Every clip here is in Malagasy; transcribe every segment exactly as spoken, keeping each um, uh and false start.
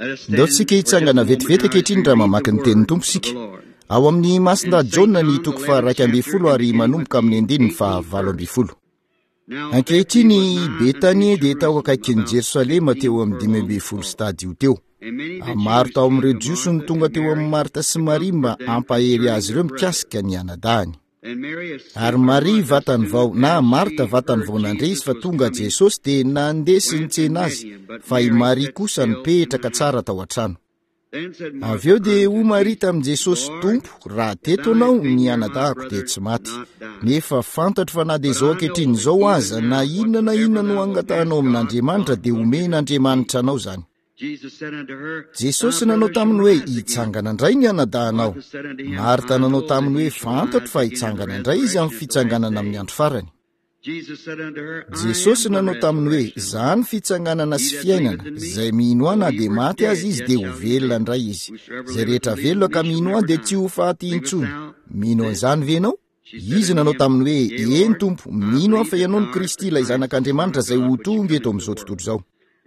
ndao tsika hitsangana vetivety ankehitriny raha mamaky ny tenin'ny tompo sika ao amin'ny masinda Jona ny toko fa raika amby folo ary manomboka amin'ny andininy fa valo amby folo. Ankehitriny Betania dia tao akaikin'ny Jerosalema teo amin'ny dimy amby folo stadio teo. Maro tao amin'ireo jiosy ny tonga teo amin'ny Marta sy Maria mba ampahery azy ireo mikasika ny anadahany. Ary Maria vatany vao na Marta vatany vao nandresy fa tonga Jesosy dia nandesy nitsena azy, fa i Maria kosa nipetraka tsara tao an-trano. Avy eo dia ho Maria tamin'i Jesosy: Tompo, raha teto anao ny anadahako dia tsy maty. Nefa fantatro fa na dia izao ankehitriny izao aza na inona na inona no angatahanao amin'Andriamanitra dia omen'Andriamanitra anao izany. Jesosy nanao taminy hoe hitsangana indray ny anadahanao. Marta nanao taminy hoe fantatro fa hitsangana indray izy amin'ny fitsanganana amin'ny andro farany. Jesosy nanao taminy hoe zany fitsanganana sy fiainana, izay mino ahy na dia maty azy izy dia ho velona indray izy. Izay rehetra velona ka mino ahy dia tsy ho faty intsony. Mino an'izany ve ianao? Izy nanao taminy hoe eny Tompo, mino aho fa ianao ny Kristy, ilay zanak'Andriamanitra izay ho tonga eto amin'izao tontolo izao.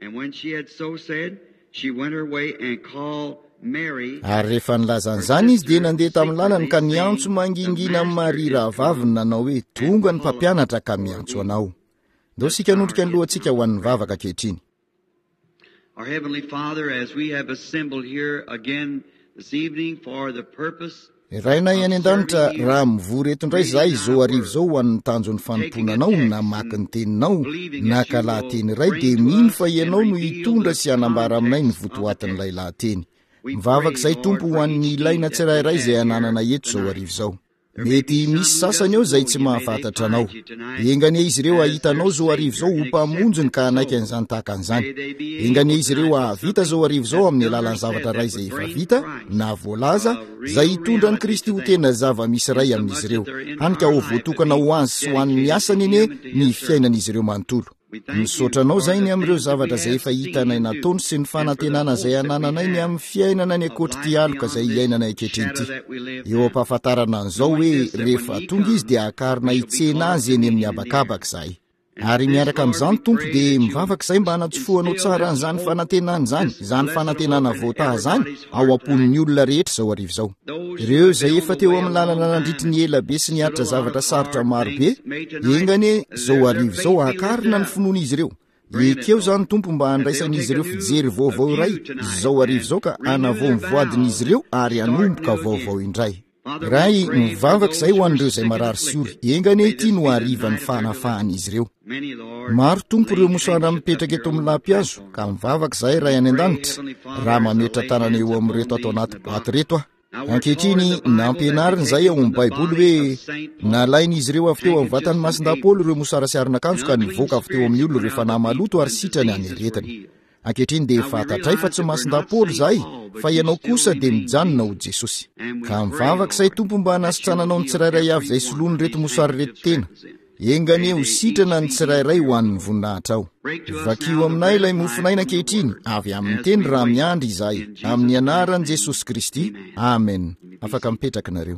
Ary rehefa nilazan'izany izy dia nandeha tamin'ny lalany ka niantso mangingina amin'ny Maria rahavaviny nanao hoe tonga ny mpampianatra ka miantso anao. Ndao sika nondrika ny lohantsika ho an'ny vavaka ankehitriny. Our Heavenly Father, as we have assembled here again this evening for the purpose Rainay any an-danitra, raha mivory eto indray izahay izao arivo izao ho an'ny tanjon'ny fanomponanao na maky ny teninao na ka lahateny iray dia mino fa ianao no hitondra sy hanambara aminay ny votoatin'ilay lahateny. Mivavaka izay Tompo ho an'ny ilaina tsirairay izay ananana eto izao arivo izao. Mety misy sasany eo izay tsy mahafantatra anao. Engany izy ireo ahitanao izao arivo izao ho mpamonjony ka hanaiky an'izany tahaka an'izany. Engany izy ireo ahavita izao arivo izao amin'ny alalan'ny zavatra ray izay efa vita na voalaza izay hitondra ny Kristy ho tena zava-misy ray amin'izy ireo. Hany ka ho voatokana ho azy sy ho an'ny miasany ine ny fiainan'izy ireo manontolo. Misaotranao zay ny amin'ireo zavatra izay efa hitanay nataony sy ny fanantenana izay anananay ny amin'ny fiainana ny ankoatra ty aloka izay iainanay ankehitriny ity. Eo ampahafantarana an'izao hoe rehefa tonga izy dia akarina hitsena azy eny amin'ny habakabaka izahay. Ary miaraka amin'izany Tompo dia mivavaka izay mba hanatsofoanao tsara an'izany fanantenana izany, izany fanantenana voataha izany ao am-pon'ny olona rehetra izao arivo izao. Ireo izay efa teo amin'ny lalana nandritry ny ela be sy niaritra zavatra sarotra maro be, engany izao arivo izao akarina ny finoan'izy ireo. Ekeo izany Tompo mba handraisan'izy ireo fijery vaovao iray izao arivo izao ka hanavoa voadin'izy ireo ary hanomboka vaovao indray. Ray mivavaka izay ho an'ireo izay marary sy ory, engany ity no arivan'ny fanafahan'izy ireo. Maro Tompo ireo mosoara mipetraka eto amin'ny lampiazo, ka mivavaka izay ray any an-danitra raha mametra tanana eo amin'reto ato anaty boaty reto ah. Ankehitriny nampianarina izay ao amin'ny Baiboly hoe nalain'izy ireo avy teo amin'ny vatany masin-dapolo ireo mosara sy aron'akanjo ka nivoaka avy teo amin'ny olona rehefa namaloto ary sitrany aneretany. Ankehitriny dia fantatray fa tsy masin-dapolo izahay, fa ianao kosa dia mijanona ho Jesosy. Ka mivavaka izay Tompo mba hanasitrananao ny tsirairay avy izay soloany reto mosary reto tena. Engany ho sitrana ny tsirairay ho an'ny voninahitra ao. Vakio aminay ilay mofinaina ankehitriny, avy amin'ny teny raha miandry izahay, amin'ny anaran'i Jesosy Kristy. Amen. Afaka mipetraka nareo.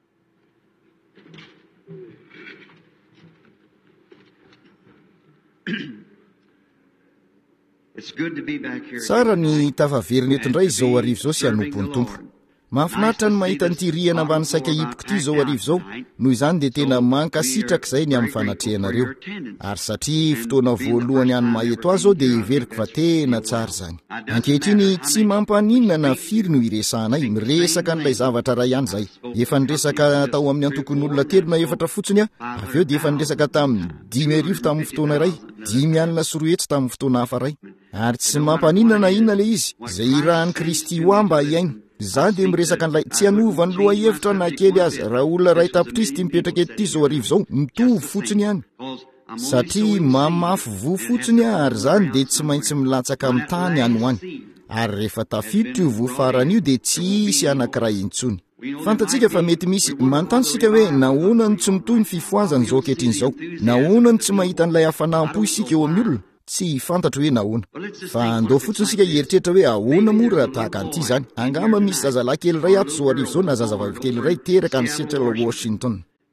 Tsara ny tafaverina eto indray izao arivo izao sy hanompon'ny Tompo. Mahafinaritra ny mahita nyity rihana ambany saika hipoko ity izao arivo izao, noho izany dia tena mankasitraka izay ny amin'ny fanatrehanareo. Ary satria fotoana voalohany any maheto azy ao dia everiko fa tena tsara izany. Ankehitriny tsy mampaninona na firy no iresahanay, miresaka n'ilay zavatra ray ihany izay. Efa niresaka tao amin'ny antokon'olona telo na efatra fotsiny ah, avy eo dia efa niresaka tamin'ny dimy arivo tamin'ny fotoana iray, dimy alina sy roa hetsy tamin'ny fotoana hafa iray. Ary tsy mampaninona na inona ilay izy, izay irahan'i Kristy ho mba hiaina. Za dia miresaka an'ilay tsy hanova ny loha hevitra na kely azy raha olona ray tapitrisy ity mipetraka eto ity izao arivo izao mitovy fotsiny ihany. Satria mamafy vo fotsiny ary zany dia tsy maintsy milatsaka amin'ny tany any ho any. Ary rehefa tafiditra io vo farany io dia tsy hisy anankiray intsony. Fantatsika fa mety misy manontany sika hoe nahoana ny tsy mitohy ny fifoazana izao ankehitriny izao, nahoana ny tsy mahita n'ilay hafanampo isika eo amin'ny olona. Tsy fantatro hoe nahoana. Fa andao fotsiny sika hieritreritra hoe ahoana moa tahaka an'ity izany. Angamba misy zazalahy kely iray ato izao arivo izao na zazavavy kely iray teraka ny Seattle Washington.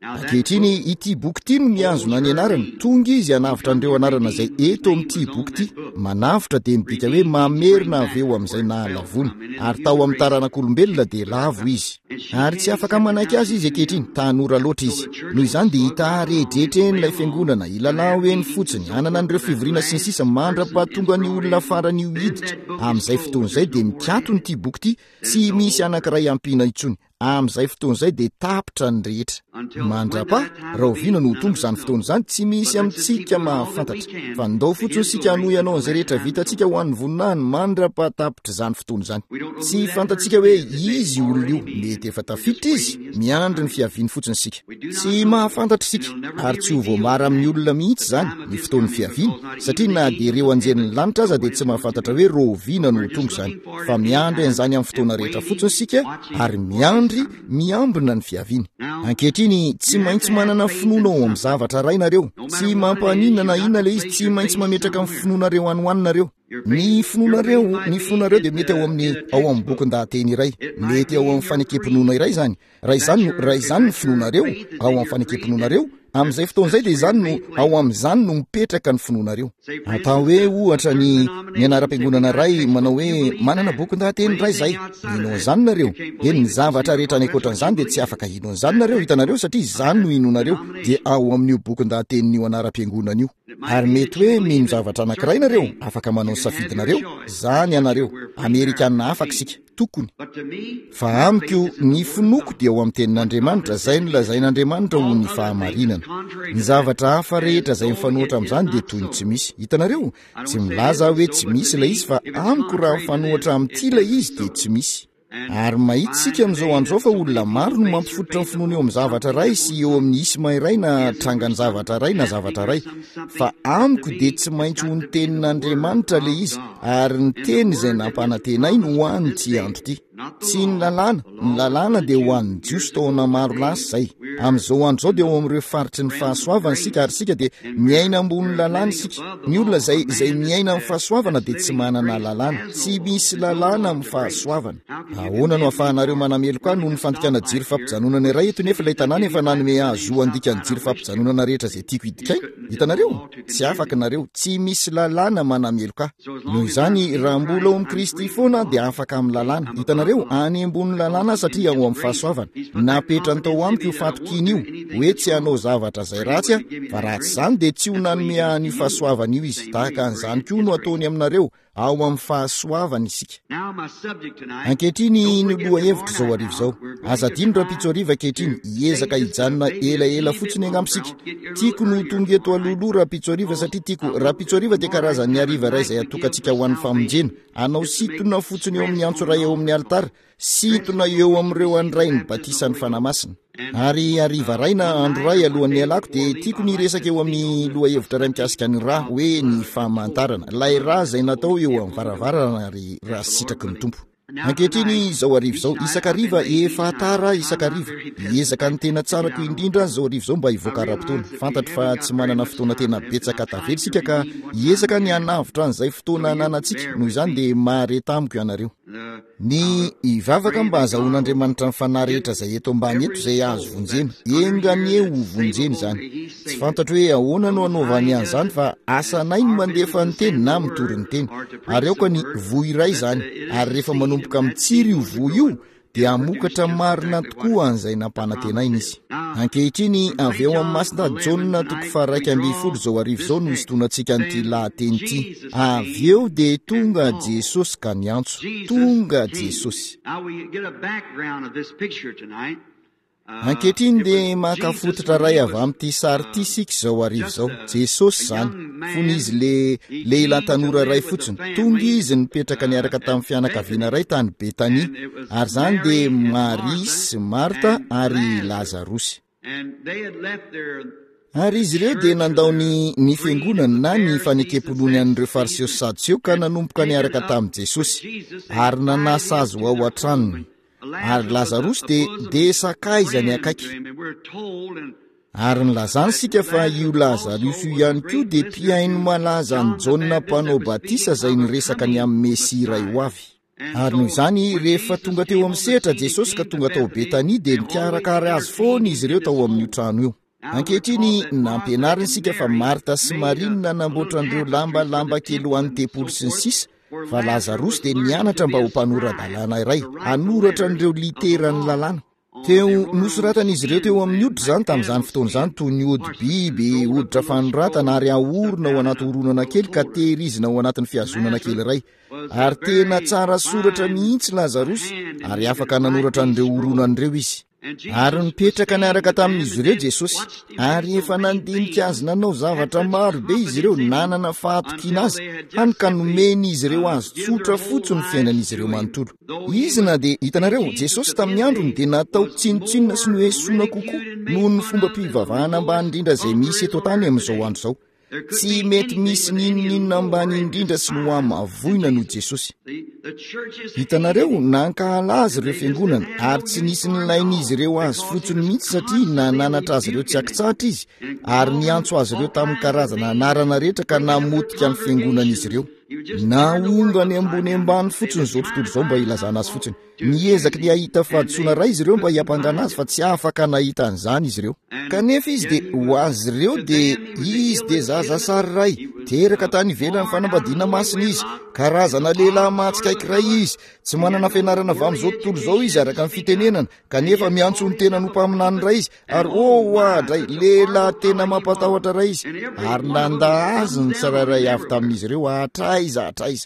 ankehitriny ity boky ity no miazona ny anarany, tonga izy anavitra an'ireo anarana izay eto amin'ity boky ity. Manavitra dia midika hoe mamerina avy eo amin'izay nahalavony, ary tao amin'ny taranak'olombelona dia lavo izy, ary tsy afaka manaiky azy izy ankehitriny, tanora loatra izy. Noho izany dia hita rehetrehitren'ilay fiangonana ilalao eny fotsiny, anana an'ireo fivoriana sy ny sisa mandra-pahatonga ny olona farany io hiditra. Amin'izay fotoan'izay dia mikatony ity boky ity, tsy misy anankiray ampiana intsony. Amin'izay fotoan'izay dia tapitra ny rehetra. Mandrapa rahovina no tonga izany fotoan'izany, tsy misy amintsika mahafantatra, fa ndao fotsiny sika hanohy ianao an'izay rehetra vitantsika ho an'ny voninahiny mandrapa tapitra izany fotoana izany. Tsy fantatsika hoe izy olona io, mety efa tafiditra izy, miandry ny fiaviany fotsiny sika. Tsy mahafantatra sika, ary tsy ho voamara amin'ny olona mihitsy izany ny fotoan'ny fiaviany, satria na dia ireo anjery ny lanitra aza dia tsy mahafantatra hoe rohovina no tonga izany, fa miandry an'izany amin'ny fotoana rehetra fotsiny sika, ary miandry miambina ny fiaviany. Ankehitriny tsy maintsy manana finoana ao amin'ny zavatra ray nareo, tsy mampaninana ina le izy, tsy maintsy mametraka amin'ny finoanareo anohaninareo. Ny finoanareo, ny finoanareo dia mety ao amin'ny ao amin'ny bokin-dahateny iray, mety ao amin'ny fanekempinoana iray zany. Raha izany raha izany ny finoanareo ao amin'ny fanekempinoanareo, amin'izay fotoan'izay dia izany no ao amin'izany no mipetraka ny finoanareo. Atao hoe ohatra ny ny anaram-piangonana ray manao hoe manana bokin-dahateny ray zay, ino izany nareo? Eny ny zavatra rehetra ny ankoatran'izany dia tsy afaka ino izany nareo, hitanareo, satria izany no inonareo dia ao amin'io bokin-dahaten'io anaram-piangonana io. Ary mety hoe mino zavatra anankiray nareo, afaka manao safidinareo, zany anareo, Amerikanina afaka sika, tokony. Fa amiko ny finoko dia ao amin'ny tenin'Andriamanitra, zay no lazain'Andriamanitra ho ny fahamarinana. Ny zavatra hafa rehetra izay mifanohitra amin'izany dia toy ny tsy misy. Hitanareo, tsy milaza hoe tsy misy ilay izy, fa amiko raha mifanohitra amin'ity ilay izy dia tsy misy. Ary mahita sika amin'izao andro izao fa olona maro no mampifototra ny finoana eo amin'ny zavatra ray sy eo amin'ny isma iray na trangany zavatra ray na zavatra ray, fa amiko dia tsy maintsy ho ny tenin'Andriamanitra le izy, ary ny teny izay nampanantenay no ho an'ny tsy andro ity. Tsy ny lalàna, ny lalàna dia ho an'ny jiosy taona maro lasa zay. Amin'izao andro izao dia ao amin'ireo faritry ny fahasoavana sika, ary sika dia miaina ambony lalàna sika. Ny olona zay izay miaina amin'ny fahasoavana dia tsy manana lalàna, tsy misy lalàna amin'ny fahasoavana. Ahoana no ahafahanareo manameloka noho ny fantikana jiro fampijanonana iray eto nefa ilay tanàna efa nanome azo andika ny jiro fampijanonana rehetra izay tiako hidikay? Hitanareo, tsy afaka nareo, tsy misy lalàna manameloka. Noho izany raha mbola ao amin'ny Kristy foana dia afaka amin'ny lalàna. Hitanareo, any ambony lalàna satria ao amin'ny fahasoavana. Napetrany tao amiko io fatokiny io, hoe tsy hanao zavatra izay ratsy, fa ratsy izany dia tsy ho nanome an'io fahasoavana io izy. Tahaka an'izany koa no ataony aminareo ao amin'ny fahasoavana isika. Ankehitriny ny loha hevitra izao arivo izao, aza dino raha pitso ariva ankehitriny hiezaka hijanona elaela fotsiny agnamsika. Tiako no tonga eto alohaloha raha pitso ariva, satria tiako raha pitso ariva dia karazan'ny ariva ray izay atokantsika ho an'ny famonjena, anao sitona fotsiny eo amin'ny antso ray eo amin'ny altara, sitona eo amin'ireo andray ny batisan'ny fanamasina. Ary ariva ray na andro ray alohan'ny alako dia tiako ny resaka eo amin'ny loha hevitra ray mikasika ny raha hoe ny fahamantarana, lay raha izay natao eo amin'ny varavarana ary raha sitraky ny tompo. Ankehitriny izao arivo izao, isakariva efa tara isakariva, hiezaka ny tena tsarako indrindra izao arivo izao mba hivoaka ara-potoana. Fantatro fa tsy manana fotoana tena betsaka tavely sika ka hiezaka ny hanavitra an'izay fotoana ananantsika, noho izany dia mahare tamiko ianareo. Ny ivavaka mba azahoan'Andriamanitra ny fanahy rehetra izay eto ambany eto izay azo vonjena, engany eo ho vonjeny izany. Tsy fantatro hoe ahoana no anaovany an'izany, fa asanay no mandefa ny teny na mitory ny teny. Ary aoka ny voa iray izany, ary rehefa manomboka mitsiry io voa io dia amokatra marina tokoa an'izay nampanantenainy izy. Ankehitriny avy eo amin'ny masina Jaona toko faha raika amby folo izao arivo izao no isotonantsika an'ity lahateny ity. Avy eo dia tonga Jesosy ka niantso, tonga Jesosy. Ankehitriny dia makafototra ray avy amin'ity sary ity sika izao arivo izao, Jesosy izany, fony izy le lehilahy tanora ray fotsiny, tonga izy nipetraka niaraka tamin'ny fianakaviana ray tany Betania, ary izany dia Maria sy Marta ary Lazarosy. Ary izy ireo dia nandao ny ny fiangonana na ny fanekempinoany an'ireo Fariseo sy Sadoseo ka nanomboka niaraka tamin'i Jesosy, ary nanasa azy ho ao an-tranony. Ary Lazarosy dia de sakaizany akaiky. Ary nylazany sika fa io Lazarosy io ihany koa dia mpiaino malaza ny Jaona mpanao batisa izay niresaka ny amin'ny Mesia iray ho avy. ary noho izany rehefa tonga teo amin'ny sehatra Jesosy ka tonga tao Betania dia nikarakara azy foana izy ireo tao amin'ny trano io. Ankehitriny nampianarina isika fa Marta sy Maria nanamboatra an'ireo lamba lamba kely ho an'ny tempolo sy ny sisa, fa Lazarosy dia nianatra mba ho mpanorandalàna iray, hanoratra an'ireo literany lalàna. Teo nosoratan'izy ireo teo amin'ny hoditra izany tamin'izany fotoana izany toy ny ody biby, hoditra fanoratana ary ahorona ao anaty horonana kely ka tehirizina ao anatin'ny fiazonana kely iray. Ary tena tsara soratra mihitsy Lazarosy ary afaka nanoratra an'ireo horonan'ireo izy. Ary nipetraka niaraka tamin'izy ireo Jesosy, ary efa nandinika azy nanao zavatra maro be izy ireo, nanana fahatokiana azy hany ka nomeny izy ireo azy tsotra fotsiny fiainan'izy ireo manontolo. Izy na dia hitanareo Jesosy tamin'ny androny dia natao tsinotsinona sy noesoina kokoa noho ny fomba mpivavahana ambany indrindra izay misy eto tany amin'izao andro izao. Tsy mety misy ninonina ambany indrindra sy no amavoina noho Jesosy. Hitanareo nankala azy ireo fiangonana ary tsy nisy nilain'izy ireo azy fotsiny mihitsy satria nananatra azy ireo tsiakitsahatra izy ary niantso azy ireo tamin'ny karazana anarana rehetra ka namotika ny fiangonan'izy ireo. Naongany ambony ambany fotsiny izao tontolo izao mba ilazana azy fotsiny. Niezaka ny ahita fahadisoana ray izy ireo mba hiampangana azy fa tsy afaka nahita an'izany izy ireo. Kanefa izy dia ho azy ireo dia izy dia zaza sary ray, teraka tany ivelany fanambadiana masina izy, karazana lehilahy matsikaiky ray izy, tsy manana fianarana avy amin'izao tontolo izao izy araka ny fitenenana, kanefa miantso ny tena nompaminany ray izy, ary oh adray lehilahy tena mampatahotra ray izy, ary nanda azy ny tsirairay avy tamin'izy ireo atraiza atraiza.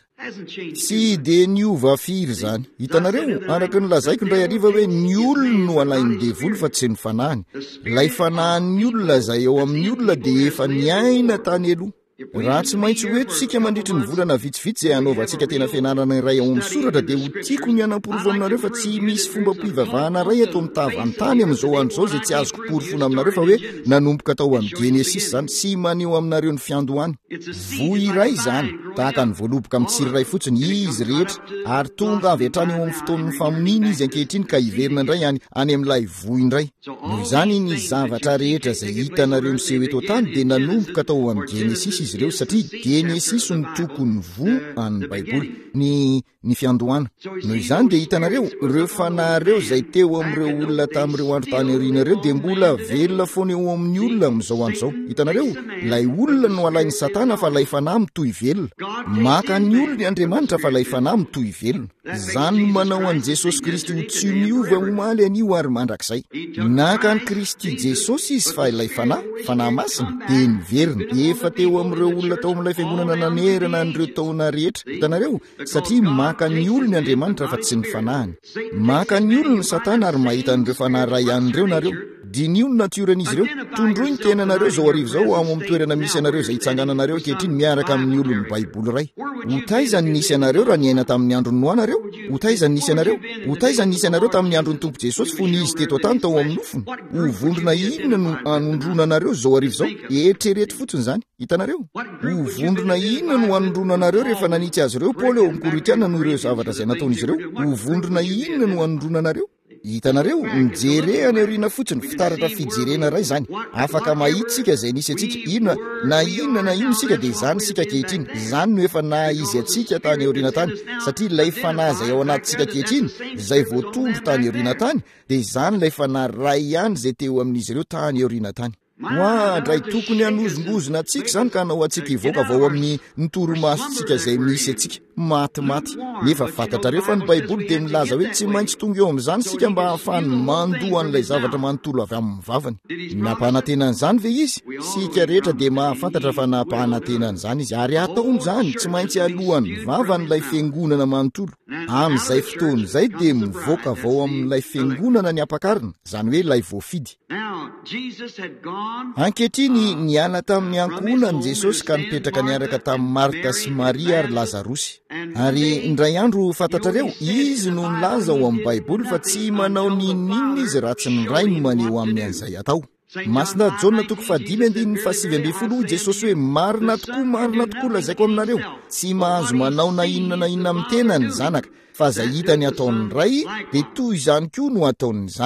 Tsy dia niova firy izany. Hitanareo araka ny lazaiko indray hariva hoe ny olona no alainy devoly fa tsy ny fanahiny. Ilay fanahin'ny olona izay eo amin'ny olona dia efa niaina tany aloha. Raha tsy maintsy hoeto sika mandritry ny volana vitsivitsy izay hanaovantsika tena fianarana iray ao amin'ny soratra dia ho tiako ny hanamporofo aminareo fa tsy misy fomba mpivavahana ray atao mitavany tany amin'izao andro izao izay tsy azoko porofona aminareo fa hoe nanomboka tao amin'ny Genesis izany sy maneho aminareo ny fiandohany. Voa iray izany tahaka ny voaloboka amin'ny tsiry iray fotsiny izy rehetra ary tonga avy hatrany eo amin'ny fotoan'ny famonina izy ankehitriny ka hiverina indray any any amin'ilay voa indray. Noho izany ny zavatra rehetra izay hitanareo miseho eto tany dia nanomboka tao amin'ny Genesis izy ireo satria Genesis no tokony voa an'ny Baiboly ny ny fiandohana. Noho izany dia hitanareo ireo fanareo izay teo amin'ireo olona tamin'ireo andro tany aoriana ireo dia mbola velona foana eo amin'ny olona amin'izao andro izao. Hitanareo ilay olona no alain'ny Satana fa ilay fanahy mitohy velona. Maka ny olona ny Andriamanitra fa ilay fanahy mitohy velona. Izany no manao an'i Jesosy Kristy ho tsy miova omaly anio ary mandrakizay. Naka ny Kristy Jesosy izy fa ilay fanahy, fanahy masina dia niverina efa teo amin'ireo olona tao amin'ilay fiangonana nanerana an'ireo taona rehetra. Hitanareo satria maka ny olona ny Andriamanitra fa tsy ny fanahiny. Maka ny olona ny Satana ary mahita an'ireo fanahy ray ihany nareo. Dinio ny natioran'izy ireo. Tondroy ny tenanareo zao arivo zao ao amin'ny toerana misy anareo izay hitsangananareo ankehitriny miaraka amin'ny olon'ny Baiboly iray. Ho taizany nisy anareo raha niaina tamin'ny andron'ny Noanareo? Ho taizany nisy anareo? Ho taizany nisy anareo tamin'ny andron'ny Tompo Jesosy fony izy teto tany tao amin'ny nofony? Ho vondrona inona no anondrona anareo zao arivo zao? Eritrereto fotsiny izany. Hitanareo? Ho vondrona inona no anondrona anareo rehefa nanitsy azy ireo Paoly eo amin'ny Korintiana noho ireo zavatra izay nataon'izy ireo? Ho vondrona inona no anondrona anareo? Hitanareo mijere any aoriana fotsiny fitaratra fijerena ray izany. Afaka mahita sika izay nisy atsika inona na inona na inona sika dia izany sika kehitriny. Izany no efa na izy atsika tany aoriana tany satria ilay fanahy izay ao anatintsika kehitriny izay voatondro tany aoriana tany dia izany ilay fanahy ray ihany izay teo amin'izy ireo tany aoriana tany. Hoa dray tokony hanozongozona atsika izany ka hanao atsika hivoaka vao amin'ny nitoromasontsika izay misy atsika matymaty. Nefa fantatrareo fa ny Baiboly dia milaza hoe tsy maintsy tonga eo amin'izany sika mba ahafahany mandoa an'ilay zavatra manontolo avy amin'ny vavany. Nampanantena an'izany ve izy? Sika rehetra dia mahafantatra fa nampanantena an'izany izy ary ataon'izany tsy maintsy alohan'ny vavan'ilay fiangonana manontolo. Amin'izay fotoana izay dia mivoaka vao amin'ilay fiangonana ny ampakarina, izany hoe ilay voafidy. Ankehitriny niala tamin'ny ankohonany Jesosy ka nipetraka niaraka tamin'ny Marta sy Maria ary Lazarosy. Ary indray andro fantatrareo izy no nilaza ao amin'ny Baiboly fa tsy manao ninonina izy raha tsy ny ray no maneho aminy an'izay atao. Masina Jaona toko fahadimy andininy fahasivy ambin'ny folo Jesosy hoe marina tokoa marina tokoa lazaiko aminareo tsy mahazo manao na inona na inona amin'ny tenany zanaka fa izay hitany ataon'ny ray dia toy izany koa no ataon'ny zanaka.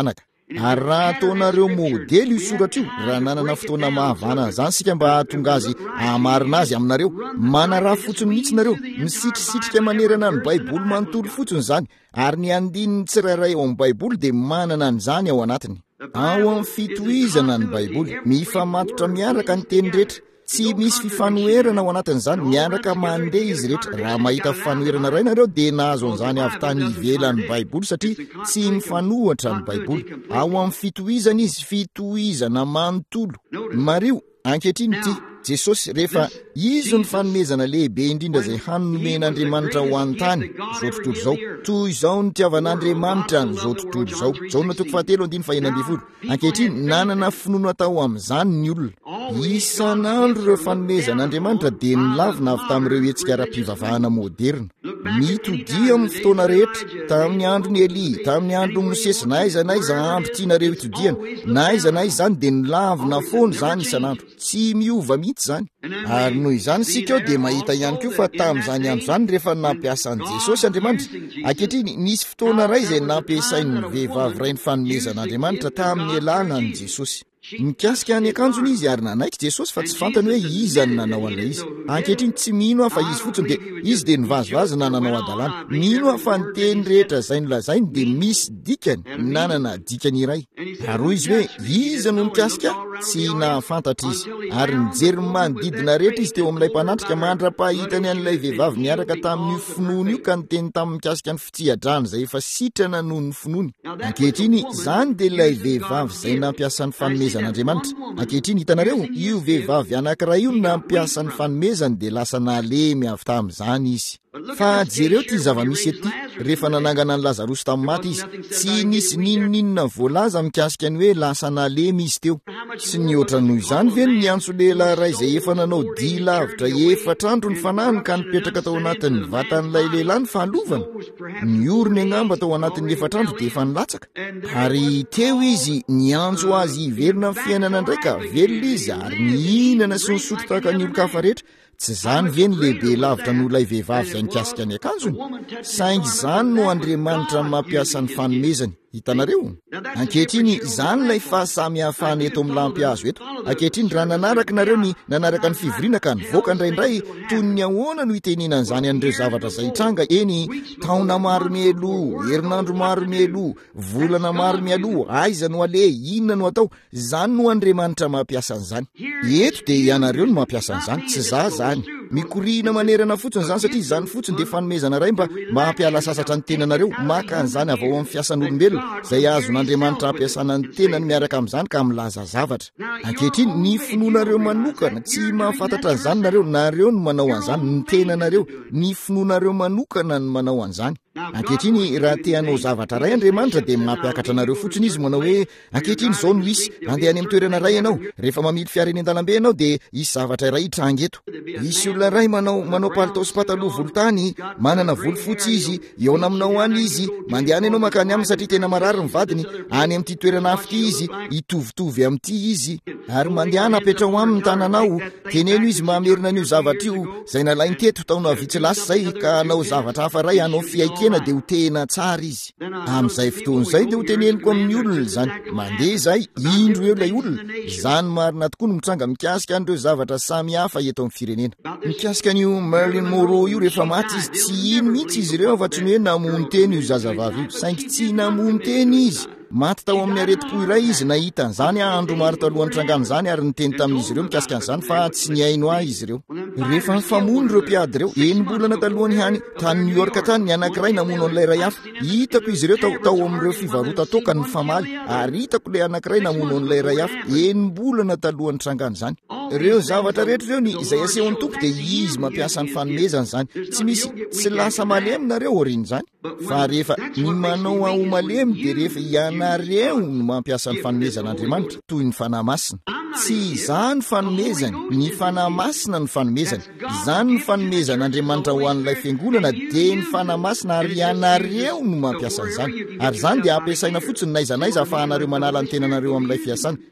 ary raha ataonareo modely io soratra io raha nanana fotoana mahavana zany sika mba hahatonga azy amarina azy aminareo manaraha fotsiny mihitsy nareo misitrisitrika manerana ny baiboly manontolo fotsiny zany ary ny andininy tsirairay ao amin'ny baiboly dia manana an'izany ao anatiny ao amin'ny fitohizana ny baiboly mifamatotra miaraka ny teny rehetra tsy misy fifanoherana ao anatin'izany miaraka mandeha izy rehetra raha mahita fifanoherana ray nareo dia nahazo an'izany avy tany ivelan'ny baiboly satria tsy mifanohatra ny baiboly ao amin'ny fitohizana izy fitohizana manontolo mario ankehitriny ity Jesosy rehefa izy ny fanomezana lehibe indrindra izay hanomen'Andriamanitra ho an'ny tany zao tontolo izao toy izao ny tiavan'Andriamanitra zao tontolo izao jaona toko fahatelo andiny faha enina ambin'ny folo ankehitriny nanana finoana atao amin'izany ny olona isan'andro ireo fanomezan'Andriamanitra dia nilavina avy tamin'ireo hetsika ara-pivavahana moderna mitodia amin'ny fotoana rehetra tamin'ny andron'ny Eli tamin'ny andron'ny Mosesy na aiza na aiza andro tianareo hitodiana na aiza na aiza zany dia nilavina foana zany isan'andro tsy miova mihitsy zany ary noho izany sika ao dia mahita ihany koa fa tamin'izany andro zany rehefa nampiasa an'i Jesosy Andriamanitra ankehitriny nisy fotoana ray izay nampiasain'ny vehivavy ray ny fanomezan'Andriamanitra tamin'ny alàna ny Jesosy mikasika ny akanjony izy ary nanaiky Jesosy fa tsy fantany hoe iza ny nanao an'ilay izy ankehitriny tsy mino aho fa izy fotsiny dia izy dia nivazivazy na nanao adalàna mino aho fa ny teny rehetra izay nolazainy dia misy dikany nanana dikany iray ary izy hoe iza no mikasika tsy nahafantatra izy ary nijery manodidina rehetra izy teo amin'ilay mpanatrika mandra-pahitany an'ilay vehivavy niaraka tamin'ny finoana io ka ny teny tamin'ny mikasika ny fitiadrana izay efa sitrana noho ny finoany ankehitriny izany dia ilay vehivavy izay nampiasa ny fanomezan'Andriamanitra ankehitriny hitanareo io vehivavy anankiray io nampiasa ny fanomezany dia lasa nalemy avy tamin'izany izy fa jereo ty zava-misy ety rehefa nanangana ny Lazarosy tamin'ny maty izy tsy nisy ninoninona voalaza mikasika ny hoe lasa nalemy izy teo sy ny oatra noho izany ve ny antso lehilahy ray izay efa nanao dia lavitra efatrandro ny fanahiny ka nipetraka tao anatin'ny vatan'ilay lehilahy ny fahalovana ny orony angamba tao anatin'ny efatrandro dia efa nilatsaka ary teo izy niantso azy iverina amin'ny fiainana ndraika velona izy ary nihinana sy nisotro tahaka ny olo-kafa rehetra tsy zany ve ny lehibe lavitra no ilay vehivavy izay nikasika ny akanjony saingy zany no Andriamanitra mampiasa ny fanomezany hitanareo ankehitriny zany ilay fahasamihafana eto amin'ny lampy azo eto ankehitriny raha nanaraka nareo ny nanaraka ny fivoriana ka nivoaka indraindray toy ny ahoana no hiteninan'izany an'ireo zavatra izay hitranga eny taona maro mialoha herinandro maro mialoha volana maro mialoha aiza no ale inona no atao zany no Andriamanitra mampiasa an'izany eto dia ianareo no mampiasa an'izany tsy za zany mikorina manerana fotsiny zany satria zany fotsiny dia fanomezana ray mba mampiala sasatra ny tenanareo maka an'izany avy ao amin'ny fiasan'olombelona izay azon'Andriamanitra ampiasana ny tenany miaraka amin'izany ka milaza zavatra ankehitriny ny finoanareo manokana tsy mahafantatra an'izany nareo nareo no manao an'izany ny tenanareo ny finoanareo manokana ny manao an'izany ankehitriny raha te-hanao zavatra ray Andriamanitra dia mampiakatra anareo fotsiny izy manao hoe ankehitriny izao no isy andeha any amin'ny toerana ray ianao rehefa mamily fiara eny an-dalambe ianao dia isy zavatra iray hitranga eto isy olona ray manao manao palitao sy pataloha volotany manana volo fotsy izy eo naminao any izy mandehana ianao makany aminy satria tena marary ny vadiny any amin'ity toerana afy ity izy hitovitovy amin'ity izy ary mandehana apetrao amin'ny tananao teneno izy mamerina an'io zavatra io izay nalainy teto taona vitsy lasa zay ka hanao zavatra hafa ray hanao fiaikena dia ho tena tsara izy amin'izay fotoana izay dia ho teneniko amin'ny olona izany mandeha izay indro eo ilay olona izany marina tokoa no mitranga mikasika an'ireo zavatra samy hafa eto amin'ny firenena mikasika an'io Marilyn Monroe io rehefa maty izy tsy ino mihitsy izy ireo fa tsy ny hoe namony teny io zazavavy io saingy tsy namony teny izy maty tao amin'ny areti-po iray izy nahita an'izany andro maro talohany trangana izany ary niteny tamin'izy ireo mikasika an'izany fa tsy niaino ahy izy ireo rehefa nifamono ireo mpiady ireo enim-bolana talohany hany tany New York tany ny anankiray namono an'ilay ray hafa hitako izy ireo tao tao amin'ireo fivarota toka ny famaly ary hitako ilay anankiray namono an'ilay ray hafa enim-bolana talohany trangana izany ireo zavatra rehetra ireo ny izay asehon'ny tompo dia izy mampiasa ny fanomezana izany tsy misy tsy lasa malemy nareo oriny izany fa rehefa ny manao aho malemy dia rehefa ianareo no mampiasa ny fanomezan'Andriamanitra toy ny fanahy masina tsy izany fanomezany ny fanahy masina ny fanomezany izany ny fanomezan'Andriamanitra ho an'ilay fiangonana dia ny fanahy masina ary ianareo no mampiasa an'izany ary izany dia ampiasaina fotsiny naiza naiza ahafahanareo manala ny tenanareo amin'ilay fiasana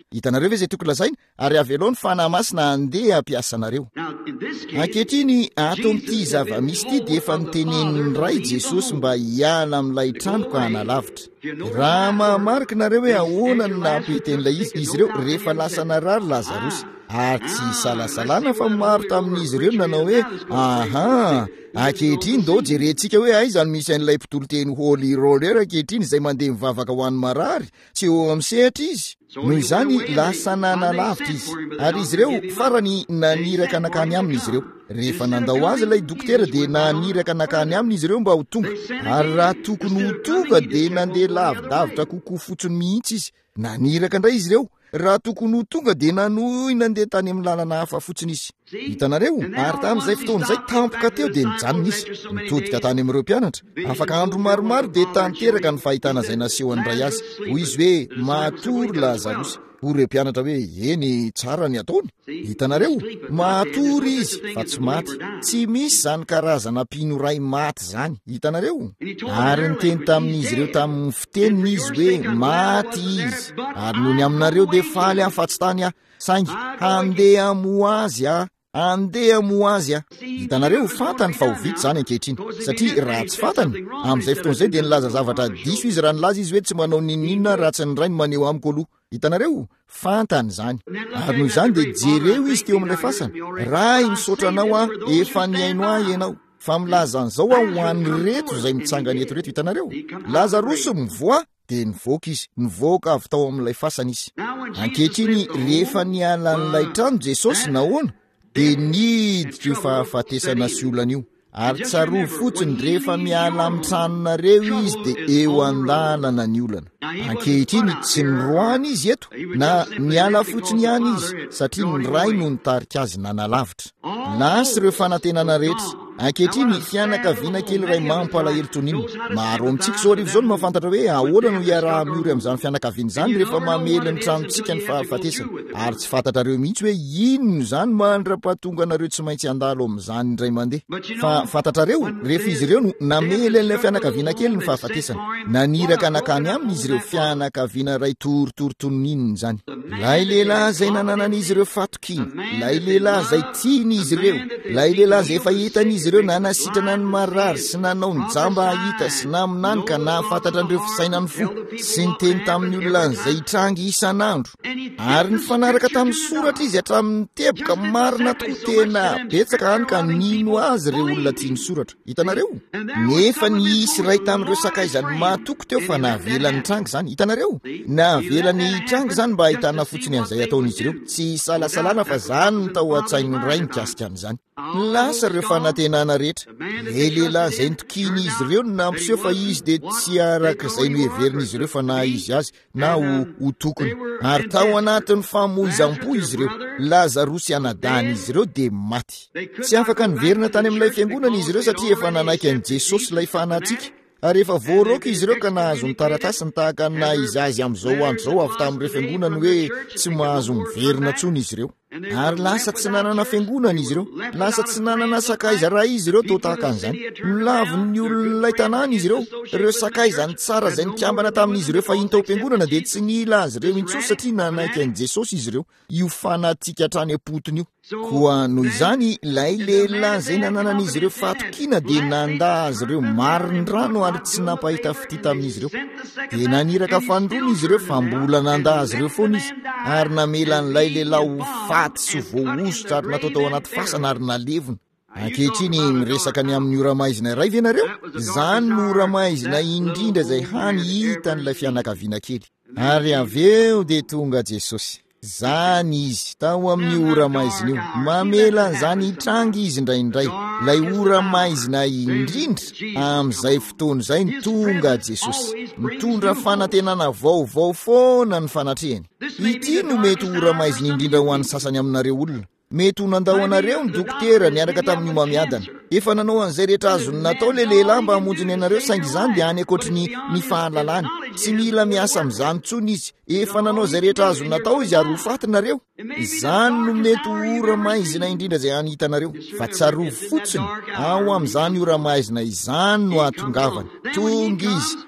hitanareo ve zay tokony lazaina ary avy aloha ny fanahy masina andeha ampiasanareo. Ankehitriny ato amin'ity zava-misy ity dia efa niteneniny ray Jesosy mba hiala amin'ilay trano ka hanalavitra. Raha mahamarika nareo hoe ahoana no nampiiten'ilay izy izy ireo rehefa lasa narary Lazarosy ary tsy salasalana fa maro tamin'izy ireo nanao hoe aha ankehitriny dao jerentsika hoe aiza no misy an'ilay mpitolo teny holy roller ankehitriny izay mandeha mivavaka ho an'ny marary tsy eo amin'ny sehatra izy. Noho izany lasa nanalavitra izy ary izy ireo farany naniraka nakany aminy izy ireo. Rehefa nandao azy ilay dokotera dia naniraka nakany aminy izy ireo mba ho tonga ary raha tokony ho tonga dia nandeha lavidavitra kokoa fotsiny mihitsy izy. Naniraka indray izy ireo. Raha tokony ho tonga dia nanohy nandeha tany amin'ny lalana hafa fotsiny izy. Hitanareo ary tamin'izay fotoan'izay tampoka teo dia nijanona izy mitodika tany amin'ireo mpianatra. Afaka andro maromaro dia tanteraka ny fahitana izay naseho an'ray azy hoy izy hoe matory Lazarosy. Hoy ireo mpianatra hoe eny tsara ny ataony. Hitanareo matory izy fa tsy maty. Tsy misy zany karazana mpino ray maty zany. Hitanareo ary niteny tamin'izy ireo tamin'ny fiteniny izy hoe maty izy ary noho ny aminareo dia faly aho fa tsy tany aho saingy handeha mo azy aho andeha mo azy aho. Hitanareo fantany fa ho vita zany ankehitriny satria raha tsy fantany amin'izay fotoan'izay dia nilaza zavatra diso izy raha nilaza izy hoe tsy manao ninninona raha tsy ny ray no maneho amiko aloha. Hitanareo fantany zany ary noho izany dia jereo izy teo amin'ilay fasana raha misaotra anao a efa niaino ahy ianao fa milaza an'izao aho ho an'ny reto izay mitsangana eto reto. Hitanareo Lazarosy mivoa dia nivoaka izy nivoaka avy tao amin'ilay fasana izy. Ankehitriny rehefa niala n'ilay trano Jesosy nahoana dia niditra io fahafatesana sy olana io ary tsaroa fotsiny rehefa miala amin'ny tranonareo izy dia eo an-dalana ny olana. Ankehitriny tsy niroany izy eto na miala fotsiny ihany izy satria ny ray no nitarika azy nanalavitra. Lasa ireo fanantenana rehetra. Ankehitriny fianakaviana kely ray mampalahelo toniny maro amintsika zao arivo zao no mahafantatra hoe ahoana no hiarah-miory amin'izany fianakaviana izany rehefa mamely ny tranontsika ny fahafatesana ary tsy fantatrareo mihitsy hoe inona izany mandra-pahatonga anareo tsy maintsy andalo amin'izany indray mandeha. Fa fantatrareo rehefa izy ireo no namely an'ilay fianakaviana kely ny fahafatesana naniraka nakany aminy izy ireo fianakaviana ray torotorotonininy zany. Lay lehilahy izay nananan'izy ireo fatokiny, lay lehilahy izay tiany izy ireo, lay lehilahy izay efa hitany izy ireo nanasitrana ny marary sy nanao ny jamba hahita sy naminany ka nahafantatra an'ireo fisainany fo sy niteny tamin'ny olona izay hitrangy isan'andro ary ny fanaraka tamin'ny soratra izy hatramin'ny teboka marina tokoa tena betsaka hany ka nino azy ireo olona tia ny soratra. Hitanareo nefa nisy ray tamin'ireo sakaizany matoko teo fa nahavelany trangy zany. Hitanareo nahavelany trangy zany mba ahitana fotsiny an'izay ataon'izy ireo tsy salasalana fa zany ny tao an-tsainy ray mikasika an'izany. Lasa ireo fanantenana rehetra le lehilahy izay nitokiny izy ireo no nampiseho fa izy dia tsy araka izay no heverina izy ireo fa na izy azy na ho, ho tokony ary tao anatin'ny famoizam-po izy ireo. Lazarosy anadany izy ireo dia maty. Tsy afaka niverina tany amin'ilay fiangonana izy ireo satria efa nanaiky an'i Jesosy ilay fanatsika ary efa voaroka izy ireo ka nahazo ny taratasy ny tahaka na izy azy amin'izao andro zao avy tamin'ireo fiangonana hoe tsy mahazo miverina tsony izy ireo ary lasa tsy nanana fiangonana izy ireo, lasa tsy nanana sakaiza raha izy ireo tao tahaka an'izany. Milaviny olon'ilay tanàna izy ireo, ireo sakaizany tsara izay nikambana tamin'izy ireo fa iny tao am-piangonana dia tsy nila azy ireo intsony satria nanaiky an'i Jesosy izy ireo io fanatika hatrany am-potony io. Koa noho izany ilay lehilahy izay nananan'izy ireo fatokina dia nanda azy ireo marin-drano ary tsy nampahita fitita amin'izy ireo dia naniraka fandrona izy ireo fa mbola nanda azy ireo foana izy ary namela an'ilay lehilahy ho faty sy voaositra ary natao tao anaty fasana ary nalevona. Ankehitriny miresaka ny amin'ny ora-maizina iray ve nareo? Zany no ora-maizina indrindra izay hany hitan'ilay fianakaviana kely ary avy eo dia tonga Jesosy. Zany izy tao amin'ny ora-maizina io mamela an'izany hitrangy izy indraindray ilay ora-maizina indrindra amin'izay fotoana izay ny tonga Jesosy mitondra fanantenana vaovao foana ny fanatrehany. Ity no mety ora-maizina indrindra ho an'ny sasany aminareo olona. Mety ho nandao anareo ny dokotera niaraka tamin'ny homamiadana. Efa nanao an'izay rehetra azony natao le lehilahy mba hamonjy anareo saingy izany dia any ankoatry ny fahalalany. Tsy mila miasa amin'izany tsony izy. Efa nanao izay rehetra azony natao izy ary ho fatinareo. Izany no mety ora-maizina indrindra izay any hitanareo. Fa tsaroa fotsiny ao amin'izany ora-maizina izany no atongavany. Tonga izy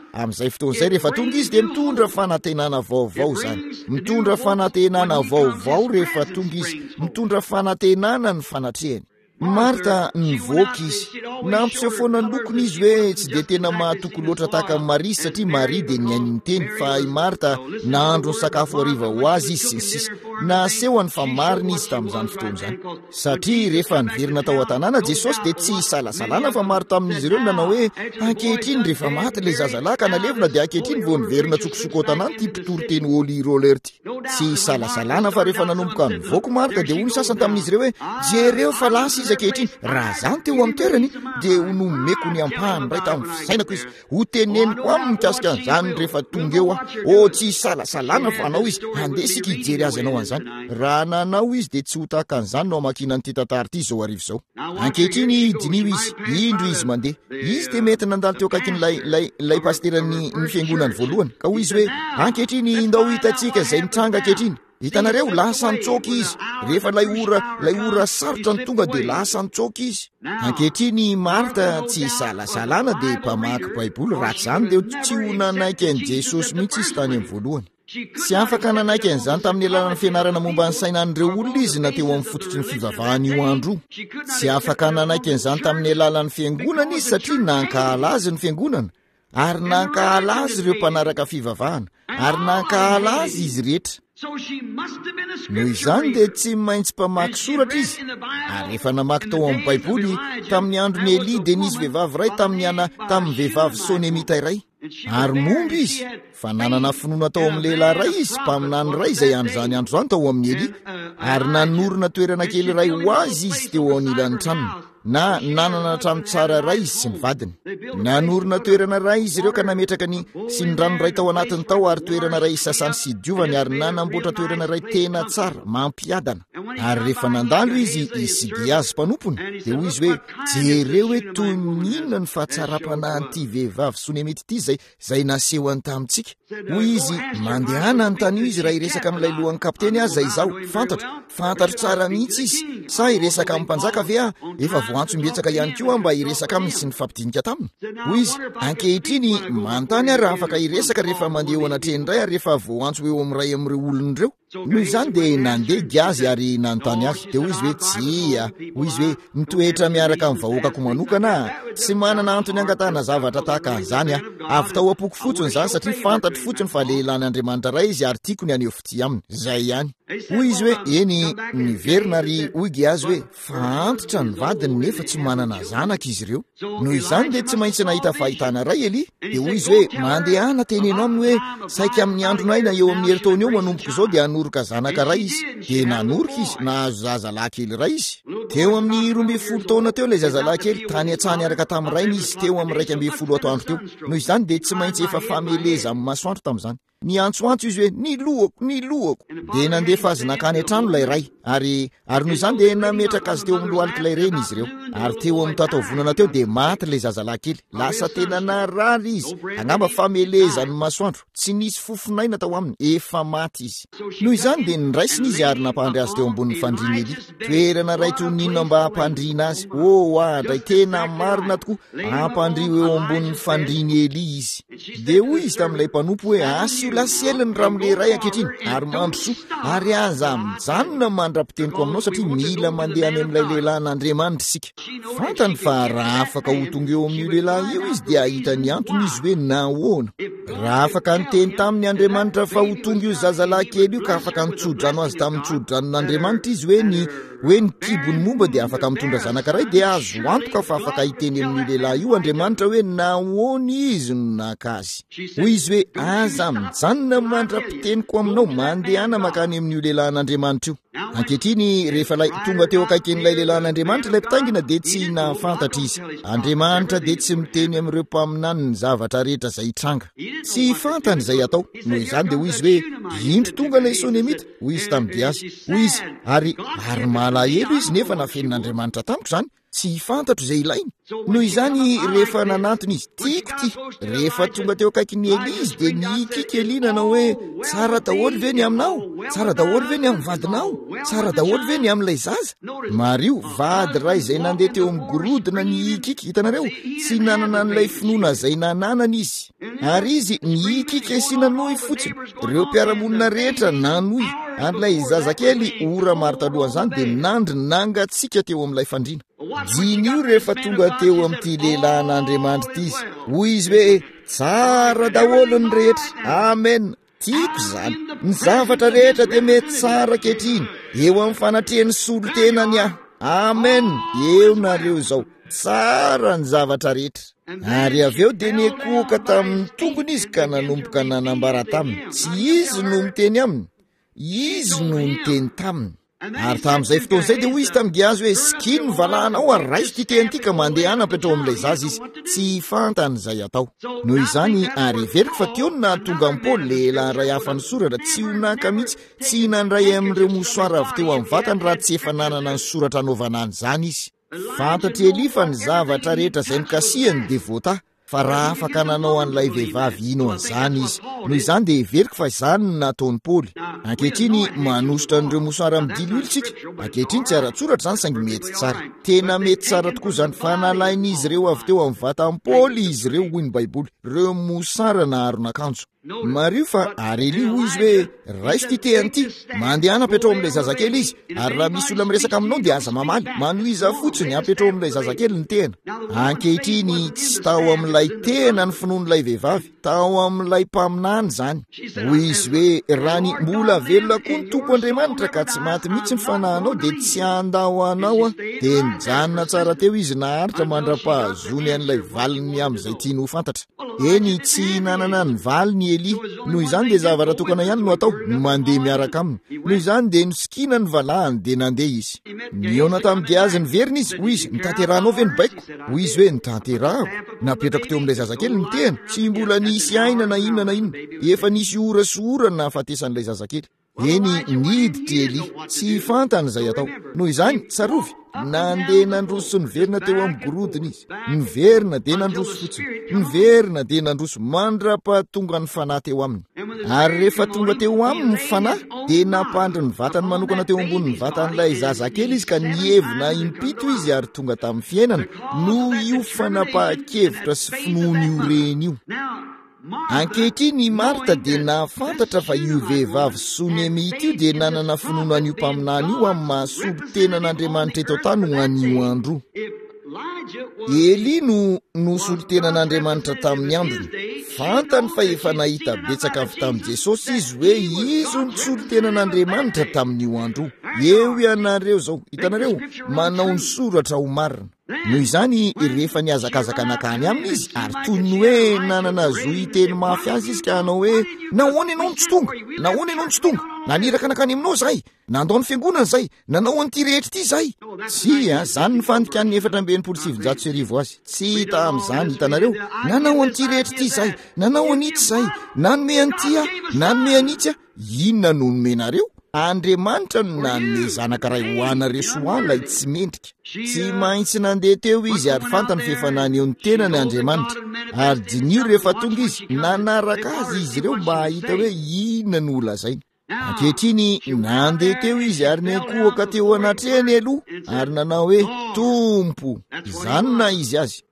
amin'izay fotoan'izay rehefa tonga izy dia mitondra fanantenana vaovao zany, mitondra fanantenana vaovao rehefa tonga izy, mitondra fanantenana ny fanatrehany. Marta nivoaka izy, nampiseho foana ny lokony izy hoe tsy dia tena mahatoko loatra tahaka ny Maria satria Maria dia niainy ny teny, fa i Marta nahandro ny sakafo hariva ho azy izy sy ny sisa. Nasehoany fa marina izy tamin'izany fotoana izany, satria rehefa niverina tao an-tanàna Jesosy dia tsy salasalana fa maro tamin'izy ireo nanao hoe ankehitriny rehefa maty ilay zazalahy ka nalevina dia ankehitriny vao niverina tsokosoko ao an-tanàna ty mpitory-teny Holy Roller ty. Tsy salasalana fa rehefa nanomboka nivoaka Marta dia hoy sasany tamin'izy ireo hoe jereo fa lasa izy ankehitriny. Raha zany teo amin'ny toerany dia ho nomeko ny ampahany ray tamin'ny fisainako izy, ho teneniko aminy mikasika an'izany rehefa tonga eo ah. O tsy salasalana fa anao izy, andesika hijery azy anao an'izany. Raha nanao izy dia tsy ho tahaka an'izany no amakina nyity tantara ity zao arivo zao. Ankehitriny dinio izy, indro izy mandeha. Izy dia mety nandalo teo akaikin'ilay lay lay pasterany ny fiangonany voalohany, ka hoy izy hoe ankehitriny ndao hitantsika izay mitranga ankehitriny. Hitanareo lasa nitsoky izy, rehefa lay ora lay ora sarotra ny tonga dia lasa nitsoky izy. Ankehitriny Marta tsy salasalana dia mpamaky Baiboly, raha zany dia tsy ho nanaiky an'i Jesosy mihitsy izy tany amin'ny voalohany. Tsy afaka nanaiky an'izany tamin'ny alalan'ny fianarana momba ny sainan'ireo olona izy na teo amin'ny fototry ny fivavahany io andro. Tsy afaka nanaiky an'izany tamin'ny alalan'ny fiangonana izy satria nankahala azy ny fiangonana, ary nankahala azy ireo mpanaraka fivavahana, ary nankahala azy izy rehetra. Noho izany dia tsy maintsy mpamaky soratra izy. Ary rehefa namaky tao amin'ny Baiboly tamin'ny andron'ny Eli dia nisy vehivavy ray tamin'ny ana tamin'ny vehivavy Sonemita iray, ary momby izy fa nanana finoana tao amin'ny lehilahy ray izy mpaminany ray izay andro zany andro zany tao amin'ny Eli, ary nanorona toerana kely ray ho azy izy teo anilan'ny tranony, na nanana trano tsara ray izy sy ny vadiny. Nanorona toerana ray izy ireo ka nametraka ny sy ny rano ray tao anatiny tao, ary toerana ray sasany sy diovany, ary nanamboatra toerana ray tena tsara mampiadana. Ary rehefa nandalo izy isidy azy mpanompony dia hoy izy hoe jereo hoe toy ninona ny fahatsara-panahynyity vehivavy Sonemita ity zay zay nasehoany tamintsika. Hoy izy mandehana ny tany izy raha iresaka amin'ilay lohan'ny kapiteny azy zay izao fantatra, fantatro tsara mihitsy izy, sa iresaka amin'ny mpanjaka ve ah, efa voantso mbetsaka ihany koa mba iresaka aminy sy ny fampidinika taminy. Hoy izy ankehitriny mantany ary afaka iresaka rehefa mandeha eo anatreny ray ary rehefa voantso eo amin'ny ray amin'ireo olon'ireo. Noho izany dia nandeha giazy ary nanontany azy, dia hoy izy hoe tsia, hoy izy hoe mitoetra miaraka amin'ny vahoakako manokana, tsy manana antony angatahana zavatra tahaka an'izany ah, avy tao am-poko fotsiny zany satria fantatro fotsiny fa lehilahin'Andriamanitra ray izy ary tiako ny aneho fity aminy, zay ihany. Hoy izy hoe eny niverina ary hoy giazy hoe fantatra ny vadiny nefa tsy manana zanaka izy ireo. Noho izany dia tsy maintsy nahita fahitana ray Eli, dia hoy izy hoe mandehana teneno aminy hoe saika amin'ny andronay na eo amin'ny heritaony eo manomboka izao dia hanoroka zanaka ray izy, dia nanoroka izy, nahazo zazalahy kely ray izy. Teo amin'ny roa ambin'ny folo taona teo ilay zazalahy kely, tany an-tsany araka tamin'ny rainy izy teo amin'ny raika ambin'ny folo atoandro teo. Noho izany dia tsy maintsy efa fameleza amin'ny masoandro tamin'izany. Ny antsoantso izy hoe ny lohako, ny lohako, dia nandefa azy nakany an-trano ilay ray, ary ary noho izany dia nametraka azy teo amin'ny lohalik'ilay reny izy ireo. Ary teo amin'ny tatao-vonana teo dia maty ilay zazalahy kely, lasa tena narary izy, angamba famelezany masoandro, tsy nisy fofonaina tao aminy, efa maty izy. Noho izany dia niraisiny izy ary nampandry azy teo ambonin'ny fandriana Eli, toerana ray toninona mba hampandriana azy. O andray tena marina tokoa, hampandrio eo ambonin'ny fandriana Eli izy. Dia hoy izy tamin'ilay mpanompo hoe asio laseliny raha amin'ilay ray ankehitriny ary mandrosoa, ary aza mijanona mandra-piteniko aminao satria mila mandeha any amin'ilay lehilahin'Andriamanitra isika. Fantany fa raha afaka ho tonga eo amin'io lehilahy io izy dia ahita ny antony izy hoe nahoana. Raha afaka niteny tamin'ny Andriamanitra fa ho tonga io zazalahy kely io ka afaka nitsodrano azy tamin'ny tsodranon'Andriamanitra izy hoe ny hoe ny kibony momba dia afaka mitondra zanaka ray, dia azo antoka fa afaka hiteny amin'io lehilahy io Andriamanitra hoe nahoana izy no nakazy. Hoy izy hoe aza mijanona mandra-piteniko aminao, mandehana makany amin'io lehilahin'Andriamanitra io. Ankehitriny rehefa lay tonga teo akaikin'ilay lehilahin'Andriamanitra ilay mpitaingina dia tsy nafantatra izy. Andriamanitra dia tsy miteny amin'ireo mpaminany ny zavatra rehetra izay hitranga, tsy fantany izay atao. Noho izany dia hoy izy hoe indro tonga ilay Sonemita, hoy izy tamin'ny giazy, hoy izy ary ary malahelo izy nefa nafenin'Andriamanitra tamiko zany tsy fantatro izay ilainy. Noho izany rehefa nanantony izy tiako ty, rehefa tonga teo akaiky ny Eli izy dia nikika Eli nanao hoe tsara daholo ve ny aminao, tsara daholo ve ny amin'ny vadinao, tsara daholo ve ny amin'ilay zaza. Mario vady ray izay nandeha teo amin'ny gorodona nikika, hitanareo tsy nanana n'ilay finoana izay nananana izy, ary izy nikika sy nanohy fotsiny. Ireo mpiaramonina rehetra nanohy, ary ilay zazakely ora maro talohan'izany dia nandry nangatsika teo amin'ilay fandriana. Jinio rehefa tonga teo amin'ity lehilahin'Andriamanitra ity izy, hoy izy hoe tsara daholo ny rehetra, amen. Tiako zany, ny zavatra rehetra dia mety tsara kehitriny eo amin'ny fanatrehany solo-tenany aho, amen. Eo nareo zao, tsara ny zavatra rehetra. Ary avy eo dia nikoaka tamin'ny tongony izy ka nanomboka nanambara taminy. Tsy izy no miteny aminy, izy no miteny taminy. Ary tamin'izay fotoana izay dia hoy izy tamin'ny Gehazy hoe sikino valahanao ary raisy ty teny ity ka mandeha hanapetrao amin'ilay zaza izy, tsy fantany izay atao. Noho izany ary everiko fa teo na tonga amin'ny Paoly lehilahy ray hafa ny soratra tsy ho naka mihitsy, tsy nandray amin'ireo mosoara avy teo amin'ny vatany raha tsy efa nanana ny soratra anaovana an'izany izy. Fantatry Eli fa ny zavatra rehetra izay nikasihany dia voata, fa raha afaka nanao an'ilay vehivavy ino an'izany izy. Noho izany dia everiko fa izany no nataony Paoly. Ankehitriny manositra an'ireo mosoara amin'ny dilo ilontsika, ankehitriny tsy ara-tsoratra izany saingy mety tsara, tena mety tsara tokoa izany fa nalain'izy ireo avy teo amin'ny vatany Paoly izy ireo hoy ny Baiboly, ireo mosara na aron'akanjo. Mario fa ary Eli hoy izy hoe raisy ty tehany ty, mandeha hapetrao amin'ilay zazakely izy, ary raha misy olona miresaka aminao dia aza mamaly, manohiza fotsiny hapetrao amin'ilay zazakely ny tehana. Ankehitriny tsy tao amin'ilay tehana ny finoan'ilay vehivavy, tao amin'ilay mpaminany zany. Hoy izy hoe raha ny mbola velona koa ny Tompo Andriamanitra ka tsy maty mihitsy ny fanahinao dia tsy andao anao a, dia nijanona tsara teo izy naharitra mandra-pahazony an'ilay valiny amin'izay tiany ho fantatra. Eny tsy nanana ny valiny Eli, noho izany dia zavatra tokana ihany no atao, mandeha miaraka aminy. Noho izany dia nosikina ny valahany dia nandeha izy. Niona tamin'ny Gehazy ny verina izy, hoy izy nitanteranao ve ny baiko? Hoy izy hoe nitanterahako, napetrako teo amin'ilay zazakely ny tehany, tsy mbola nisy aina na inona na inona, efa nisy ora sy ora na hafatesan'ilay zazakely. Eny niditra Eli, tsy fantany izay atao. Noho izany tsarovy, nandeha nandroso ny verina teo amin'ny gorodona izy, ny verina dia nandroso fotsiny, ny verina dia nandroso mandra-pahatonga ny fanahy teo aminy. Ary rehefa tonga teo aminy ny fanahy dia nampandry ny vatany manokana teo ambonin'ny vatan'ilay zazakely izy ka nievina impito izy ary tonga tamin'ny fiainana no io fanapahan-kevitra sy finoana io reny io. Ankehitriny Marta dia nafantatra fa io vehivavy Sonemita io dia nanana finoana an'io mpaminany io amin'ny mahasolo tenan'Andriamanitra eto tany ho an'io andro. Eli no nosolo tenan'Andriamanitra tamin'ny androny. Fantany fa efa nahita betsaka avy tamin'i Jesosy izy hoe izy no nosolo tenan'Andriamanitra tamin'io andro. Eo ianareo zao, hitanareo manao ny soratra ho marina. Noho izany rehefa niazakazaka nakany aminy izy ary toy ny hoe nanana zo iteny mafy azy izy ka hanao hoe nahoana ianao ny tsy tonga, nahoana ianao ny tsy tonga, naniraka nakany aminao zay, nandao ny fiangonana zay, nanao an'ity rehetra ity zay. Tsy a, zany ny fandikan'ny efatra amby enimpolo sy sivinjato sy arivo azy. Tsy hita amin'izany, hitanareo, nanao an'ity rehetra ity zay, nanao an'ity zay, nanome an'ity a, nanome an'ity a, inona no nomenareo? Andriamanitra no nanome zanak'iray ho anareo soalay tsy mendrika. Tsy maintsy nandeha teo izy ary fantany fa efa naneho ny tenany Andriamanitra. Ary dinio rehefa tonga izy nanaraka azy izy ireo mba hahita hoe inona no lazainy. Ankehitriny nandeha teo izy ary nikoaka teo anatrehany aloha ary nanao hoe Tompo, izany na izy azy.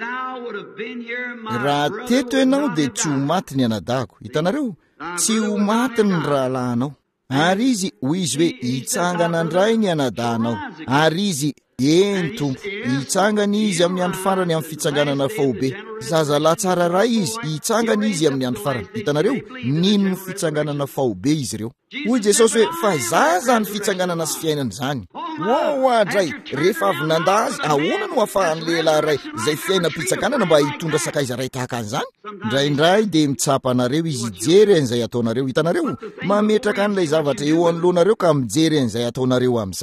Raha teto ianao dia tsy ho maty ny anadahako. Hitanareo, tsy ho maty ny rahalahinao. Ary izy hoy izy hoe hitsangana ndray ny anadahanao. Ary izy eny Tompo, hitsangana izy amin'ny andro farany amin'ny fitsanganana faobe. Zazalahy tsara ray izy, hitsangana izy amin'ny andro farany. Hitanareo, nino ny fitsanganana faobe izy ireo. Hoy Jesosy hoe fa zaza ny fitsanganana sy fiainana izany. Wow, adray, rehefa avy nanda azy, ahoana no ahafahan'ny lehilahy ray izay fiaina pitsanganana mba hitondra sakaiza ray tahaka an'izany? Indraindray dia mitsapa anareo izy hijery an'izay ataonareo. Hitanareo, mametraka an'ilay zavatra eo anoloanareo ka mijery an'izay ataonareo amin'izany.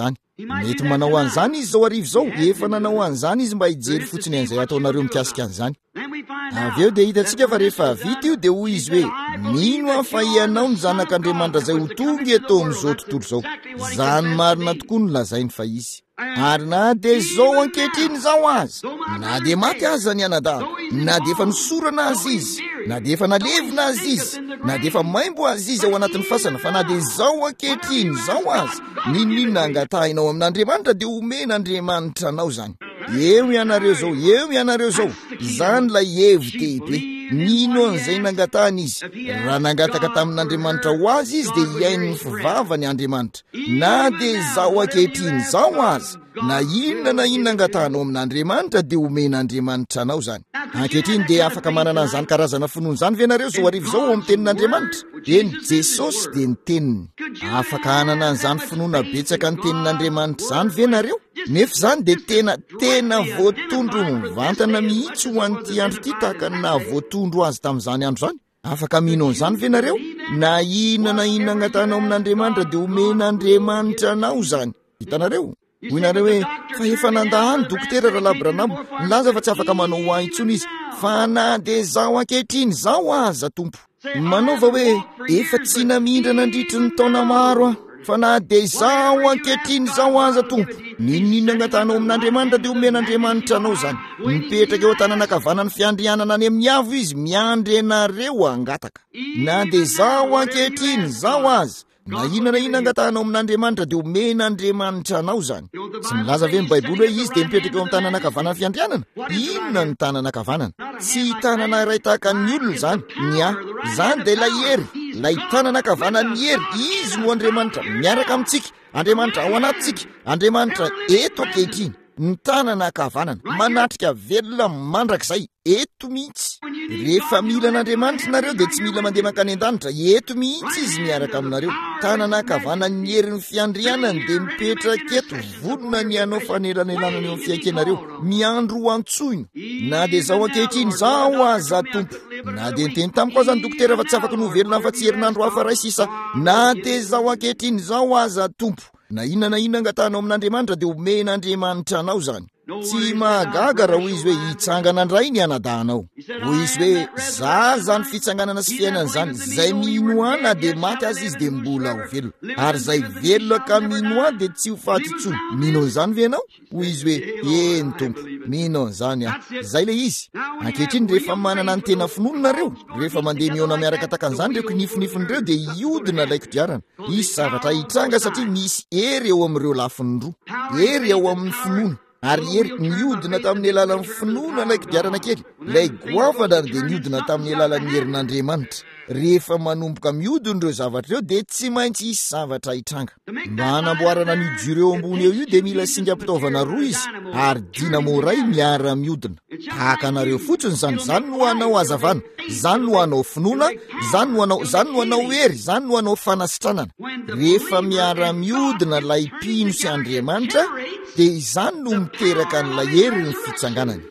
mety manao an'izany izy zao arivo zao efa nanao an'izany izy mba hijery fotsiny an'izay ataonareo mikasika an'izany. Avy eo dia hitantsika fa rehefa vita io dia hoy izy hoe mino aho fa ianao ny zanak'Andriamanitra zay ho tonga eto amin'izao tontolo zao. Zany marina tokoa no lazainy fa izy. Ary na dia zao ankehitriny zao azy, na dia maty aza ny anadahana, na dia efa nosorana azy izy, na dia efa nalevina azy izy, na dia efa maimbo azy izy ao anatin'ny fasana, fa na dia zao ankehitriny zao azy, ninonina angatahinao amin'Andriamanitra dia omen'Andriamanitra anao zany. Eo ianareo zao, eo ianareo zao, zany lay hevi-dehibe. Nino an'izay nangatahany izy? Raha nangataka tamin'Andriamanitra ho azy izy dia hiainy ny fivavany Andriamanitra. Na dia zao ankehitriny zao azy, na inona na inona angatahanao amin'Andriamanitra dia omen'Andriamanitra anao zany. Ankehitriny dia afaka manana an'izany karazana finoana izany ve nareo zao arivo zao amin'ny tenin'Andriamanitra? Eny Jesosy dia ny teniny. Afaka hanana an'izany finoana betsaka ny tenin'Andriamanitra izany ve nareo? Nefa zany dia tena tena voatondro mivantana mihitsy ho an'ity andro ity tahaka na voatondro azy tamin'izany andro zany. Afaka mino an'izany ve nareo? Na inona na inona angatahanao amin'Andriamanitra dia omen'Andriamanitra anao zany. Hitanareo? Hoy nareo hoe fa efa nandahany dokotera Rahalahy Branamo nilaza fa tsy afaka manao ho intsony izy, fa na dia zao ankehitriny zao aza Tompo. Manaova hoe efa tsy namindra nandritry ny taona maro aho, fa na dia zao ankehitriny zao aza Tompo. Ninonina angatahanao amin'Andriamanitra dia omen'Andriamanitra anao zany. Mipetraka eo tanàna ankavanana fiandrianana any amin'ny avo izy miandry anareo angataka. Na dia zao ankehitriny zao azy, na inona na inona angatahanao amin'Andriamanitra dia omen'Andriamanitra anao zany. Tsy milaza ve ny Baiboly hoe izy dia mipetraka eo amin'ny tanàna ankavanana fiandrianana? Inona ny tanàna ankavanana? Tsy tanàna iray tahaka ny olona zany. Nya, zany dia ilay hery, ilay tanàna ankavanana ny hery, izy no Andriamanitra miaraka amintsika, Andriamanitra ao anatintsika, Andriamanitra eto ankehitriny. Ny tanàna ankavanana manatrika velona mandrakizay eto mihitsy. Rehefa mila an'Andriamanitra nareo dia tsy mila mandeha mankany an-danitra, eto mihitsy izy miaraka aminareo. Tanàna ankavanana ny herin'ny fiandrianany dia mipetraka eto, vonona ny anao fanelanelana eo amin'ny fiaikenareo, miandro ho antsoina. Na dia zao ankehitriny zao aza Tompo. Na dia niteny tamiko aza ny dokotera fa tsy afaka no velona fa tsy herinandro hafa ray sisa. Na dia zao ankehitriny zao aza Tompo. Na inona na inona angatahanao amin'Andriamanitra dia omen'Andriamanitra anao zany. Tsy mahagaga raha hoy izy hoe hitsangana indray ny anadahanao. Hoy izy hoe za zany fitsanganana sy fiainana zany, zay minoana dia maty azy izy dia mbola ho velona. Ary zay velona ka minoa dia tsy ho faty intsony. Mino an'izany ve ianao? Hoy izy hoe eny Tompo, mino an'izany aho. Zay le izy. Ankehitriny rehefa manana ny tena finoanareo, rehefa mandeha miona miaraka tahaka an'izany reo kinifinifindreo dia iodina ilay kodiarana. Isy zavatra hitranga satria misy hery eo amin'ireo lafiny roa. Hery eo amin'ny finoana. Ary hery niodina tamin'ny alalan'ny finoana ilay kodiarana kely. Ilay goavana dia niodina tamin'ny alalan'ny herin'Andriamanitra. Rehefa manomboka miodina ireo zavatra eo dia tsy maintsy hisy zavatra hitranga. Mba hanamboarana ny jiro eo ambony eo io dia mila singam-pitaovana roa izy, ary dinamo iray miara miodina. Tahaka anareo fotsiny zany, zany no hanao hazavana, zany no hanao finoana, zany no hanao zany no hanao hery, zany no hanao fanasitranana. Rehefa miara miodina ilay mpino sy Andriamanitra dia izany no miteraka n'ilay hery ny fitsanganany.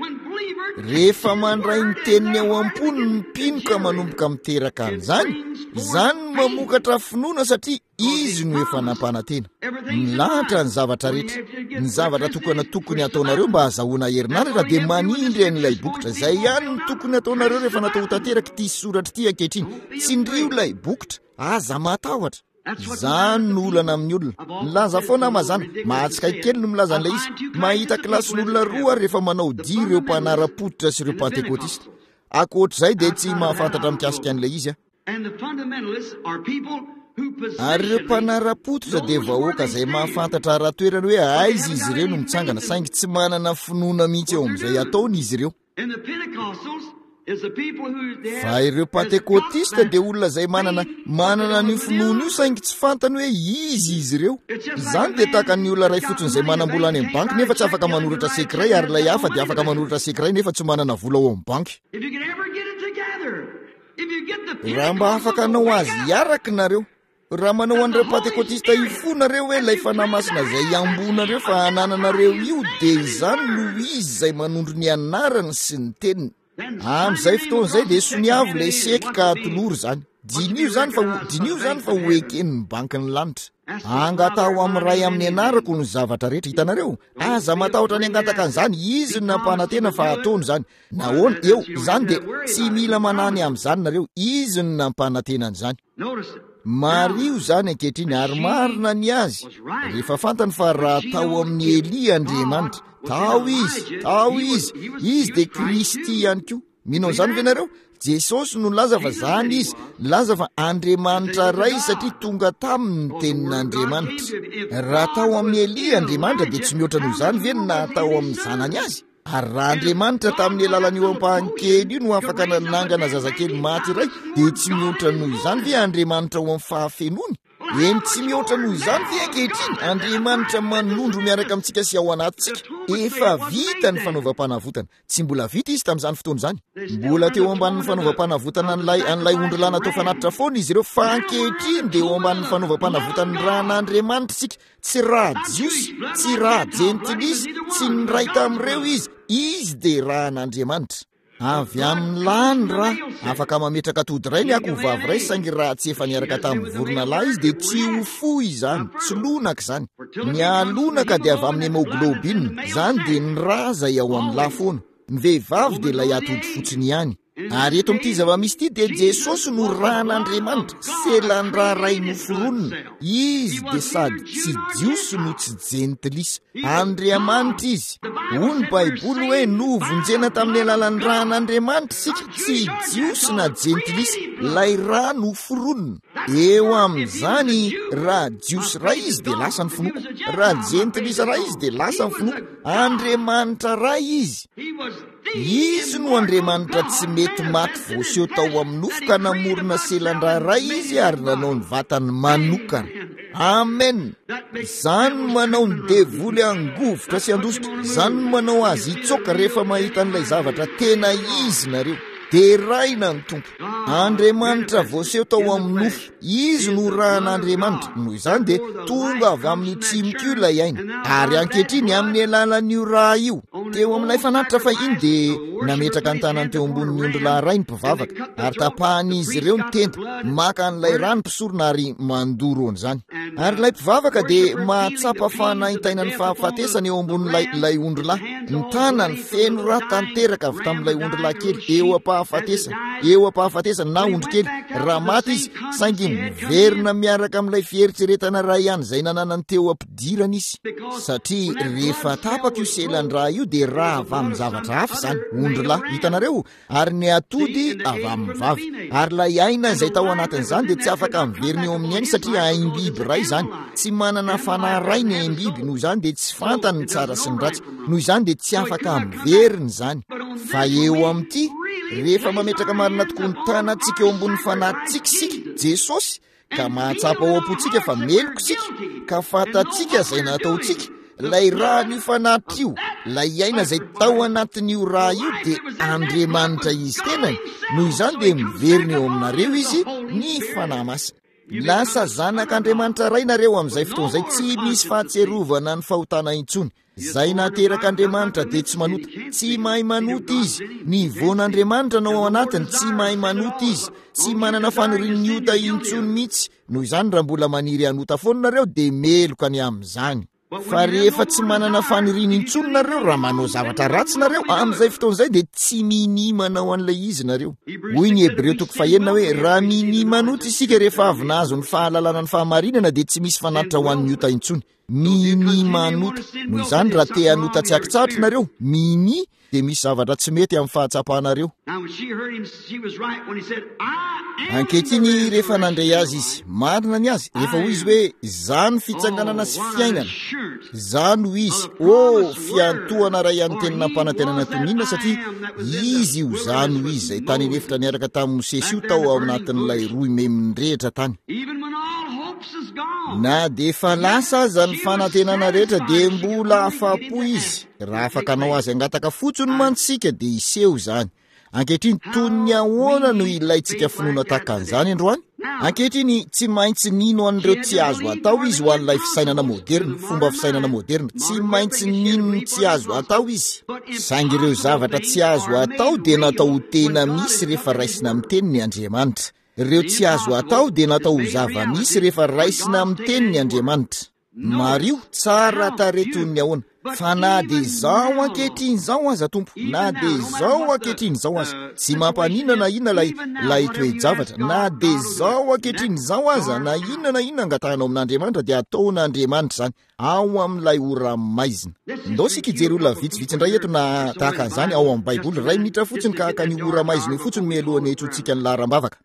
Rehefa mandray ny teniny ao am-pony ny mpino ka manomboka miteraka an'izany, izany no mamokatra finoana satria izy no efa nampanantena. Milahatra ny zavatra rehetra. Ny zavatra tokana tokony ataonareo mba hahazahoana herinaratra dia manindry an'ilay bokotra. Izay ihany no tokony ataonareo rehefa natao ho tanteraka ity soratra ity ankehitriny. Tsindrio ilay bokotra, aza matahotra. Zany no olana amin'ny olona. Milaza foana mazana, mahatsikaiky kely no milaza an'ilay izy. Mahita kilasin'olona roa rehefa manao dia ireo mpanara-potitra sy ireo pentekotista. Ankoatr'izay dia tsy mahafantatra mikasika an'ilay izy. Ary ireo mpanara-potitra dia vahoaka izay mahafantatra raha-toerana hoe aiza izy ireo no mitsangana, saingy tsy manana finoana mihitsy eo amin'izay ataony izy ireo. Fa ireo pentekotista dia olona izay manana manana ny finoana io saingy tsy fantany hoe izy izy ireo. Izany dia tahaka ny olona ray fotsiny izay manam-bola any amin'ny banky nefa tsy afaka manoratra sekiray, ary ilay hafa dia afaka manoratra sekiray nefa tsy manana vola ao amin'ny banky. Raha mba afaka anao azy hiaraka nareo, raha manao an'ireo pentekotista ifonareo hoe ilay fanahy masina izay iambonareo fa hanananareo io dia izany no izy izay manondro ny anarany sy ny teniny. Amin'izay fotoan'izay dia soniavo ilay seky ka tolory zany. Dinio zany fa dinio zany fa ho eken'ny banky ny lanitra. angatao amin'nyray amin'ny anarako ny zavatra rehetra hitanareo. Aza matahotra ny angataka an'izany izy no nampanantena fa ataony zany. Nahoana eo zany de tsy mila manany amin'izany nareo, izy no nampanantena an'izany. Mario zany ankehitriny ary marina ny azy rehefa fantany fa raha tao amin'ny Elia Andriamanitra. Tao izy, tao izy, izy de Kristy ihany koa. Mino an'izany ve nareo? Jesosy no laza fa zany izy, laza fa Andriamanitra ray satria tonga taminy tenin'Andriamanitra. Raha tao amin'ny Elia Andriamanitra de tsy mihoatra noho izany ve na tao amin'ny zanany azy? Ary raha Andriamanitra tamin'ny alalany eo ampahankely io no afaka nanangana zazakely maty iray, de tsy mihoatra noho izany ve Andriamanitra ao amin'ny fahafenony? Eny tsy mihoatra noho izany ve ankehitriny Andriamanitra manondro miaraka amintsika sy ao anatintsika? Efa vita ny fanaovam-panavotana. Tsy mbola vita izy tamin'izany fotoana izany. Mbola teo ambanin'ny fanaovam-panavotana an'ilay an'ilay ondrolahy natao fanatitra foana izy ireo, fa ankehitriny dia eo ambanin'ny fanaovam-panavotana ny ran'Andriamanitra sika. Tsy raha jiosy, tsy raha jentilisy, tsy ny ray tamin'ireo izy. Izy dia ran'Andriamanitra. Avy amin'ny lany raha afaka mametraka atody ray ny akovavy ray saingy raha tsy efa niaraka tamin'ny vorona lahy izy dia tsy ho fohy izany, tsy lonaka izany. Ny alonaka dia avy amin'ny hémoglobine, izany dia ny raza ao amin'ny lafoana. Ny vehivavy dia ilay atody fotsiny ihany. Ary eto amin'ity zava-misy ity dia Jesosy no ran'Andriamanitra, selan-draha ray noforonina. Izy dia sady tsy jiosy no tsy jentilisa. Andriamanitra izy. Hoy ny Baiboly hoe novonjena tamin'ny alalan'ny ran'Andriamanitra sika, tsy jiosy na jentilisa, lay ra noforonina. Eo amin'izany raha jiosy ray izy dia lasa ny finoko, raha jentilisa ray izy dia lasa ny finoko. Andriamanitra ray izy. Izy no Andriamanitra tsy mety maty voaseho tao amin'ny nofo ka namorona selan-draha ray izy ary nanao ny vatany manokana. Amen. Zany no manao ny devoly angovotra sy andositra. Zany no manao azy itsoka rehefa mahita an'ilay zavatra tena izy nareo. De raina ny tompo. Andriamanitra voaseho tao amin'ny nofo. Izy no ran'Andriamanitra. Noho izany dia tonga avy amin'ny tsimokio ilay aina. Ary ankehitriny amin'ny alalan'io raha io. Teo amin'ilay fanatitra fa iny dia nametraka ny tanany teo ambonin'ny ondrolahy ray ny mpivavaka ary tapahan'izy ireo ny tenda, maka an'ilay rano mpisorona ary mandoro an'izany. Ary ilay mpivavaka dia mahatsapa fanahintaina ny fahafatesany eo ambonin'ilay ondrolahy. Ny tanany feno raha tanteraka avy tamin'ilay ondrolahy kely eo ampahafatesany, eo ampahafatesany na ondry kely. Raha maty izy, saingy miverina miaraka amin'ilay fieritseretana ray ihany izay nananany teo ampidirana izy. Satria rehefa tapaka io selan-draha io dia raha avy amin'ny zavatra hafa izany, ondrolahy, hitanareo, ary ny atody avy amin'ny vavy. Ary ilay aina izay tao anatin'izany dia tsy afaka miverina eo amin'ny ainy satria aim-biby ray izany. Tsy manana fanahy ray ny aim-biby, noho izany dia tsy fantany ny tsara sy ny ratsy. Noho izany dia tsy afaka miverina izany. Fa eo amin'ity, rehefa mametraka marina tokoa ny tanantsika eo ambonin'ny fanahintsika sika, Jesosy, ka mahatsapa ao am-pontsika fa meloko sika, ka fatatsika izay nataontsika. Lay raha ny fanatitra io, lay aina izay tao anatin'io raha io dia Andriamanitra izy tenany. Noho izany dia miverina eo aminareo izy ny fanahy masina. Lasa zanak'Andriamanitra ray nareo amin'izay fotoana izay, tsy misy fahatserovana ny fahotana intsony. Zay nateraka Andriamanitra dia tsy manota, tsy mahay manota izy. Ny von'Andriamanitra no ao anatiny, tsy mahay manota izy, tsy manana fanirian'ny ota intsony mihitsy. Noho izany raha mbola maniry anota foana nareo dia meloka ny amin'izany. Fa rehefa tsy manana faniriana intsony nareo, raha manao zavatra ratsy nareo amin'izay fotoana izay dia tsy mini manao an'ilay izy nareo. Hoy ny Hebreo toko fahenina hoe raha mini manota isika rehefa avy nahazo ny fahalalana ny fahamarinana dia tsy misy fanatitra ho an'ny ota intsony. Mini manota. Noho izany raha te hanota tsy akitsahatra nareo, mini dia misy zavatra tsy mety amin'ny fahatsapanareo. Ankehitriny rehefa nandray azy izy, marina ny azy, rehefa hoy izy hoe zany fitsanganana sy fiainana, zany ho izy, o fiantohana ray amin'ny teny nampanantenana tonina, satria izy io zany ho izy zay tany nefitra niaraka tamin'ny Mosesy io tao ao anatin'ilay roy memindrehitra tany. Na dia efa lasa aza ny fanantenana rehetra dia mbola afa-po izy. Raha afaka anao azy angataka fotsiny mantsika dia iseho izany. Ankehitriny toy ny ahoana no ilayntsika finoana tahaka an'izany androany? Ankehitriny tsy maintsy nino an'ireo tsy azo atao izy ho an'ilay fisainana moderna, fomba fisainana moderna. Tsy maintsy nino ny tsy azo atao izy. Saingy ireo zavatra tsy azo atao dia natao tena misy rehefa raisina amin'ny tenin'ny Andriamanitra. ireo tsy azo atao dia natao zava-misy rehefa raisina amin'ny teniny Andriamanitra. Mario tsara tareton'ny ahoana fa na de zao ankehitriny zao aza tompo, na de zao ankehitriny zao aza, tsy mampaninana ina lay lay toe-javatra, na de zao ankehitriny zao aza, na inona na inona angatanao amin'Andriamanitra dia ataon'Andriamanitra zany ao amin'ilay ora maizina. Ndao sika ijery olona vitsivitsy indray eto na tahaka an'izany ao amin'ny Baiboly, ray minitra fotsiny ka ka ny ora maizina io fotsiny mialohan'ny hetrontsika ny laharam-bavaka.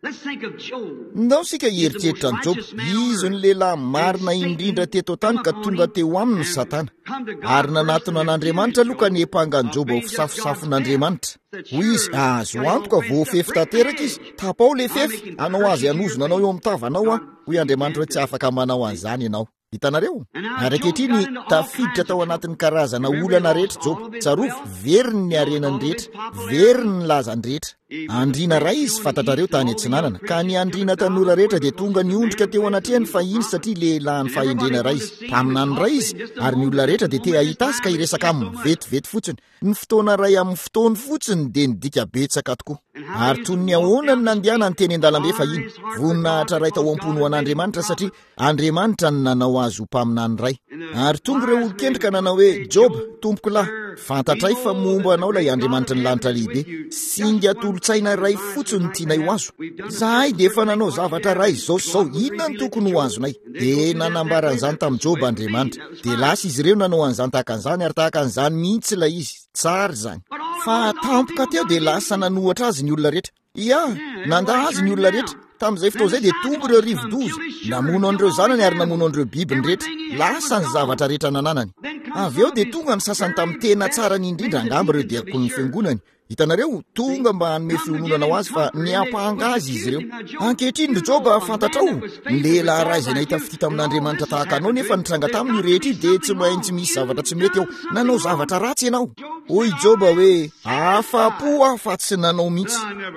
Ndao sika hieritreritra ny Job, izy ny lehilahy marina indrindra teto tany ka tonga teo aminy Satana, ary nanatona an'Andriamanitra aloha ka niepanga ny Job ao fisafosafon'Andriamanitra. Hoy izy, azo antoka voafefy tanteraka izy, tapao le fefy, anao azy anozona anao eo amin'ny tavanao a. Hoy Andriamanitra tsy afaka manao an'izany ianao. Hitanareo? Ary ankehitriny tafiditra tao anatin'ny karazana olana rehetra Job. Tsarovy, veriny ny arenany rehetra, veriny ny lazany rehetra. Andriana ray izy fantatrareo tany Atsinanana, ka ny andriana tanora rehetra dia tonga niondrika teo anatrehany fa iny satria lehilahy ny fahendrena ray izy. Taminany ray izy, ary ny olona rehetra dia te ahita azy ka hiresaka aminy vetivety fotsiny. Ny fotoana ray amin'ny fotoany fotsiny dia nidika betsaka tokoa. Ary toy ny ahoana ny nandihana ny teny an-dalambe fa iny, voninahitra ray tao am-pony an'Andriamanitra satria Andriamanitra ny nanao azy ho mpaminany ray. Ary tonga ireo olon-kendrika nanao hoe, Job, tompoko lahy, fantatray fa momba anao lay Andriamanitra ny lanitra lehibe, singa tolotsaina ray fotsiny tianay ho azo. Zahay dia efa nanao zavatra ray zao zao, inona ny tokony ho azonay? Dia nanambaran'izany tamin'ny Job Andriamanitra. Dia lasa izy ireo nanao an'izany tahaka an'izany ary tahaka an'izany mihitsy ilay izy. Tsara zany. Fa tampoka teo dia lasa nanohatra azy ny olona rehetra. Ia, nanda azy ny olona rehetra. Tamin'izay fotoana izay dia tonga ireo rivo-doza, namono an'ireo zanany ary namono an'ireo bibiny rehetra. Lasa ny zavatra rehetra nananany. Avy eo dia tonga ny sasany tamin'ny tena tsara ny indrindra angamba ireo diakony fiangonany. Hitanareo, tonga mba hanome fiononana ho azy fa niapanga azy izy ireo. Ankehitriny ry Job fantatrao, ny lehilahy ray izay nahita fitita amin'Andriamanitra tahaka anao nefa nitranga tamin'ny rehetra io dia tsy maintsy misy zavatra tsy mety eo, nanao zavatra ratsy ianao. Hoy Job hoe, afa-po aho fa tsy nanao mihitsy.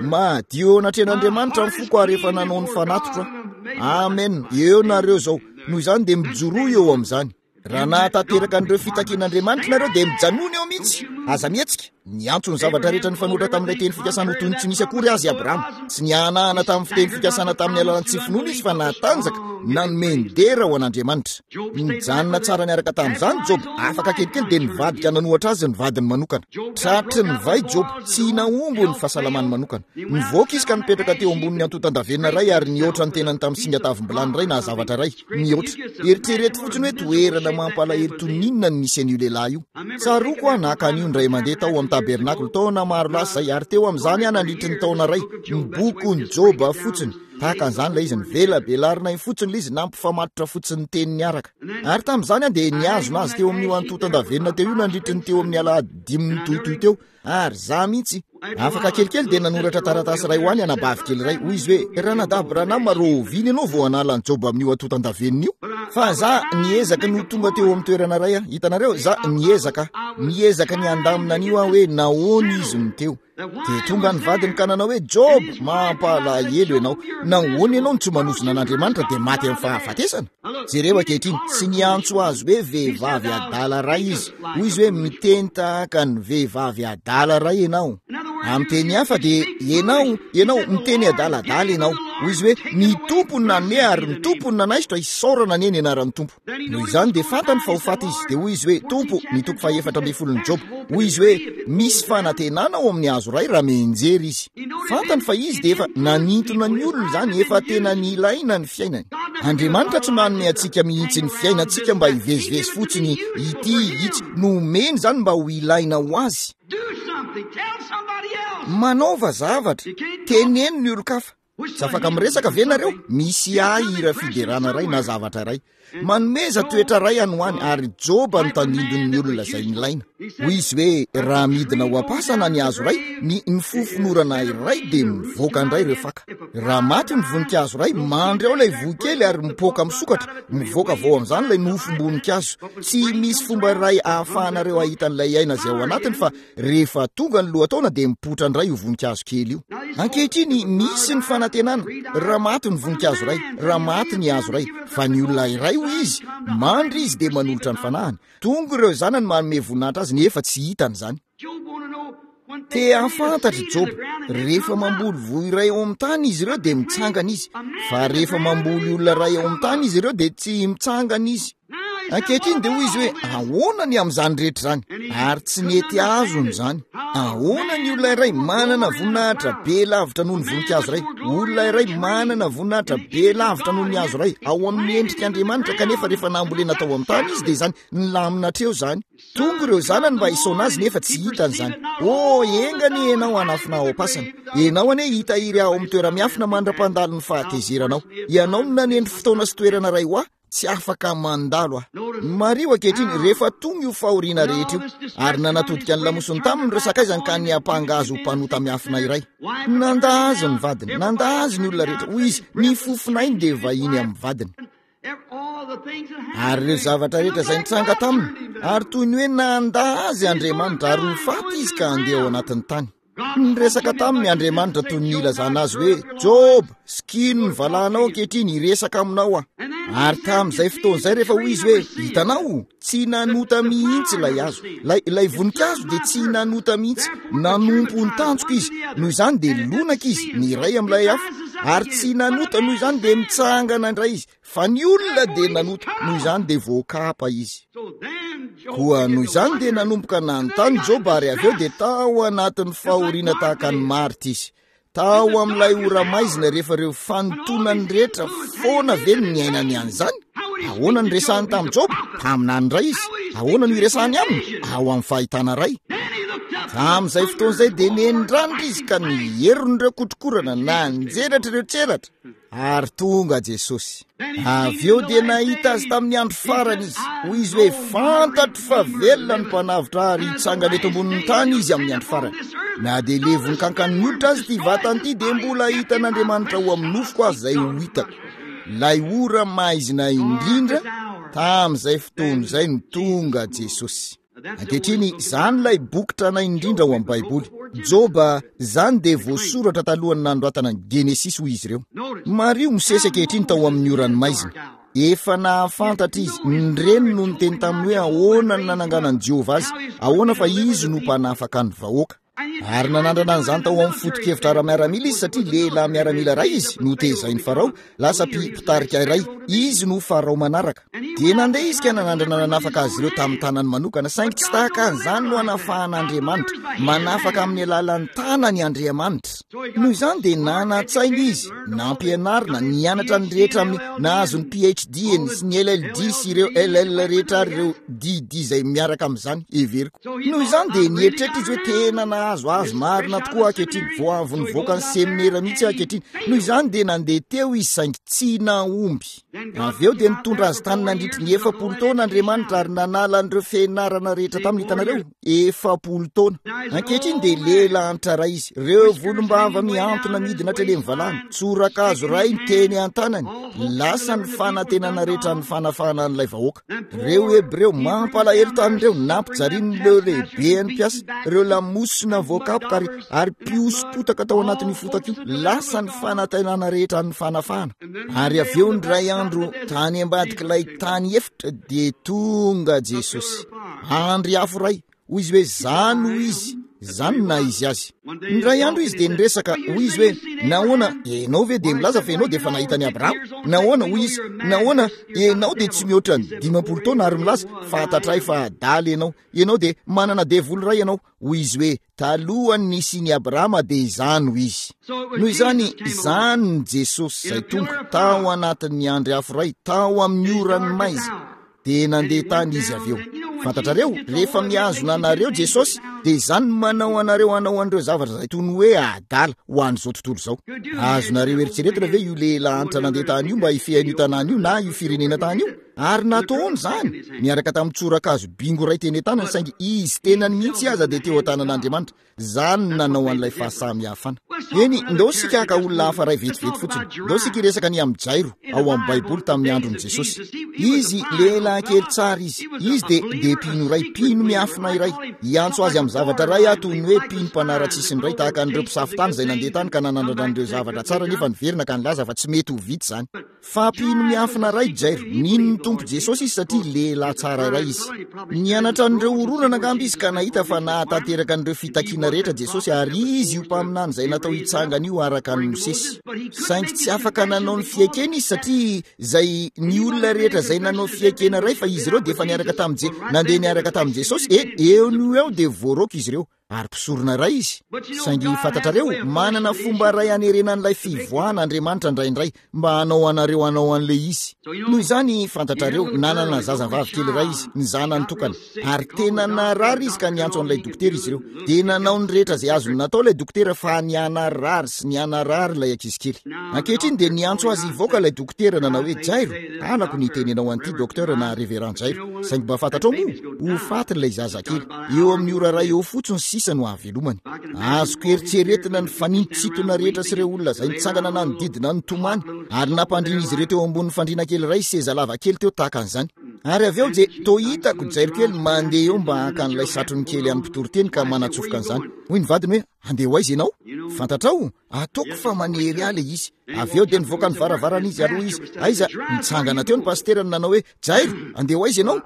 Madio anatrehan'Andriamanitra ny foko ary rehefa nanao ny fanatitra. Amen. Eo nareo zao. Noho izany dia mijoroy eo amin'izany. Raha nahatateraka an'ireo fitakian'Andriamanitra nareo dia mijanony eo mihitsy. Aza mihetsika, niantso ny zavatra rehetra nyfanohitra tamin'ilay teny fikasana ho toy ny tsy nisy akory azy Abrahama. Tsy nianahana tamin'ny fiteny fikasana tamin'ny alalan'ny tsy finoana izy fa natanjaka nanome ny dera ho an'Andriamanitra. Nijanona tsara niaraka tamin'izany Job, afaka kelikely dia nivadika nanohatra azy ny vadiny manokana. Tratry ny vai Job, tsy naombo ny fahasalamany manokana. Nivoaka izy ka nipetraka teo ambony antotan-davenona ray ary nihoatra ny tenany tamin'ny singa tavim-bilany ray na zavatra ray. Nihoatra. Eritrereto fotsiny hoe toerana mampalahelo toy ninona ny misy an'io lehilahy io. Tsaroko a nakan'io ndray mandeha tao amin'ny tabernaklo taona maro lasa zay ary teo amin'izany a nandritry ny taona ray niboko ny Job fotsiny. Tahaka an'izany ilay izy nivela belarina iny fotsiny ilay izy nampifamatotra fotsiny ny teny niaraka. Ary tamin'izany a dia niazona azy teo amin'io antotan-davenona teo io nandritry ny teo amin'ny alahadimy tohitohy teo. Ary za mihitsy afaka kelikely dia nanoratra taratasy ray ho any anabavy kely ray. Hoy izy hoe, Ranadab Ranama ro viny ianao vao analany Job amin'io antotan-davenona io. Fa za niezaka no tonga teo amin'ny toerana ray a. Hitanareo, za niezaka niezaka ny andamina an'io a hoe nahoany izy ny teo. Dia tonga ny vadiny ka nanao hoe, Job, mampalahelo ianao, nahoany ianao ny tsy manosina an'Andriamanitra dia maty amin'ny fahafatesana. Jereo ankehitriny, tsy niantso azy hoe vehivavy adala ray izy. Hoy izy hoe miteny tahaka ny vehivavy adala ray ianao. Amin'ny teny hafa dia ianao, ianao miteny adaladala ianao. Hoy izy hoe ny tompony nanome ary ny tompony nanaisitra isaorana anieny ianaran'ny tompo. Noho izany dia fantany fa ho faty izy. Dia hoy izy hoe, tompo, ny toko fahaefatra ambin'ny folon'ny Job. Hoy izy hoe, misy fanantenana ao amin'ny hazo ray raha menjery izy. Fantany fa izy dia efa nanintona ny olona izany, efa tena nilaina ny fiainany. Andriamanitra tsy manome antsika mihitsy ny fiainantsika mba hivezivezy fotsiny ity itsy, nomeny izany mba ho ilaina ho azy. Manaova zavatra, teneno ny olo-kafa. Tsy afaka miresaka ve nareo? Misy ahira fiderana ray na zavatra ray. Manomeza toetra ray anohany ary Job notandindony olona izay nilaina. Hoy izy hoe, raha midina ho ampasana ny hazo ray, ny ny fofonorana iray dia mivoaka indray ireo faka. Raha maty ny voninkazo ray, mandry ao ilay voakely ary mipoaka misokatra, mivoaka vao amin'izany ilay nofom-boninkazo. Tsy misy fomba ray ahafahanareo ahita an'ilay aina izay ao anatiny fa rehefa tonga ny lohataona dia mipotra indray io voninkazo kely io. Ankehitriny misy ny fanantenana. Raha maty ny voninkazo ray, raha maty ny hazo ray, fa ny olona iray izy mandry izy dia manolotra ny fanahany. Tonga ireo zanany manome voninahitra azy nefa tsy hitany izany. te afantatra Job rehefa mamboly voy iray eo amin'ny tany izy ireo de mitsangana izy fa rehefa mamboly olona ray eo amin'ny tany izy ireo de tsy mitsangana izy. Ankehitriny de hoy izy hoe ahoana ny amin'izany rehetra zany ary tsy nety azony zany. Ahoana ny olona iray manana voninahitra be lavitra noho ny voninkazo iray, olona iray manana voninahitra be lavitra noho ny hazo iray ao amin'ny endrik'Andriamanitra kanefa rehefa nambolena tao amin'ny tany izy de zany nilamina treo zany. Tonga ireo zanany mba hisaona azy nefa tsy hitany zany. O engany ianao anafina ao am-pasana, ianao ane hitahiry ao amin'ny toerana miafina mandra-pandalo ny fahatezeranao, ianao no nanendry fotoana sy toerana iray ho aho tsy afaka mandalo ah. Mario ankehitriny rehefa tonga io fahoriana rehetra io ary nanatodika ny lamosiny taminy resaka aizany ka ny ampangazo mpanota miafina iray. Nandahazo ny vadiny, nandahazo ny olona rehetra. Hoy izy ny fofinainy de vahiny amin'ny vadiny. Ary ireo zavatra rehetra izay nitsanga taminy ary toy ny hoe nandahazy Andriamanitra ary ho faty izy ka andeha ao anatin'ny tany. Niresaka taminy Andriamanitra toy ny ilazana azy hoe Job, skino ny valanao ankehitriny hiresaka aminao ah. Ary tamin'izay fotoana izay rehefa hoy izy hoe hitanao tsy nanota mihitsy ilay hazo, lay, lay voninkazo de tsy nanota mihitsy, nanompo ny tanjoka izy, noho izany de lonaka izy ny iray amin'ilay hafa, ary tsy nanota noho izany de mitsangana indray izy, fa ny olona de nanota noho izany de voakapa izy. Koa noho izany de nanomboka nanontany Job ary avy eo de tao anatin'ny fahoriana tahaka ny Marita izy. Tao amin'ilay ora maizina rehefa reo fanotonany rehetra foana ve ny ainany an'izany. Ahoana ny resahany tamin'ny Job? Taminany ray izy. Ahoana ny resahany aminy? Ao amin'ny fahitana ray. Tamin'izay fotoana izay de nendrandra izy ka niherony ireo kotrokorana na njelatra ireo tselatra. Ary tonga Jesosy. Avy eo de nahita azy tamin'ny andro farany izy. Hoy izy hoe fantatro fa velona ny mpanavitra ary hitsangana eto ambonin'ny tany izy amin'ny andro farany. Na de levony kankany hoditra azy ty vatany ty de mbola hitan'Andriamanitra ho amin'ny nofoko azy zay ho hitako. Lay ora maizina indrindra tamin'izay fotoana izay no tonga Jesosy. Ankehitriny zany lay bokitrana indrindra ho amin'ny Baiboly. Joba zany de voasoratra talohan'ny nandroatana ny Genesis ho izy ireo. Mario misesy ankehitriny tao amin'ny orany maizina. Efa nahafantatra izy ny reny no niteny taminy hoe ahoana ny nananganan'i Jehova azy, ahoana fa izy no mpanafaka ny vahoaka. Ary nanandrana an'izany tao amin'ny foto-kevitra ara-miaramila izy satria lehilahy miaramila ray izy no tezainy Farao, lasa mpitarika iray izy no Farao manaraka. De nandeha izy ka nanandrana nanafaka azy ireo tamin'ny tanany manokana, saingy tsy tahaka an'izany no hanafahan'Andriamanitra, manafaka amin'ny alalan'ny tanany Andriamanitra. Noho izany de nanatsainy izy nampianarina nianatra ny rehetra amin'ny nahazo ny P H D sy ny L L D sy ireo L L rehetra ary ireo D D izay miaraka amin'izany everiko. Noho izany de nieritretra izy hoe tena nahazo azy marina tokoa ankehitriny, vo avy nivoaka ny seminera mihitsy ankehitriny. Noho izany de nandeha teo izy saingy tsy naomby. Avy eo de nitondra azy tany nandritry ny efapolo taona Andriamanitra ary nanala an'ireo fianarana rehetra tamin'ny hitanareo efapolo taona. Ankehitriny de lehilahy ray izy, reo volombava mihantona midina trele mivalany, tsorakazo ray ny teny an-tanany, lasa ny fanantenana rehetra ny fanafahana an'ilay vahoaka. Reo Hebreo mampalahelo tanireo nampijariany leo lehibe ny mpiasa, reo lamosina voakapoka ary ary piosopotaka tao anatin'ny fotaka io, lasa ny fanantenana rehetra ny fanafahana. Ary avy eo ny ray andro tany ambadik'ilay tany efitra de tonga Jesosy. Andry afo ray, hoy izy hoe zany hoy izy, zany na izy azy. Ny ray andro izy de niresaka, hoy izy hoe nahoana enao ve de milaza fa enao de efa nahitany Abraham? Nahoana hoy izy, nahoana enao de tsy mihoatra ny dimampolo taona ary milaza fantatray fa adaly enao, enao de manana devolo ray enao. Hoy izy hoe talohany nisy ny Abrahama de izany hoy izy. Noho izany izany ny Jesosy izay tonga tao anatin'ny andry afo ray, tao amin'ny orany maizina de nandeha tany izy avy eo. Fantatrareo rehefa miazona anareo Jesosy de izany manao anareo anao an'ireo zavatra izay tony hoe adala ho an'izao tontolo izao. Azonareo eritreretina ve io lehilahy antitra nandeha tany io mba hifehan'io tanàna io na io firenena tany io? Ary nataony zany miaraka tamin'ny tsorakazo bingo ray teny tanany, saingy izy tenany mihitsy aza de teo an-tanan'Andriamanitra. Zany nanao an'ilay fahasamihafana. eny ndao sika aka olona hafa ray vetivety fotsiny ndao sika iresaka ny amin'ny jairo ao amin'ny baiboly tamin'ny andron'i Jesosy. Izy lehilahy kely tsara izy izy de de pino ray pino miafina iray iantso azy amin'ny zavatra ray atony hoe pino mpanaratsisiny ray tahaka an'ireo mpisafitany izay nandeha tany ka nanandrana an'ireo zavatra tsara nefa niverina ka nilaza fa tsy mety ho vita zany. Fa pino miafina ray jairo ninony tompo Jesosy izy satria lehilahy tsara iray izy. Nianatra an'ireo oronana angamba izy ka nahita fa nahatanteraka an'ireo fitakiana rehetra Jesosy ary izy io mpaminany izay natao hitsangana io araka ny Mosesy. Saingy tsy afaka nanao ny fiekena izy satria zay ny olona rehetra zay nanao fiekena ray fa izy ireo de efa niaraka tamin'je nandeha niaraka tamin'i Jesosy e eo no eo de voaroko izy ireo ary mpisorona ray izy. Saingy fantatrareo manana fomba ray anerenan'ilay fivoahana Andriamanitra indraindray mba hanao anareo hanao an'le izy. Noho izany fantatrareo nanana zazavavy kely ray izy ny zanany tokana ary tena narary izy ka niantso an'ilay dokotera izy ireo de nanao ny rehetra zay azony natao ilay dokotera fa nianarary sy nianarary ilay ankizy kely. Ankehitriny de niantso azy ivoaka ilay dokotera nanao hoe Jairo anako ny tenenao an'ity dokotera na reverand Jairo saingy mba fantatrao moa ho fatin'ilay zaza kely eo amin'ny ora ray eo fotsiny sisa no avelomany. Azoko eritreretina ny fanintsitona rehetra sy ireo olona zay nitsangana nanodidina ny tomany ary nampandrina izy ireo teo ambony fandriana kely ray seza lava kely teo tahaka an'izany. Ary avy eo je to hitako Jairo kely mandeha eo mba haka an'ilay satrony kely amin'ny mpitoroteny ka manatsofoka an'izany. Hoy ny vadiny hoe andeha ho aiza ianao? Fantatrao ataoko fa manery ala izy. Avy eo de nivoaka ny varavarana izy ary hoy izy aiza nitsangana teo ny pasitera nanao hoe Jairo andeha ho aiza ianao?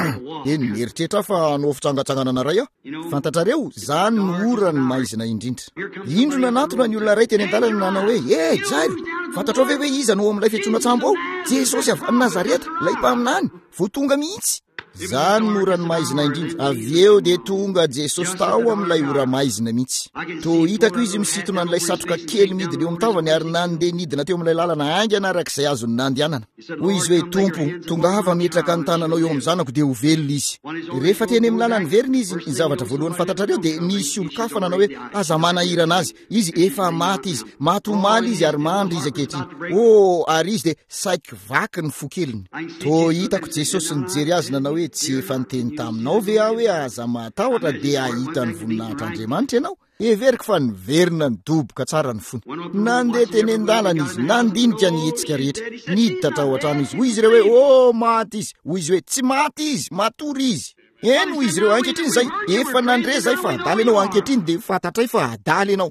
De nieritreritra fa hanao fitsangatsangana anaray aho. Fantatrareo zany no ora ny maizina indrindra. Indro nanatona ny olona ray teny an-dalana nanao hoe e Jairo fantatrao ve hoe iza no amin'ilay fiantsoana tsambo ao? Jesosy avy any Nazareta lay mpaminany vo tonga mihitsy. Zany no ora ny maizina indrindra. Avy eo de tonga Jesosy tao amin'ilay ora maizina mihitsy. To hitako izy misitona an'ilay satroka kely midina eo amin'ny tavany ary nandeha nidina teo amin'ilay lalana aingana arak'izay azony nandehanana. Hoy izy hoe tompo tonga hafa metraka ny tananao eo amin'ny zanako de ho velona izy. Rehefa teny amin'ny lalany verina izy ny zavatra voalohany fantatrareo de nisy olo-kafa nanao hoe aza manahirana azy izy efa maty izy matomaly izy ary mandry izy ankehitriny. Oh ary izy de saiky vaky ny fo keliny. To hitako Jesosy nijery azy nanao hoe tsy efa niteny taminao ve aho hoe aza matahotra de ahita ny voninahitr'Andriamanitra ianao? Everiko fa niverina nidoboka tsara ny fony. Nandeha teny an-dalana izy nandinika ny hetsika rehetra niditra tao an-trano izy. Hoy izy ireo hoe oh maty izy. Hoy izy hoe tsy maty izy matory izy. Eny hoy izy ireo ankehitriny zay efa nandre zay fa adaly ianao ankehitriny de fantatray fa adaly ianao.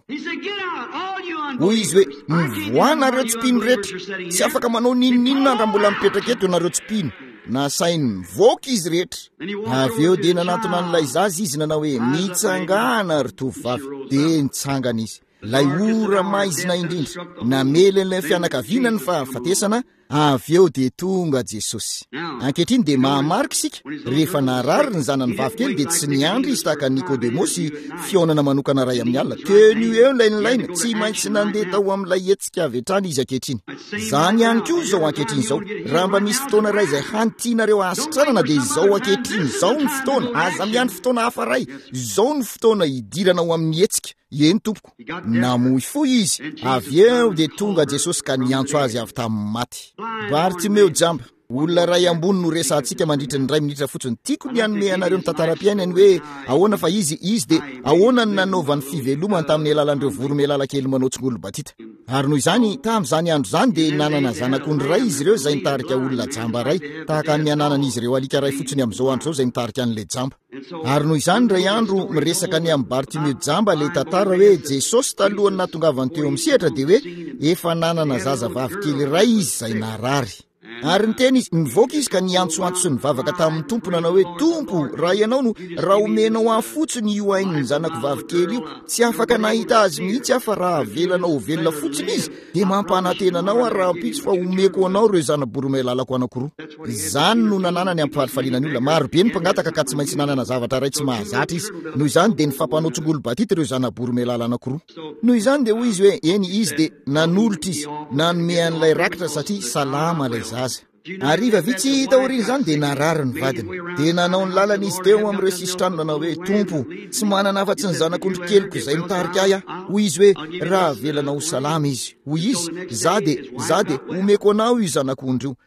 Hoy izy hoe mivoana reo tsipino rehetra tsy afaka manao ninoninona raha mbola mipetraka eto nareo tsipino. Na sainy mivoaka izy rehetra. Avy eo de nanatona an'ilay zaza izy nanao hoe mitsangana ry tovovavy de nitsangana izy. Lay ora maizina indrindra namelin'ilay fianakavianany fa fatesana. Avy eo de tonga Jesosy. Ankehitriny de mahamarika isika rehefa narary ny zanany vavikely de tsy niandry izy tahaka Nikodemosy fionana manokana ray amin'ny alina. Teny eo ilay nilaina tsy maintsy nandeha tao amin'ilay hetsika avy hatrany izy ankehitriny. Zany ihany koa zao ankehitriny zao raha mba misy fotoana ray izay hantianareo asitranana de zao ankehitriny zao ny fotoana aza miandry fotoana hafa ray zao ny fotoana hidirana ao amin'ny hetsika. Eny tompoko namoy fo izy. Avy eo de tonga Jesosy ka niantso azy avy tamin'ny maty. Bartimeo jamba olona ray ambony no resantsika mandritra ny ray minitra fotsiny. Tiako ny anome anareo ny tantaram-piainany hoe ahoana fa izy izy de ahoana ny nanaovany fivelomany tamin'ny alalan'ireo voromailala kely manao tsongolo batita. Ary noho izany tamin'izany andro zany de nanana zanak'ondry ray izy ireo zay nitarika olona jamba ray tahaka ny ananana izy ireo alika ray fotsiny amin'izao andro zao zay nitarika an'le jamba. Ary noho izany ray andro miresaka ny amin'ny Bartimeo jamba le tantara hoe Jesosy talohany natongavany teo amin'ny sehatra de hoe efa nanana zazavavy kely ray izy zay narary. Ary niteny izy nivoaka izy ka niantsoantso sy nivavaka tamin'ny tompo nanao hoe tompo raha ianao no raha omenao ahy fotsiny io ain'ny zanako vavikely io tsy afaka nahita azy mihitsy aho fa raha avelanao ho velona fotsiny izy de mampanantenanao ary raha mpitsy fa omeko anao reo zana-boromahilalako anankiroa. Zany no nananany ampifalifalinany olona marobe ny mpangataka ka tsy maintsy nanana zavatra ray tsy mahazatra izy. Noho izany de nifapanao tsongolo batita reo zana-boromailala anankiroa. Noho izany de hoy izy hoe eny izy de nanolotra izy nanome an'ilay rakitra satria salama lay zaza. Ariva vitsy taoriny zany de narary ny vadiny de nanao ny lalana izy teo amin'ireo sisytrano nanao hoe tompo tsy manana afa-tsy ny zanak'ondry keliko izay mitarika ahy aho. Hoy izy hoe raha velanao salama izy. Hoy izy za de za de omeko anao io zanak'ondry io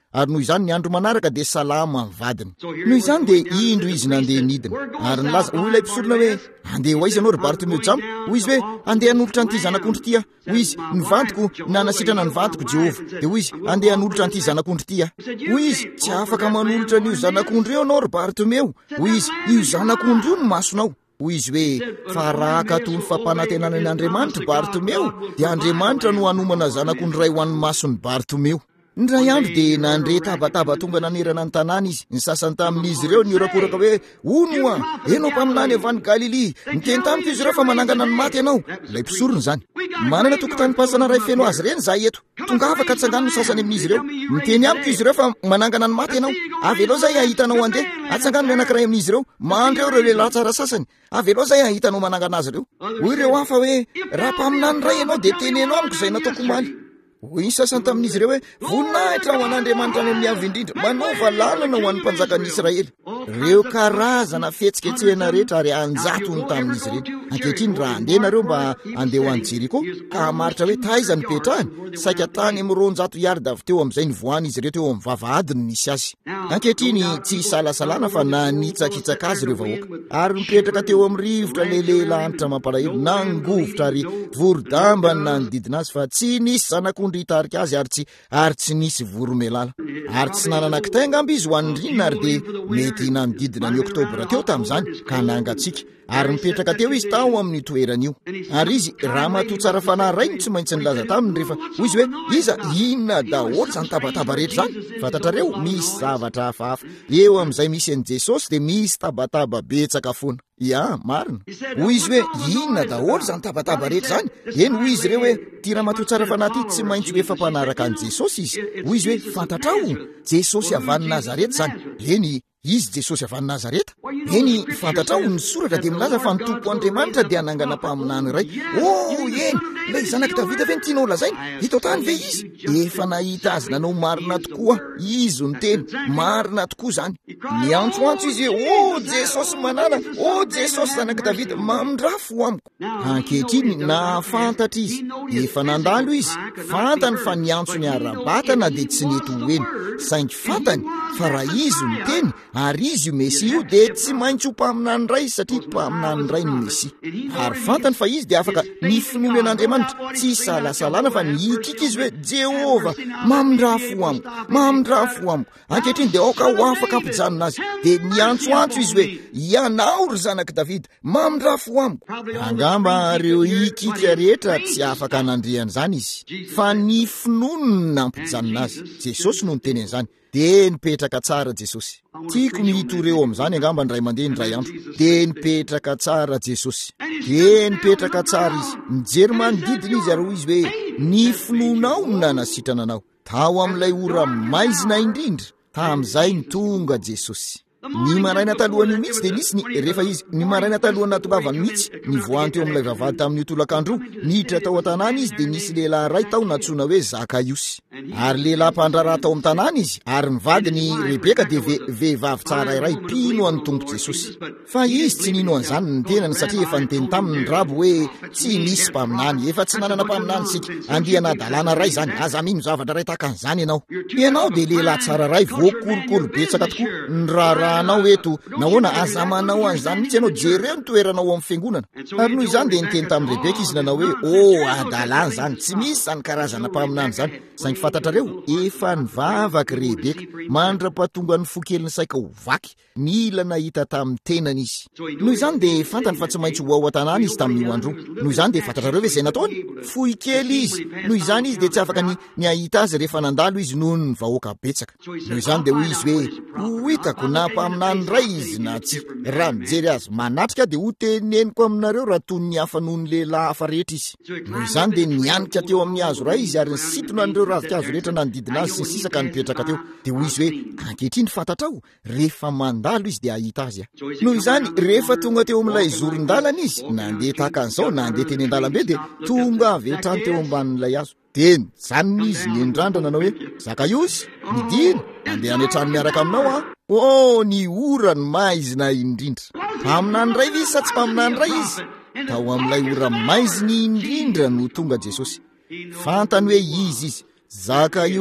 ary noho izany ny andro manaraka dia salama amin'ny vadiny. Noho izany dia indro izy nandeha nidina ary nilaza hoy ilay mpisorona hoe andeha ho aiza ianao ry Bartomeo jamo. Hoy izy hoe andeha hanolotra an'ity zanak'ondry ity. Hoy izy nivantoko nanasitrana nivantoko Jehova. Dia hoy izy andeha hanolotra an'ity zanak'ondry ity. Hoy izy tsy afaka manolotra an'io zanak'ondry io ianao ry Bartomeo. Hoy izy io zanak'ondry io no masonao. Hoy izy hoe fa raha ka toy ny fampanantenana an'Andriamanitra Bartomeo dia Andriamanitra no hanomana zanak'ondry ray ho an'ny mason'ny Bartomeo. Ny ray andro dia nandre tabataba tonga nanerana ny tanàna izy. Ny sasany tamin'izy ireo niorakoraka hoe ono a enao mpaminany avy any Galili miteny tamiko izy ireo fa manangana ny maty ianao. Ilay mpisorona zany manana tokotany pasana ray feno azy reny zahay eto tonga afaka atsangano ny sasany amin'izy ireo miteny amiko izy ireo fa manangana ny maty ianao. Avy aloha zay ahitanao andeha atsangano ny anankiray amin'izy ireo mandreo ireo lehilahy tsara sasany. Avy aloha zay ahitanao manangana azy ireo. Hoy ireo hafa hoe raha mpaminany ray ianao dia tenenao amiko izay nataoko maly. Hoy ny sasany tamin'izy ireo hoe voninahitra ho an'Andriamanitra any amin'ny avy indrindra manaova lalana ho an'ny mpanjakan'ny Israely. Reo karazana fihetsiketsehana rehetra ary anjato ny tamin'izy ireny. Ankehitriny raha andeha nareo mba andeha ho any Jeriko ka hamaritra hoe taiza ny petrahany saika tany amin'ny roanjato iarda avy teo amin'izay nivoahany izy ireo teo amin'ny vavahadiny nisy azy. Ankehitriny tsy salasalana fa nanitsakitsaka azy ireo vahoaka ary mipetraka teo amin'ny rivotra lehilehilanitra mampalahelo nangovotra ary vorodambany nanodidina azy fa tsy nisy zanak'ondry hitarika azy ary tsy ary tsy nisy voromelala ary tsy nanana kitainga amby izy ho an'ndrinina ary dia mety nanodidina ny oktobra teo tamin'izany ka nangatsika ary mipetraka teo izy tao amin'ny toeran'io. Ary izy raha matoa tsara fanahy ray tsy maintsy nilaza taminy rehefa hoy izy hoe iza inona daholo zany tabataba rehetra zany. Fantatrareo misy zavatra hafahafa eo amin'izay misy an'i Jesosy dia misy tabataba betsaka foana. Ya marina. Hoy izy hoe inona daholo zany tabataba rehetra zany. Eny hoy izy ireo hoe ty raha matoa tsara fanahy ty tsy maintsy ho efa mpanaraka an'i Jesosy izy. Hoy izy hoe fantatrao Jesosy avy any Nazareta zany. Eny izy Jesosy avy any Nazareta. Eny fantatrao ny soratra dia milaza fa ny Tompo Andriamanitra dia hanangana mpaminany ray. Oh eny ilay zanaky Davida ve ny tianao lazainy? Hitao tany ve izy? Efa nahita azy nanao marina tokoa izy ny teny marina tokoa zany. Miantsoantso izy hoe oh Jesosy manana, oh Jesosy zanaky Davida mamindrafo amiko. Ankehitriny nahafantatra izy efa nandalo izy fantany fa niantso ny ara-batana dia tsy nety ho eny saingy fantany fa raha izy ny teny ary izy io Mesia io dia tsy maintsy ho mpaminany ray satria mpaminany ray ny Mesia. Ary fantany fa izy dia afaka ny finoana an'Andriamanitra tsy salasalana fa nikika izy hoe Jehova mamindrafo amiko, mamindrafo amiko. Ankehitriny dia aoka ho afaka ampijanona azy dia niantsoantso izy hoe ianao ry zanaky Davida mamindrafo amiko. Angamba reo ikika rehetra tsy afaka nandrian'izany izy fa ny finoana nampijanona azy. Jesosy no niteny an'izany dia nipetraka tsara Jesosy. Tiako mito reo amin'izany angamba ny ray mandeha ny ray andro dia nipetraka tsara Jesosy dia nipetraka tsara izy mijery manodidina izy ary hoy izy hoe ny finoanao no nanasitrana anao tao amin'ilay ora maizina indrindra tamin'izay ny tonga Jesosy. Ny maraina talohany mihitsy dia nisy ny rehefa izy ny maraina talohany natongavany mihitsy ny voany teo amin'ilay vavahady tamin'ny tolakandro niditra tao an-tanàna izy dia nisy lehilahy ray tao natsoina hoe Zakaiosy ary lehilahy mpandraraha tao amin'ny tanàna izy ary nivadiny Rebeka dia vehivavy tsara iray mpino an'ny tompo Jesosy. Fa izy tsy nino an'izany ny tenany satria efa niteny taminy ny rabo hoe tsy nisy mpaminany efa tsy nanana mpaminany sika andiana dalàna ray zany aza mino zavatra ray tahaka an'izany ianao. Ianao dia lehilahy tsara ray voakolokolo betsaka tokoa ny raharaha anao eto nahoana aza manao an'izany mihitsy ianao jereo ny toeranao amin'ny fiangonana. Ary noho izany dia niteny tamin'ny Rebeka izy nanao hoe o adalàna zany tsy misy zany karazana mpaminany zany saingy fantatrareo efa nivavaky Rebeka mandra-pahatonga ny fokeliny saika ho vaky mila nahita tamin'ny tenany izy. Noho izany dia fantany fa tsy maintsy ho ao an-tanàna izy tamin'io andro. Noho izany dia fantatrareo ve izay nataony fohy kely izy. Noho izany izy dia tsy afaka ny niahita azy rehefa nandalo izy noho ny vahoaka betsaka. Noho izany dia hoy izy hoe ho hitako na mpaminany ray izy na tsy. Raha mijery azy manatrika dia ho teneniko aminareo raha toy ny hafa noho ny lehilahy hafa rehetra izy. Noho izany dia nianika teo amin'ny hazo ray izy ary nisintona an'ireo ravin-kazo rehetra nanodidina azy sy ny sisa ka nipetraka teo. Dia hoy izy hoe ankehitriny fantatrao rehefa mandalo izy dia ahita azy. Noho izany rehefa tonga teo amin'ilay zoron-dalana izy nandeha tahaka an'izao nandeha teny an-dalambe dia tonga avy hatrany teo ambanin'ilay hazo. Dia nijanona izy niendrandra nanao hoe Zakaiosy midina andeha any an-trano miaraka aminao a. Oh ny ora ny maizina indrindra. Mpaminany ray izy sa tsy mpaminany ray izy? Tao amin'ilay ora maizina indrindra no tonga Jesosy. Fantany hoe izy izy Zakaiosy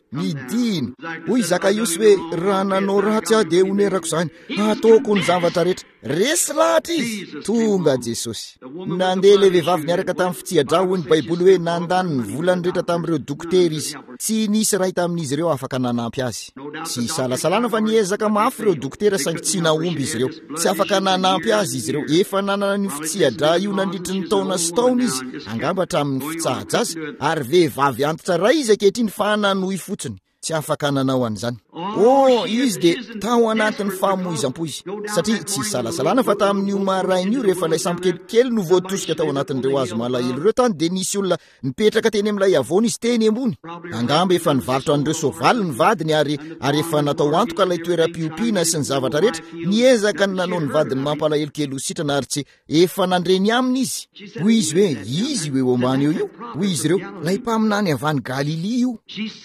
midiny hoy Zakaiosy hoe raha nanao ratsy aho de onerako zany ataoko ny zavatra rehetra resy lahatra izy tonga Jesosy nandeha le vehivavy niaraka tamin'ny fitsia-drao hoy ny baiboly hoe nandany ny volany rehetra tamin'ireo dokotera izy tsy nisy ray tamin'izy ireo afaka nanampy azy tsy salasalana fa niezaka mafy ireo dokotera saingy tsy naomby izy ireo tsy afaka nanampy azy izy ireo efa nanana ny fitsia-dra io nandritry ny taona sy taona izy angambatra amin'ny fitsahajazy ary vehivavy antitra ray izy ankehitriny fa nanohy fotsiny tsy afaka nanao an'izany oh izy de tao anatin'ny famoizam-po izy satria tsy salasalana fa tamin'io marain'io rehefa ilay sambo kelikely no voatosika tao anatin'ireo azo malahelo ireo tany de nisy olona nipetraka teny amin'ilay avona izy teny ambony angamba efa nivarotra an'ireo sovaly ny vadiny ary ary efa natao antoka ilay toeram-piompiana sy ny zavatra rehetra niezaka ny nanao ny vadiny mampalahelo kely ho sitrana ary tsy efa nandreny aminy izy hoy izy hoe izy eo ambany eo io hoy izy ireo lay mpaminany avy any Galili io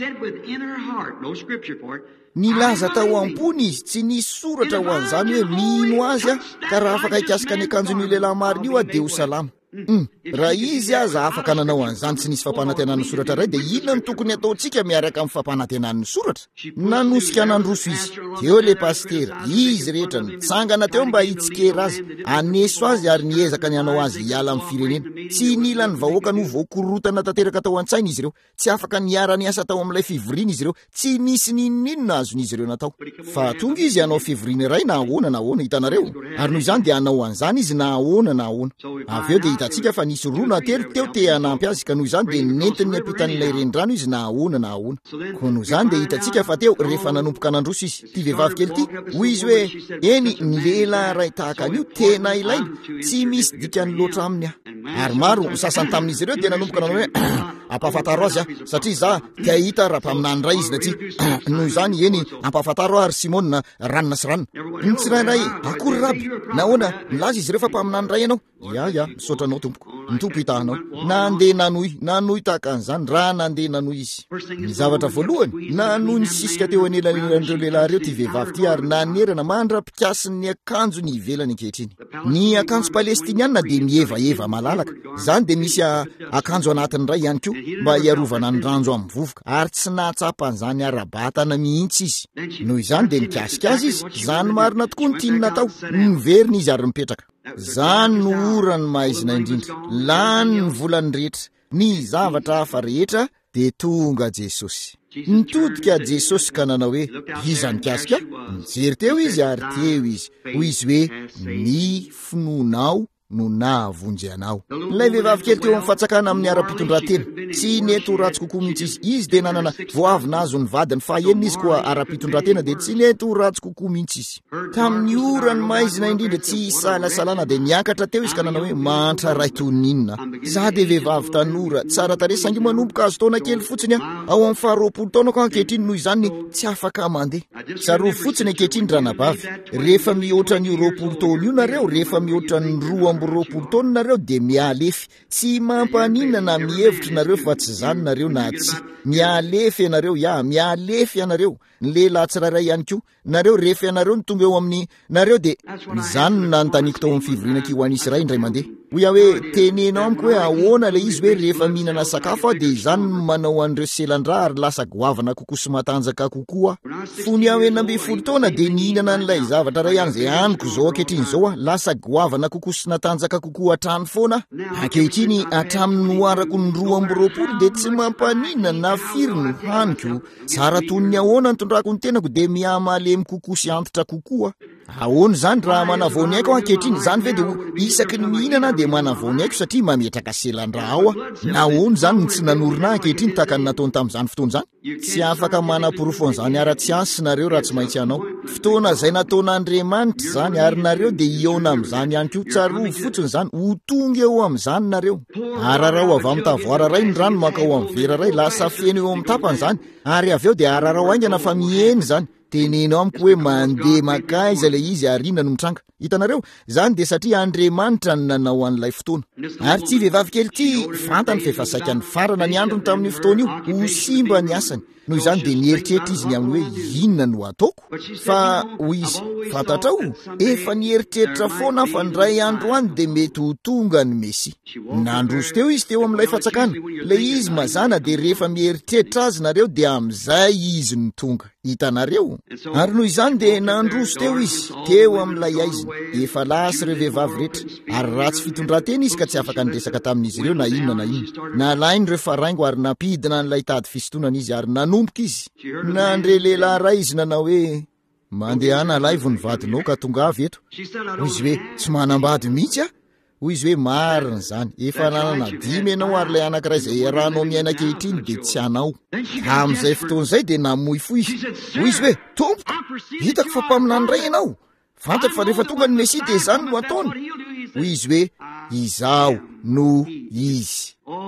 nilaza tao ampony izy tsy nisy soratra ho an'izany hoe mino azy a ka raha afaka hikasika ny akanjon'io lehilahy marina io a de ho salama Mm. raha izy aza afaka nanao an'izany tsy nisy fampanantenan'ny soratra ray de inona ny tokony ataontsika miaraka amin'ny fampanantenan'ny soratra nanosika nandroso izy teo le pastera izy rehetra nitsangana teo mba hitsikera azy aneso azy ary niezaka ny hanao azy hiala amin'ny firenena tsy nila ny vahoaka no voakorotana tanteraka tao an-tsaina izy ireo tsy afaka niara ny asa tao amin'ilay fivoriana izy ireo tsy nisy ninninona azon'izy ireo natao fa tonga izy hanao fivoriana iray na ahoana na ahoana hitanareo ary noho izany de hanao an'izany izy na ahoana na ahoana avy eo de atsika fa nisy roa na telo teo te hanampy azy ka noho izany de nentiny ny ampitan'ilay renirano izy na ahoana na ahoana ko noho izany de hitantsika fa teo rehefa nanomboka nandroso izy ty vehivavy kely ty hoy izy hoe eny ny lehilahy ray tahaka an'io tena ilaina tsy misy dikany loatra aminy ah ary maro sasany tamin'izy ireo de nanomboka nanao hoe ampahafantaro azy ah satria za tia hita raha-paminany ray izy na ty noho izany eny ampahafantaro ary Simona ranona sy ranona ny tsirairay akory raby nahoana nilaza izy ireo fa mpaminany ray ianao ya ya misaotra anao tompoko ny tompo hitanao nandeha nanohy nanohy tahaka an'izany raha nandeha nanohy izy ny zavatra voalohany nanohy ny sisika teo anelanelan'ireo lehilahy reo ty vehivavy ty ary nanerana mandra-pikasiny akanjo ny ivelany ankehitriny ny akanjo palestiniana de mihevaeva malalaka zany de misy akanjo anatiny ray ihany koa mba hiarovana ny ranjo amin'ny vovoka ary tsy nahatsapan'izany arabatana mihitsy izy noho izany de nikasika azy izy zany marina tokoa ny tiany natao niverina izy ary mipetraka zany no orany maizina indrindra lany ny volany rehetra ny zavatra hafa rehetra de tonga Jesosy nitodika Jesosy ka nanao hoe iza nikasika mijery teo izy ary teo izy hoy izy hoe ny finoanao no nahavonjy anao ilay vehivavy kely teo amin'ny fatsakana amin'ny ara-pitondran-tena tsy neto ratsy kokoa mihitsy izy izy de nanana voavy nazo ny vadiny fahaenina izy koa ara-pitondran-tena de tsy neto ratsy kokoa mihitsy izy tamin'ny orany maizina indrindra tsy salasalana de niakatra teo izy ka nanao hoe mantra ray toninina za de vehivavy tanora tsara tare sangy manomboka azo taona kely fotsiny a ao amin'ny faharoapolo taona ko ankehitriny noho izany tsy afaka mandeha tsarovy fotsiny ankehitriny ranabavy rehefa mihoatra ny roapolo taona io nareo rehefa mihoatra ny roa roapolo taona nareo de mialefy tsy mampaninana na mihevitra nareo fa tsy zany nareo na tsy mialefy ianareo ya mialefy ianareo ny lehilahy tsirairay ihany koa nareo rehefa ianareo ny tonga eo amin'ny nareo de zany no nanontaniko tao amin'ny fivoriana ki ho anisy ray indray mandeha hoy aho hoe tenenao amiko hoe ahoana le izy hoe rehefa mihinana sakafo ah de izany manao an'ireo selan-dra ary lasa goavana kokoa sy matanjaka kokoa fony aho enambe folo taona de nihinana n'ilay zavatra ray ihany zay aniko zao ankehitriny zao a lasa goavana kokoa sy natanjaka kokoa hatrany foana ankehitriny hatramin'ny noarako ny roa amby roapolo de tsy mampaninana na firy no haniko tsara tony ny ahoana ny tondrako ny tenako de mihamalemy kokoa sy antitra kokoa ahoana zany raha manavony aiko ankehitriny zany ve de isaky ny mihinana de manavony aiko satria mametraka selan-dra ao a nahoana zany ny tsy nanorina ankehitriny tahaka ny nataony tamin'izany fotoana zany tsy afaka manapirofo an'izany ara-tsiansy nareo raha tsy maintsy anao fotoana zay nataon'Andriamanitra zany ary nareo de iona amin'izany ihany koa tsarovy fotsiny zany ho tonga eo amin'izany nareo ararao avy amin'ny tavoara ray ny rano maka ao amin'ny vera ray lasa feno eo amin'ny tapany zany ary avy eo de ararao aingana fa miheny zany tenenao amiko hoe mandeha makaiza le izy ary inona no mitranga hitanareo zany de satria Andriamanitra ny nanao an'ilay fotoana ary tsy vehivavy kely ty fantany fefa saika ny farana ny androny tamin'ny fotoana io ho simba ny asany noho izany dia nieritreritra izy ny amin'ny hoe inona no ataoko fa hoy izy fantatrao efa nieritreritra foana fa ndray andro any dia mety ho tonga ny Mesia. Nandroso teo izy teo amin'ilay fatsakana ilay izy mazana dia rehefa mieritreritra azy nareo dia amin'izay izy ny tonga hitanareo. Ary noho izany dia nandroso teo izy teo amin'ilay aiziny efa lasy ireo vehivavy rehetra ary ratsy fitondran-tena izy ka tsy afaka niresaka tamin'izy ireo na inona na inona. Nalainy ireo faraingo ary nampidina n'ilay tady fisotonana izy ary nanomboka izy. Nandre lehilahy ray izy nanao hoe mandehana lahy vo nivadinao ka tonga avy eto. Hoy izy hoe tsy manambady mihitsy a. Hoy izy hoe marina zany efa nanana dimy ianao ary ilay anankiray izay rahanao miaina ankehitriny dia tsy anao. Amin'izay fotoan'izay dia namoy fo izy. Hoy izy hoe tompoka hitako fa mpaminany ray ianao, fantako fa rehefa tonga ny Mesia dia izany no ataony. Hoy izy hoe izaho no izy.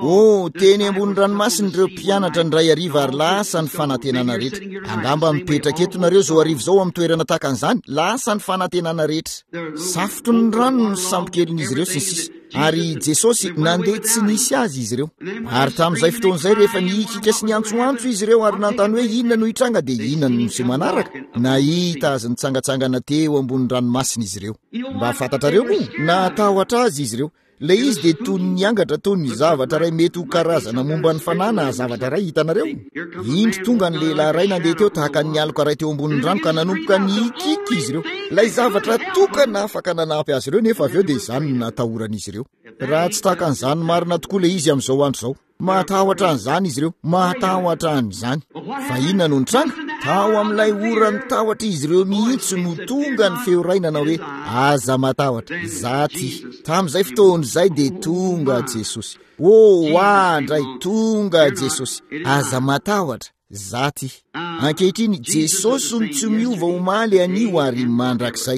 O teny ambony ranomasiny ireo mpianatra ny ray ariva ary lasa ny fanantenana rehetra. Angamba mipetraka eto nareo zao arivo zao amin'ny toerana tahaka an'izany, lasa ny fanantenana rehetra. Safotry ny rano ny sambokelin'izy ireo sy ny sisa. Ary Jesosy nandeha tsy nisy azy izy ireo. Ary tamin'izay fotoan'izay rehefa niikika sy niantsoantso izy ireo ary nantany hoe inona no hitranga dia inona no sy manaraka, nahita azy nitsangatsangana teo ambony ranomasina izy ireo. Mba fantatrareo moa natahotra azy izy ireo. Ilay izy dia toy ny angatra toy ny zavatra ray mety ho karazana momba ny fanana zavatra ray hitanareo. Indro tonga ny lehilahy ray nandeha teo tahaka ny aloka ray teo ambonin'ny rano ka nanomboka niikiky izy ireo. Ilay zavatra tokana afaka nanampy azy ireo nefa avy eo dia izany no natahoran'izy ireo. Raha tsy tahaka an'izany marina tokoa ilay izy amin'izao andro izao. Matahotra an'izany izy ireo, matahotra an'izany. Fa inona no nitranga? Tao amin'ilay ora nitahotra izy ireo mihitsy no tonga ny feo ray nanao hoe aza matahotra zaty. Tamin'izay fotoan'izay dia tonga Jesosy. O andray tonga Jesosy, aza matahotra zaty. Ankehitriny Jesosy no tsy miova omaly anio ary mandrakizay.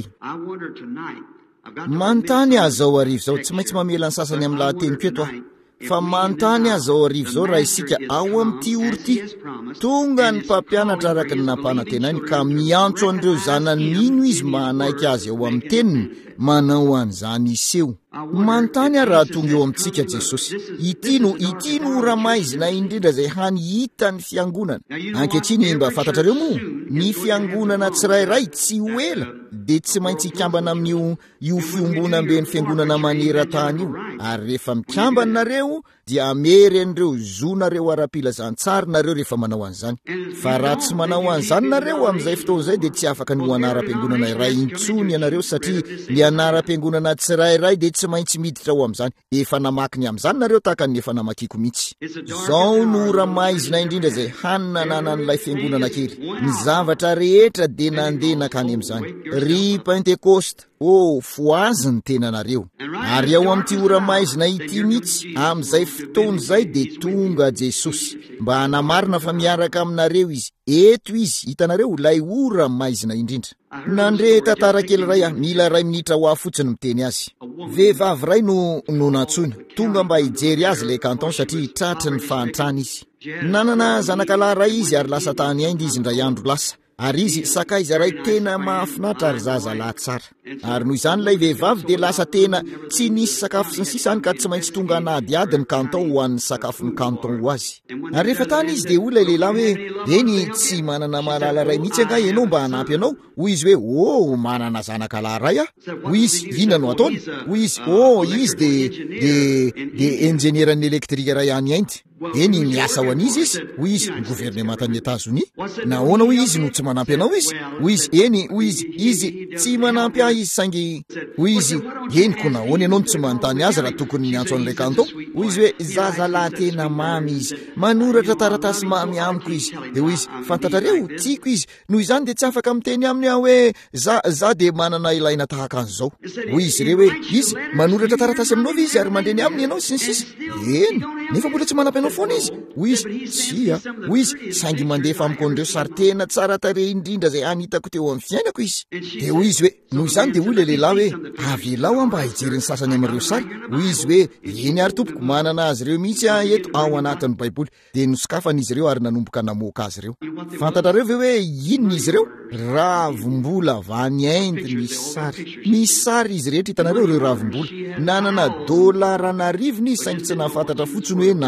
Manontany aza ao arivo zao, tsy maintsy mamela ny sasany amin'ny lahateniko eto aho. Fa manontany aza ao arivo zao raha isika ao amin'ity oro ity. Tonga ny mpampianatra araka ny nampanantenainy ka miantso an'ireo zanany nino izy manaiky azy ao amin'ny teniny manao an'izany iseho. Manontany raha tonga eo amintsika Jesosy. Ity no ity no ora maizina indrindra izay hany hita ny fiangonana. Ankehitriny mba fantatrareo moa ny fiangonana tsirairay tsy ho ela dia tsy maintsy hikambana amin'io io fiombonam-be ny fiangonana maneran-tany io. Ary rehefa mikambana nareo dia amery an'ireo zonareo ara-pilazantsara nareo rehefa manao an'izany. Fa raha tsy manao an'izany nareo amin'izay fotoan'izay dia tsy afaka ny ho anara-piangonana iray intsony ianareo satria ny anara-piangonana tsirairay dia tsy maintsy miditra ao amin'izany. Efa namakiny amin'izany nareo tahaka ny efa namakiko mihitsy. Zao no ora maizina indrindra izay hanina nanan'ilay fiangonana kely. Ny zavatra rehetra dia nandeha nakany amin'izany. Ry Pentekosta, o foazy ny tenanareo. Ary ao amin'ity ora maizina ity mihitsy amin'izay fotoan'izay dia tonga Jesosy mba hanamarina fa miaraka aminareo izy. Eto izy hitanareo ilay ora maizina indrindra. Nandre tantara kely ray aho, mila ray minitra ho aho fotsiny miteny azy. Vehivavy ray no no natsoina tonga mba hijery azy ilay kanton satria tratry ny fahantrana izy. Nanana zanakalahy ray izy ary lasa tany ainy izy indray andro lasa. Ary izy sakaiza ray tena mahafinatra ary zazalahy tsara. Ary noho izany ilay vehivavy dia lasa tena tsy nisy sakafo sy ny sisany ka tsy maintsy tonga nadiady ny kanton ho an'ny sakafo ny kanton ho azy. Ary rehefa tany izy dia olona lehilahy hoe eny tsy manana mahalala ray mihitsy anga ianao mba hanampy anao. Hoy izy hoe o manana zanakalahy ray ah. Hoy izy inona no ataony? Hoy izy o izy dia dia dia enjenieran'ny elektrika ray any ainty. Eny miasa ho an'izy izy. Hoy izy gouvernementan'ny États-Unis. Nahoana hoy izy no tsy manampy anao izy? Hoy izy eny hoy izy izy tsy manampy ahy izy saingy. Hoy izy eny ko nahoana ianao no tsy manontany azy raha tokony miantso an'ilay kanton? Hoy izy hoe zazalahy tena mamy izy, manoratra taratasy mamy amiko izy. Dia hoy izy fantatrareo tiako izy, noho izany dia tsy afaka miteny aminy aho hoe za za dia manana ilaina tahaka an'izao. Hoy izy ireo hoe izy manoratra taratasy aminao izy ary mandeny aminy ianao sy ny sisa. Eny nefa mbola tsy manampy anao foana izy. Hoy izy tsia. Hoy izy saingy mandefa amiko an'ireo sary tena tsara tarehy indrindra izay anitako teo amin'ny fiainako izy. Dia hoy izy hoe noho izany dia olona lehilahy hoe avelao mba hijery ny sasany amin'ireo sary. Hoy izy hoe eny ary tompoko manana azy ireo mihitsy eto ao anatin'ny Baiboly. Dia nosokafana izy ireo ary nanomboka namoaka azy ireo. Fantatrareo ve hoe inona izy ireo? Ravim-bola vanyainty misy sary. Misy sary izy rehetra hitanareo ireo ravim-bola. Nanana dolara narivony izy saingy tsy nahafantatra fotsiny hoe nanana.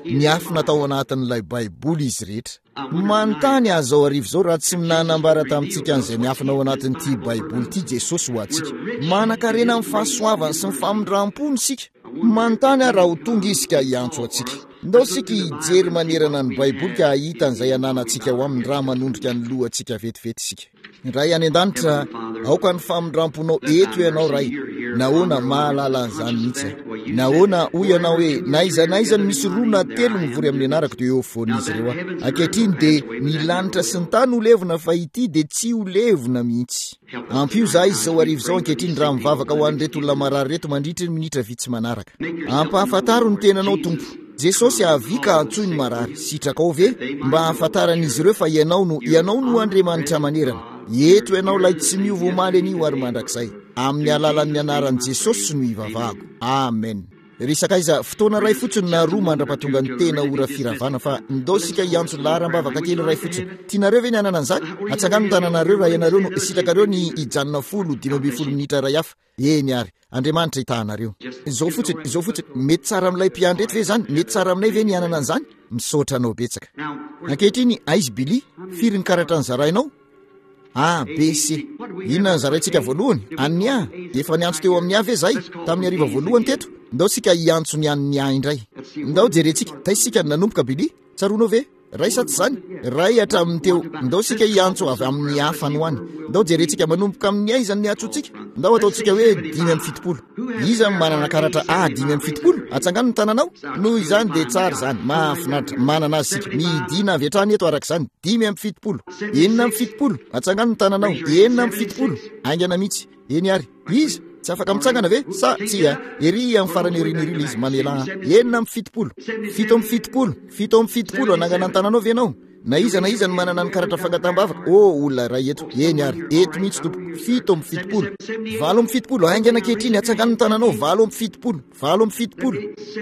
ny afina tao anatin'ilay baiboly izy rehetra. Manontany azao arivo zao raha tsy minanambara tamintsika an'izay miafina ao anatin'ity baiboly ity Jesosy ho antsika. Manan-karena amin'ny fahasoavany sy ny famindram-pony sika. Manontany raha ho tonga izy ka hiantso antsika. Ndao sika hijery manerana ny baiboly ka hahita an'izay ananantsika ao amin'ny raha manondrika ny lohantsika vetivety sika. Ray any an-danitra, aoka ny famindram-ponao eto ianao ray. Nahoana mahalala an'izany mihitsy. Nahoana hoy ianao hoe naiza naiza ny misy roa na telo mivory amin'ny anarako dia eo afovoan'izy ireo aho. Ankehitriny dia ny lanitra sy ny tany ho levona fa ity dia tsy ho levona mihitsy. Ampio za izy zao arivo zao ankehitriny raha mivavaka ho an'ireto olona marary reto mandritra ny minitra vitsy manaraka. Ampahafantaro ny tenanao Tompo. Jesosy avika antsoy ny marary. Sitraka ao ve mba hahafantaran'izy ireo fa ianao no ianao no Andriamanitra manerana. Eto ianao lay tsy miova omaly anio ary mandrakizay. Amin'ny alalan'ny anaran'i Jesosy no ivavahako. Amen. Risakaiza fotoana ray fotsiny na roa mandrapatonga ny tena ora firavana fa ndao sika hiantso laharambavaka kely ray fotsiny. Tianareo ve ny anana an'izany? Atsangano ny tananareo raha ianareo no sitrakareo ny ijanona folo dimy amby folo minitra ray hafa. Eny ary Andriamanitra hitahanareo. Zao fotsiny, zao fotsiny. Mety tsara amin'ilay mpiandry eto ve zany? Mety tsara aminay ve ny anana an'izany? Misaotra anao betsaka. Ankehitriny aizy Bili, firy ny karatra ny zarainao? A, B, C. Inona ny zaraintsika voalohany? An'ny A. Efa niantso teo amin'ny A ve zay? Tamin'ny ariva voalohany teto? Ndao sika hiantso ny an'ny A indray. Ndao jerentsika, taisika nanomboka Bili? Tsaronao ve? Ray sa tsy zany? Ray hatramin'ny teo. Ndao sika hiantso avy amin'ny A fanoany. Ndao jerentsika manomboka amin'ny A izany niantsotsika. Ndao ataontsika hoe dimy amby fitopolo. Iza manana karatra A dimy amby fitopolo? Atsangano ny tananao? Noho izany dia tsara zany. Mahafinaritra. Manana azy sika. Midina avy hatrany eto araka izany. Dimy amby fitopolo. Enina amby fitopolo. Atsangano ny tananao. Enina amby fitopolo. Aingana mihitsy. Eny ary. Iza? Tsy afaka mitsangana ve? Sa tsy a? Ery amin'ny farany erinirily izy manela enina amby fitopolo. Fito amby fitopolo. Fito amby fitopolo anangana ny tananao ve ianao? Na iza na iza ny manana ny karatra fangatambavaka. O olona ray eto. Eny ary. Eto mihitsy tompo. Fito amby fitopolo. Valo amby fitopolo. Aingana ankehitriny atsangano ny tananao. Valo amby fitopolo. Valo amby fitopolo.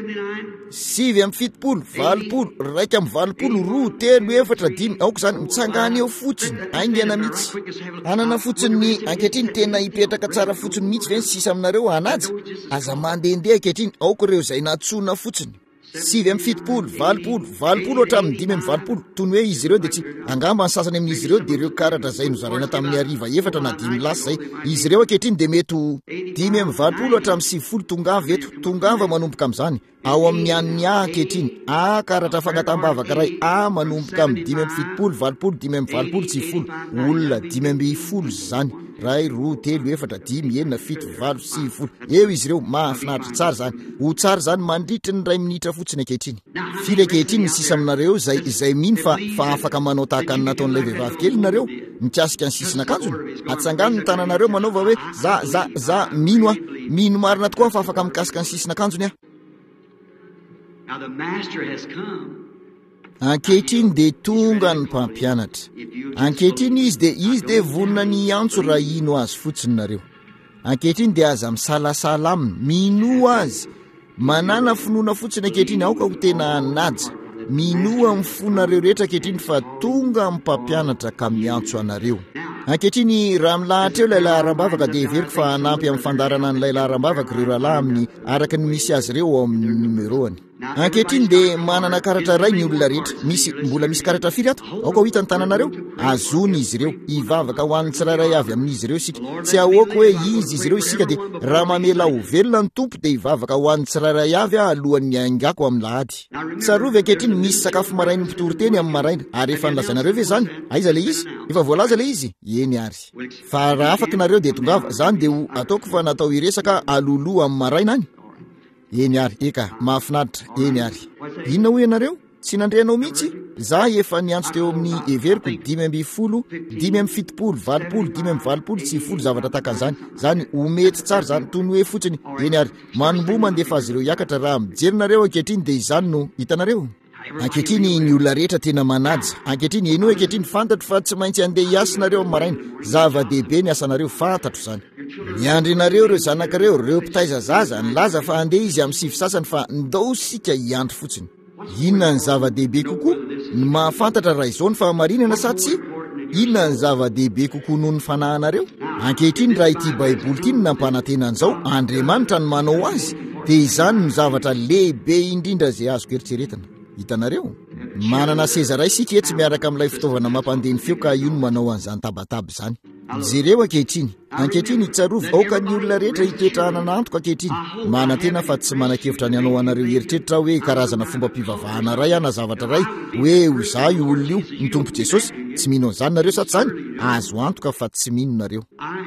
Sivy amby fitopolo. Valopolo. Raika amby valopolo. Roa, telo, efatra, dimy. Aoka izany mitsangana eo fotsiny. Aingana mihitsy. Anana fotsiny ny ankehitriny tena hipetraka tsara fotsiny mihitsy ve ny sisa aminareo anaja. Aza mandehandeha ankehitriny. Aoka ireo izay natsona fotsiny. Sivy amby fitopolo, valopolo, valopolo hatramin'ny dimy amby valopolo. Tony hoe izy ireo dia tsy angamba ny sasany amin'izy ireo dia ireo karatra zay nozaraina tamin'ny ariva efatra na dimy lasa zay. Izy ireo ankehitriny dia mety dimy amby valopolo hatramin'ny sivifolo tongava eto. Tongava manomboka amin'izany. Ao amin'ny an'ny A ankehitriny. A karatra fangatambavaka ray. A manomboka amin'ny dimy amby fitopolo, valopolo, dimy amby valopolo, sivifolo. Olona dimy amby folo zany. Ray, roa, telo, efatra, dimy, enina, fito, valo, sivifolo. Eo izy ireo mahafinaritra tsara zany. Ho tsara zany mandritry ny ray minitra fotsiny ankehitriny. Firy ankehitriny ny sisa aminareo zay izay mino fa fa afaka manao tahaka ny nataon'ilay vehivavy kely nareo. Mikasika ny sisina akanjony. Atsangano ny tananareo manaova hoe za za za mino ah. Mino marina tokoa fa afaka mikasika ny sisina akanjony ah. Now the master has come. Ankehitriny dia tonga ny mpampianatra. Ankehitriny izy dia izy dia vonona ny antso raha ino azy fotsiny nareo. Ankehitriny dia aza misalasala aminy, mino azy. Manana finoana fotsiny ankehitriny aoka ho tena anaja. Mino amin'ny fonareo rehetra ankehitriny fa tonga ny mpampianatra ka miantso anareo. Ankehitriny raha milahatra eo ilay laharambavaka dia everiko fa hanampy amin'ny fandarana n'ilay laharambavaka ireo rahalahy amin'ny araka ny misy azy ireo ao amin'ny numeroany. Ankehitriny dia manana karatra ray ny olona rehetra. Misy mbola misy karatra firy ato? Aoka ho hitany tananareo? Azony izy ireo. Ivavaka ho an'ny tsirairay avy amin'izy ireo sika. Tsy ahoaka hoe izy izy ireo isika dia raha mamela ho velona ny tompo dia ivavaka ho an'ny tsirairay avy alohan'ny aingako amin'ny lahady. Tsarovy ankehitriny misy sakafo marainy mpitoroteny amin'ny maraina. Ary efa nilazanareo ve zany? Aiza le izy? Efa voalaza le izy? Eny ary. Fa raha afaka nareo dia tongava. Zany dia ho ataoko fa natao hiresaka aloloha amin'ny maraina any. Eny ary, eka, mahafinaritra, eny ary. Inona ho ianareo? Tsy nandreanao mihitsy? Za efa niantso teo amin'ny everiko dimy amby folo, dimy amby fitopolo, valopolo, dimy amby valopolo, sivifolo zavatra takan'izany. Zany ho mety tsara zany tony hoe fotsiny. Eny ary, manombo mandefa azy ireo hiakatra raha mijerinareo ankehitriny dia izany no hitanareo. Ankehitriny ny olona rehetra tena manaja. Ankehitriny eno ankehitriny fantatro fa tsy maintsy andeha hiasanareo amin'ny maraina. Zava-dehibe ny asanareo fantatro zany. Miandrinareo ireo zanakareo, ireo mpitaiza zaza, nilaza fa andeha izy amin'ny sivy sasany fa ndao sika hiandry fotsiny. Inona ny zava-dehibe kokoa? Ny mahafantatra raha izao ny fahamarinana sa tsy? Inona ny zava-dehibe kokoa noho ny fanahinareo? Ankehitriny raha ity baiboly ity ny nampanantenan'izao, Andriamanitra ny manao azy, dia izany ny zavatra lehibe indrindra izay azoko eritreretina. hitanareo manana seza ray sika etsy miaraka amin'ilay fitaovana mampandeha ny feo ka io no manao an'izany tabataba zany jereo ankehitriny ankehitriny tsarovo aoka ny olona rehetra hitoetrahana nantoka ankehitriny manantena fa tsy manan-kevitra ny anao anareo heritreritra hoe karazana fomba mpivavahana ray ana zavatra ray hoe ho za io olona io ny tompo Jesosy tsy mino an'izany nareo sa tsy zany azo antoka fa tsy mino nareo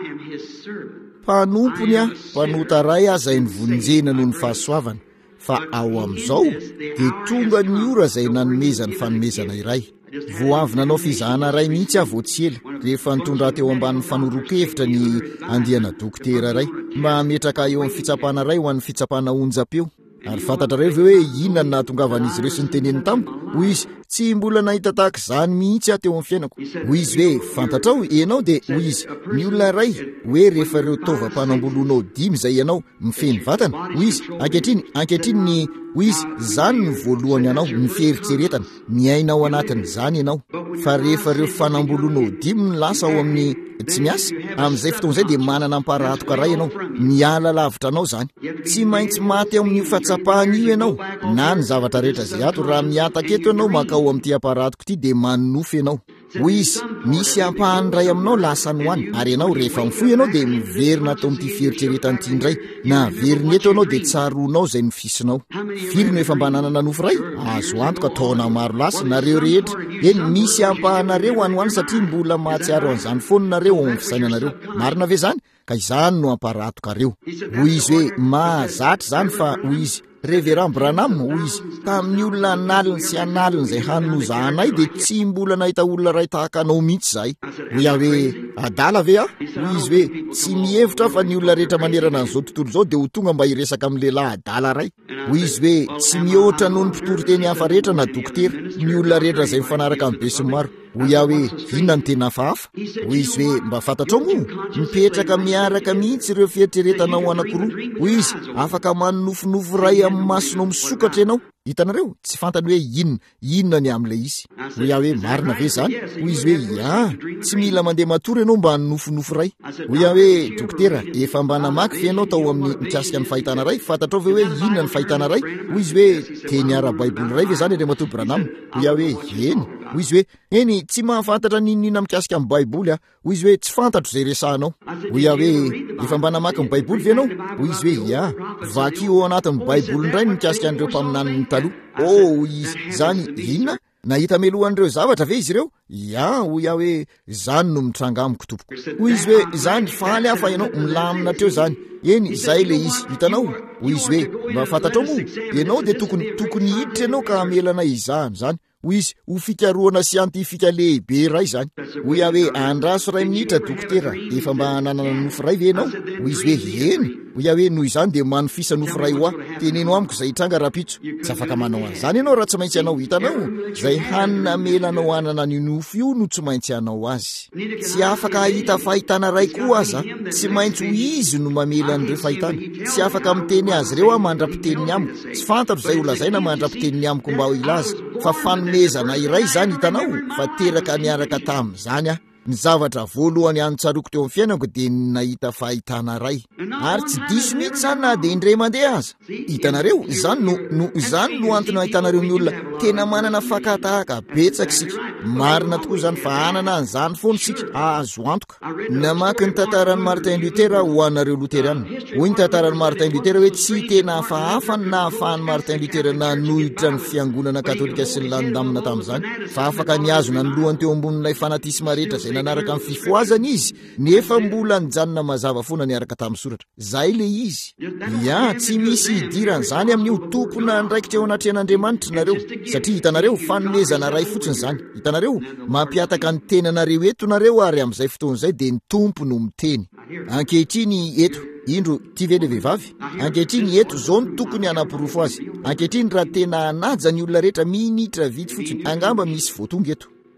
mpanompony a mpanota ray aza ny vonjena noho ny fahasoavana fa ao am'izao dia tonga ny ora izay nanomezany fanomezana iray vo avy nanao fizahana ray mihitsy aho voatsy ela rehefa nitondra teo ambanin'ny fanoronkevitra ny andiana dokotera ray mba hametraka eo amin'ny fitsapana ray ho an'ny fitsapana onjam-peo ary fantatra reo ve hoe inona ny nahatongavan'izy ireo sy ny teneny tamiko hoy izy tsy mbola nahita tahaka izany mihitsy aho teo amin'ny fiainako hoy izy hoe fantatrao ianao dia hoy izy ny olona ray hoe rehefa ireo taovam-panamboloanao dimy izay ianao mifeny vatana hoy izy ankehitriny ankehitriny ny hoy izy zany ny voalohany ianao ny fieritseretana miainao anatiny izany ianao fa rehefa ireo fanamboloanao dimy ny lasa ao amin'ny tsy miasa amin'izay fotoan'izay dia manana amparatoka ray ianao miala lavitra anao zany tsy maintsy maty ao amin'io fahatsapahana io ianao na ny zavatra rehetra izay ato raha miataka eto ianao makao amin'ity aparatoko ity dia manofy ianao hoy izy misy ampahany ray aminao lasa ny hoany ary ianao rehefa mifoy ianao dia miverina atao amin'ity fieritseretanyity indray na veriny eto ianao dia tsaronao izay nofisinao firy no efa mba nanana nofo ray azo antoka taona maro lasa nareo rehetra eny misy ampahanareo any hoany satria mbola mahatsiaro an'izany foana nareo ao amin'ny fisainanareo marina ve zany ka izany no amparatokar-eo hoy izy hoe mahazatra zany fa hoy izy Reverend Branham hoy izy tamin'ny olona analiny sy analiny izay hanozahanay dia tsy mbola nahita olona ray tahaka anao mihitsy zahay hoy aho hoe adala ve ah hoy izy hoe tsy mihevitra fa ny olona rehetra manerana an'izao tontolo izao dia ho tonga mba hiresaka amin'ny lehilahy adala ray hoy izy hoe tsy mihoatra noho ny mpitory-teny hafa rehetra na dokotera ny olona rehetra izay mifanaraka amin'ny be sy maro hoy aho hoe inona ny tena hafahafa hoy izy hoe mba fantatrao moa mipetraka miaraka mihitsy ireo fieritreretanao anankiroa hoy izy afaka manonofonofo ray amin'ny masonao misokatra ianao hitanareo tsy fantany hoe inona inona ny amin'ilay izy hoy aho hoe marina ve zany hoy izy hoe ia tsy mila mandeha matory ianao mba hanonofonofo ray hoy aho hoe dokotera efa mba namaky ve ianao tao amin'ny mikasika ny fahitana ray fantatrao ve hoe inona ny fahitana ray hoy izy hoe teny ara-baiboly ray ve zany ry matoa Branham hoy aho hoe eny hoy izy hoe eny tsy mahafantatra ninina mikasika amin'ny baiboly a hoy izy hoe tsy fantatro izay resahanao hoy aho hoe efa mba namaky ny baiboly ve ianao hoy izy hoe ia vaky ao anatin'ny baiboly indray no mikasika an'ireo mpaminaniny taloha oh hoy izy zany inona nahita melohan'ireo zavatra ve izy ireo ia hoy aho hoe zany no mitranga amiko tompoko hoy izy hoe zany faly hafa ianao milamina teo zany eny zay le izy hitanao hoy izy hoe mba fantatrao moa ianao dia tokony tokony hiditra ianao ka hamelana izany zany hoy izy ho fikaroana siantifika lehibe ray zany hoy aho hoe andraso ray minitra dokotera efa mba nanana nofo ray ve ianao hoy izy hoe eny hoy aho hoe noho izany dia manofisa nofo ray ho aho teneno amiko izay hitranga rapitso tsy afaka manao an'izany ianao raha tsy maintsy ianao hitanao izay hanina melanao anana ny nofo io no tsy maintsy anao azy tsy afaka hahita fahitana ray koa aza tsy maintsy ho izy no mamela an'ireo fahitana tsy afaka miteny azy ireo aho mandra-piteniny amiko tsy fantatro izay olazaina mandra-piteniny amiko mba ho ilaza fa fanomezana iray zany hitanao fa teraka niaraka tamin'izany ah ny zavatra voalohany antsaroko teo amin'ny fiainako dia nahita fahitana ray ary tsy diso mihitsy zany na dia indray mandeha aza hitanareo izany no no izany no antony ahitanareo ny olona tena manana fakatahaka betsaka isika marina tokoa zany fa anana an'izany foana isika azo antoka namaky ny tantaran'ny Martin Luther ho anareo Luteriana hoy ny tantaran'ny Martin Luther hoe tsy tena hafahafa na ahafahan'ny Martin Luther nanohitra ny fiangonana katolika sy ny landamina tamin'izany fa afaka niazona ny lohany teo ambonin'ilay fanatisma rehetra izay nanaraka amin'ny fifoazana izy nefa mbola nijanona mazava foana niaraka tamin'ny soratra zay le izy ia tsy misy hidiran'izany amin'io tompona ndraikitra eo anatrehan'Andriamanitra nareo satria hitanareo fanomezana ray fotsiny zany hitanareo mampiataka ny tenanareo eto nareo ary amin'izay fotoan'izay dia ny tompo no miteny ankehitriny eto indro ty ve le vehivavy ankehitriny eto zao no tokony hanapirofo azy ankehitriny raha tena hanaja ny olona rehetra minitra vitsy fotsiny angamba misy voatonga eto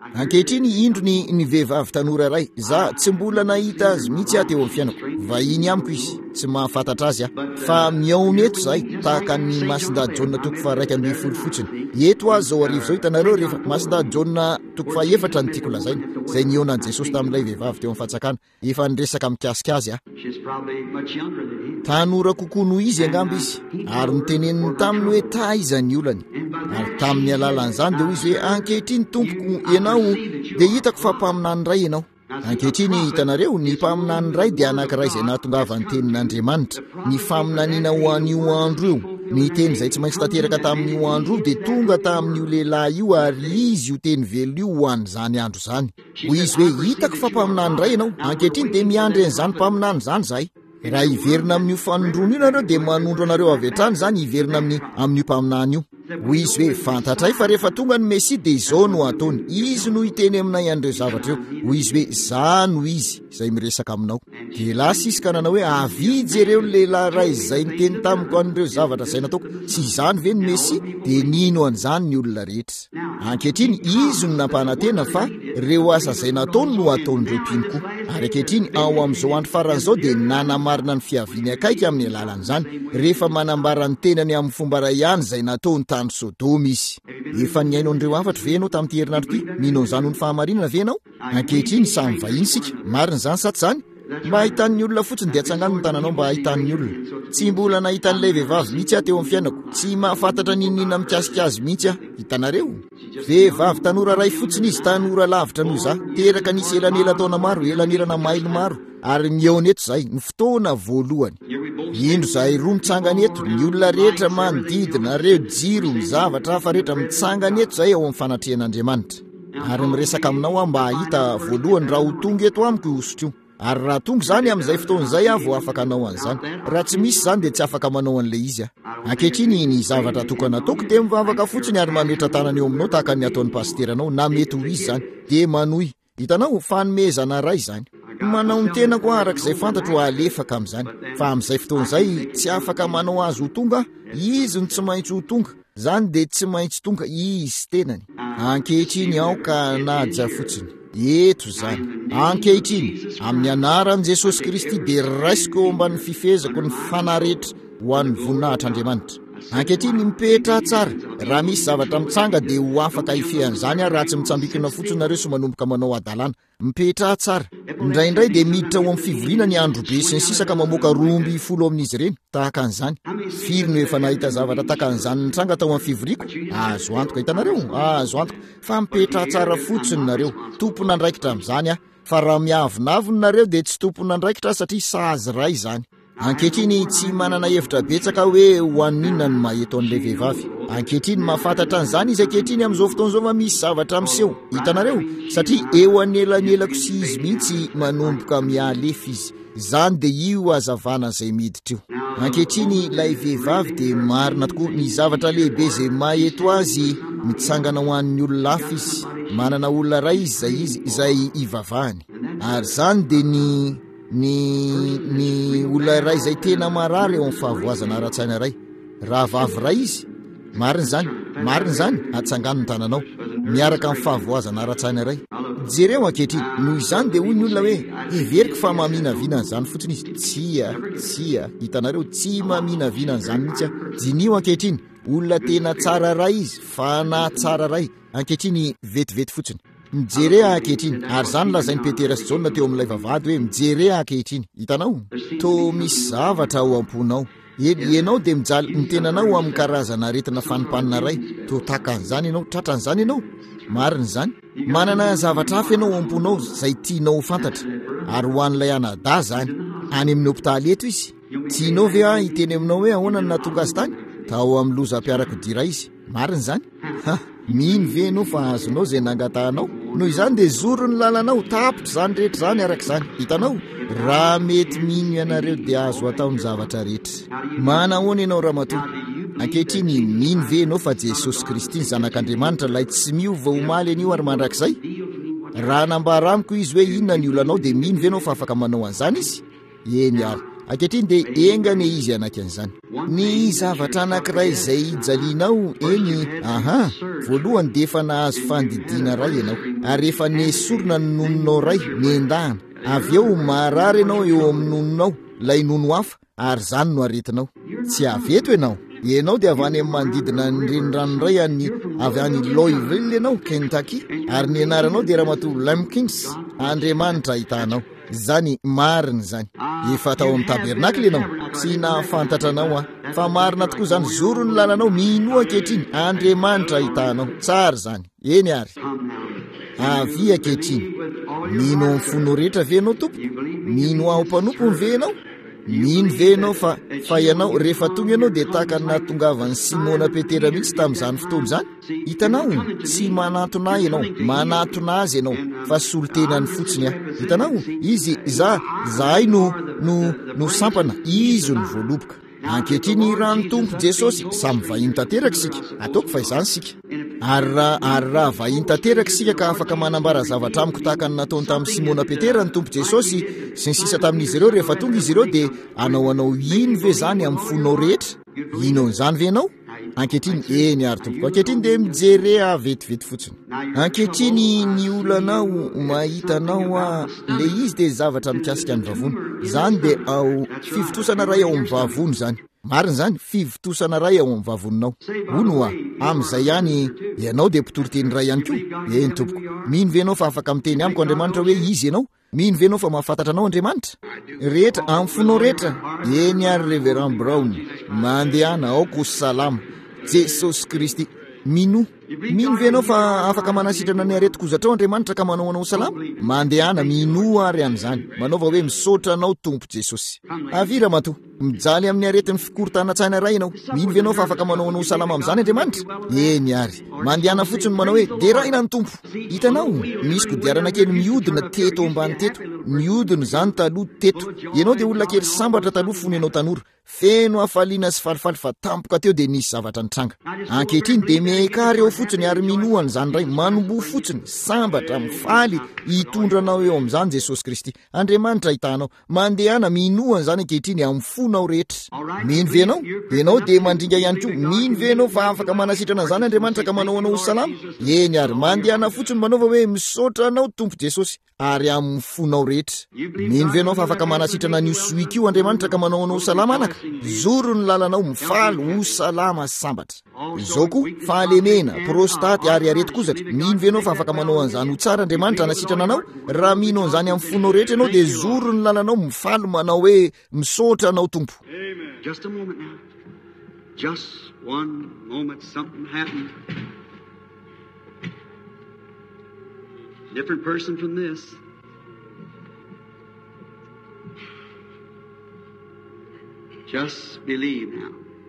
ankehitriny indrony ny vehivavy tanora ray za tsy mbola nahita azy mihitsy aho teo amin'ny fiainako vahiny amiko izy tsy mahafantatra azy aho fa miaona eto zahay tahaka ny masindady jauna toko fa raika amby folo fotsiny eto azy zao arivo zao hitanareo rehefa masindady jauna toko fa efatra ny tiako lazainy zay nionan'i Jesosy tamin'ilay vehivavy teo amin'ny fatsakana efa niresaka mikasika azy ah tanora kokoa noho izy angamba izy ary niteneniny taminy hoe taiza ny olany ary tamin'ny alalan'izany dia hoy izy hoe ankehitriny tompoko ianao dia hitako fa mpaminany ray ianao ankehitriny hitanareo ny mpaminany ray dia anankiray izay nahatongava ny tenin'Andriamanitra ny faminaniana ho an'io andro io ny teny izay tsy maintsy tanteraka tamin'io andro io dia tonga tamin'io lehilahy io ary izy io teny velo io ho an'izany andro izany hoy izy hoe hitako fa mpaminany ray ianao ankehitriny dia miandry an'izany mpaminany izany zahay raha hiverina amin'io fanondroana io nareo dia manondro anareo avy hatrany izany hiverina amin'ny amin'io mpaminany io hoy izy hoe fantatray fa rehefa tonga ny Mesia dia izao no ataony izy no hiteny aminay an'ireo zavatra eo hoy izy hoe za no izy izay miresaka aminao dia lasa izy ka nanao hoe avidy ireo lehilahy ray izay niteny tamiko an'ireo zavatra izay nataoko tsy izany ve ny Mesia dia nino an'izany ny olona rehetra ankehitriny izy no nampanantena fa ireo asa izay nataony no ataon'ireo mpino koa ary ankehitriny ao amin'izao andro faran'izao dia nanamarina ny fiaviany akaiky amin'ny alalan'izany rehefa manambara ny tenany amin'ny fomba ray ihany izay nataony tany Sodoma izy efa niaino an'ireo afatra ve ianao tamin'ity herinandro ity mino an'izany ho ny fahamarinana ve ianao ankehitriny samy vahiny sika marina izany sa tsy izany mba hahitan'ny olona fotsiny dia atsangano ny tananao mba hahitan'ny olona tsy mbola nahitan'ilay vehivavy mihitsy aho teo amin'ny fiainako tsy mahafantatra ninina mikasika azy mihitsy aho hitanareo vehivavy tanora ray fotsiny izy tanora lavitra noho za teraka nisy elanela taona maro elanelana mailo maro ary miaona eto zahay ny fotoana voalohany indro zahay roa mitsangana eto ny olona rehetra manodidina reo jiro ny zavatra hafa rehetra mitsangana eto zahay ao amin'ny fanatrehan'Andriamanitra ary miresaka aminao aho mba hahita voalohany raha ho tonga eto amiko hosotro ary raha tonga zany amin'izay fotoan'izay aho vao afaka anao an'izany raha tsy misy zany dia tsy afaka manao an'ilay izy ah ankehitriny ny zavatra tokana ataoko dia mivavaka fotsiny ary mametra tanana eo aminao tahaka ny ataon'ny pasteranao na mety ho izy zany dia manohy hitanao fanomezana ray zany manao ny tenako arak'izay fantatro alefaka amin'izany fa amin'izay fotoan'izay tsy afaka manao azy ho tonga izy no tsy maintsy ho tonga zany dia tsy maintsy tonga izy tenany ankehitriny ao ka naja fotsiny eto zany ankehitriny amin'ny anaran'i Jesosy Kristy dia raisiko eo ambany fifezako ny fanaretra ho an'ny voninahitr'Andriamanitra ankehitriny mipetra tsara raha misy zavatra mitsanga dia ho afaka hifehan'izany aho raha tsy mitsambikina fotsiny nareo sy manomboka manao adalana mipetra tsara indraindray dia miditra ho amin'ny fivoriana ny andro be sy ny sisa ka mamoaka romby folo amin'izy ireny tahaka an'izany firy no efa nahita zavatra tahaka an'izany nitranga tao amin'ny fivoriako azo antoka hitanareo azo antoka fa mipetra tsara fotsiny nareo tompona andraikitra amin'izany ah fa raha miavinaviny nareo dia tsy tompona andraikitra satria sazy ray izany ankehitriny tsy manana hevitra betsaka hoe ho aninona ny maheto an'ilay vehivavy ankehitriny mahafantatra an'izany izy ankehitriny amin'izao fotoan'izao fa misy zavatra miseho hitanareo satria eo anelanelako sy izy mihitsy manomboka mialefa izy izany dia io azavana izay miditra io ankehitriny ilay vehivavy dia marina tokoa ny zavatra lehibe izay maheto azy mitsangana ho an'ny olona hafa izy manana olona ray izy zay izy izay ivavahany ary izany dia ny ny ny olona ray izay tena marary eo amin'ny fahavoazana ara-tsaina ray raha vavy ray izy marina zany marina zany atsangano ny tananao miaraka amin'ny fahavoazana ara-tsaina ray jereo ankehitriny noho izany dia hoy ny olona hoe everiko fa maminavinan'izany fotsiny izy tsia tsia hitanareo tsy maminavinan'izany mihitsy a jinio ankehitriny olona tena tsara ray izy fa na tsara ray ankehitriny vetivety fotsiny mijere ankehitriny ary zany lazainy Petera sy Jaona teo amin'ilay vavahady hoe mijere ankehitriny hitanao to misy zavatra ao am-ponao ianao dia mijaly ny tenanao amin'ny karazana aretina fanimpanina ray to taka an'izany ianao tratran'izany ianao marina izany manana zavatra hafa ianao am-ponao izay tianao fantatra ary ho an'ilay anada zany any amin'ny hopitaly eto izy tianao ve a hiteny aminao hoe ahoana ny nahatonga azy tany tao amin'ny loza mpiarako dira izy marina izany ha mino ve ianao fa azonao izay nangatahanao noho izany dia zoro ny lalanao tapitra izany rehetra izany araka izany hitanao raha mety mino ianareo dia azo atao ny zavatra rehetra manahoana ianao ramatoa ankehitriny mino ve ianao fa Jesosy Kristy ny zanak'Andriamanitra ilay tsy miova omaly an'io ary mandrakizay raha nambara amiko izy hoe inona ny olanao dia mino ve ianao fa afaka manao an'izany izy eny ary ankehitriny dia engane izy anakan'izany. Ny zavatra anankiray izay jalianao eny, aha, voalohany dia efa nahazo fandidiana ray ianao, ary efa nesorona ny nononao ray niendahana, avy eo marary ianao eo amin'ny nononao lay nono hafa, ary zany no aretinao. Tsy aveto ianao, ianao dia avy any amin'ny manodidina ny reniranoray any avy any Louisville ianao, Kentucky, ary ny anaranao dia Ramatoa Lamkins. Andriamanitra ahitanao. Zany marina zany. Efa tao amin'ny tabernakle ianao, tsy nahafantatra anao a, fa marina tokoa zany, zoro ny lalanao, minoa ankehitriny, Andriamanitra ahitanao. Tsara zany. Eny ary. Avy ankehitriny. Mino amin'ny fonao rehetra ve ianao tompoko? Mino ao mpanompo ve ianao? Mino ve ianao fa fa ianao rehefa tonga ianao dia tahaka ny nahatongavan'ny Simona Petera mihitsy tamin'izany fotoana izany? Hitanao, tsy manatona ahy ianao, manatona azy ianao, fa solitenany fotsiny aho. Hitanao, izy za zahay no no no sampana, izy no voaloboka. Ankehitriny rano tompo Jesosy samy vahiny tanteraka sika, ataoko fa izany sika. Ary raha vahiny tanteraka sika ka afaka manambara zavatra amiko tahaka ny nataony tamin'ny Simona Petera ny tompo Jesosy sy ny sisa tamin'izy ireo, rehefa tonga izy ireo dia anao anao ino ve zany amin'ny fonao rehetra? Ino zany ve ianao? Ankehitriny eny ary tompoko, ankehitriny dia mijery avetivety fotsiny. Ankehitriny ny olanao mahitanao a le izy dia zavatra mikasika ny vavony, zany dia ao fivitosana ray ao amin'ny vavony zany. Marina zany, fivitosana ray ao amin'ny vavoninao. Ono a, amin'izay ihany ianao dia mpitoroteny ray ihany koa. Eny tompoko, mino ve ianao fa afaka miteny amiko Andriamanitra hoe izy ianao? Mino ve ianao fa mahafantatra anao Andriamanitra? Rehetra amin'ny fonao rehetra. Eny ary Reverend Brown, mandehana aoko salama. Jesosy Kristy, mino. Mino ve ianao fa afaka manasitrana ny aretin-kozatrao Andriamanitra ka manao anao salama? Mandehana mino ary amin'izany, manaova hoe misaotra anao tompo Jesosy. Avira mato, mijaly amin'ny aretin'ny fikorontanatsaina ray ianao. Mino ve ianao fa afaka manao anao salama amin'izany Andriamanitra? Eny ary, mandehana fotsiny manao hoe deraina ny tompo. Hitanao, misy kodiarana kely mihodina teto ambany teto, mihodina zany taloha teto. Ianao dia olona kely sambatra taloha fony ianao tanora, feno hafaliana sy falifaly fa tampoka teo dia nisy zavatra nitranga. Ankehitriny dia mihaikary eo fotsiny ary minoany zany ray, manombo fotsiny, sambatra, mifaly, hitondranao eo amin'izany Jesosy Kristy. Andriamanitra hitanao, mandehana minoany zany ankehitriny amin'ny fonao rehetra. Mino ve ianao? Ianao dia mandringa ihany koa, mino ve ianao fa afaka manasitrana zany Andriamanitra ka manao anao salama? Eny ary, mandehana fotsiny manaova hoe misaotra anao tompo Jesosy ary amin'ny fonao rehetra. Mino ve ianao fa afaka manasitrana n'io soik io Andriamanitra ka manao anao salama anaka? Zoro ny lalanao, mifaly ho salama sambatra. Izao koa fahalemena, prostaty ary areti-kozatra. Mino ve ianao fa afaka manao an'izany ho tsara Andriamanitra anasitrana anao? Raha mino an'izany amin'ny fonao rehetra ianao dia zoro ny lalanao, mifaly manao hoe misaotra anao tompo. Just a moment now. Just one moment, something happened. Different person from this. Just believe now.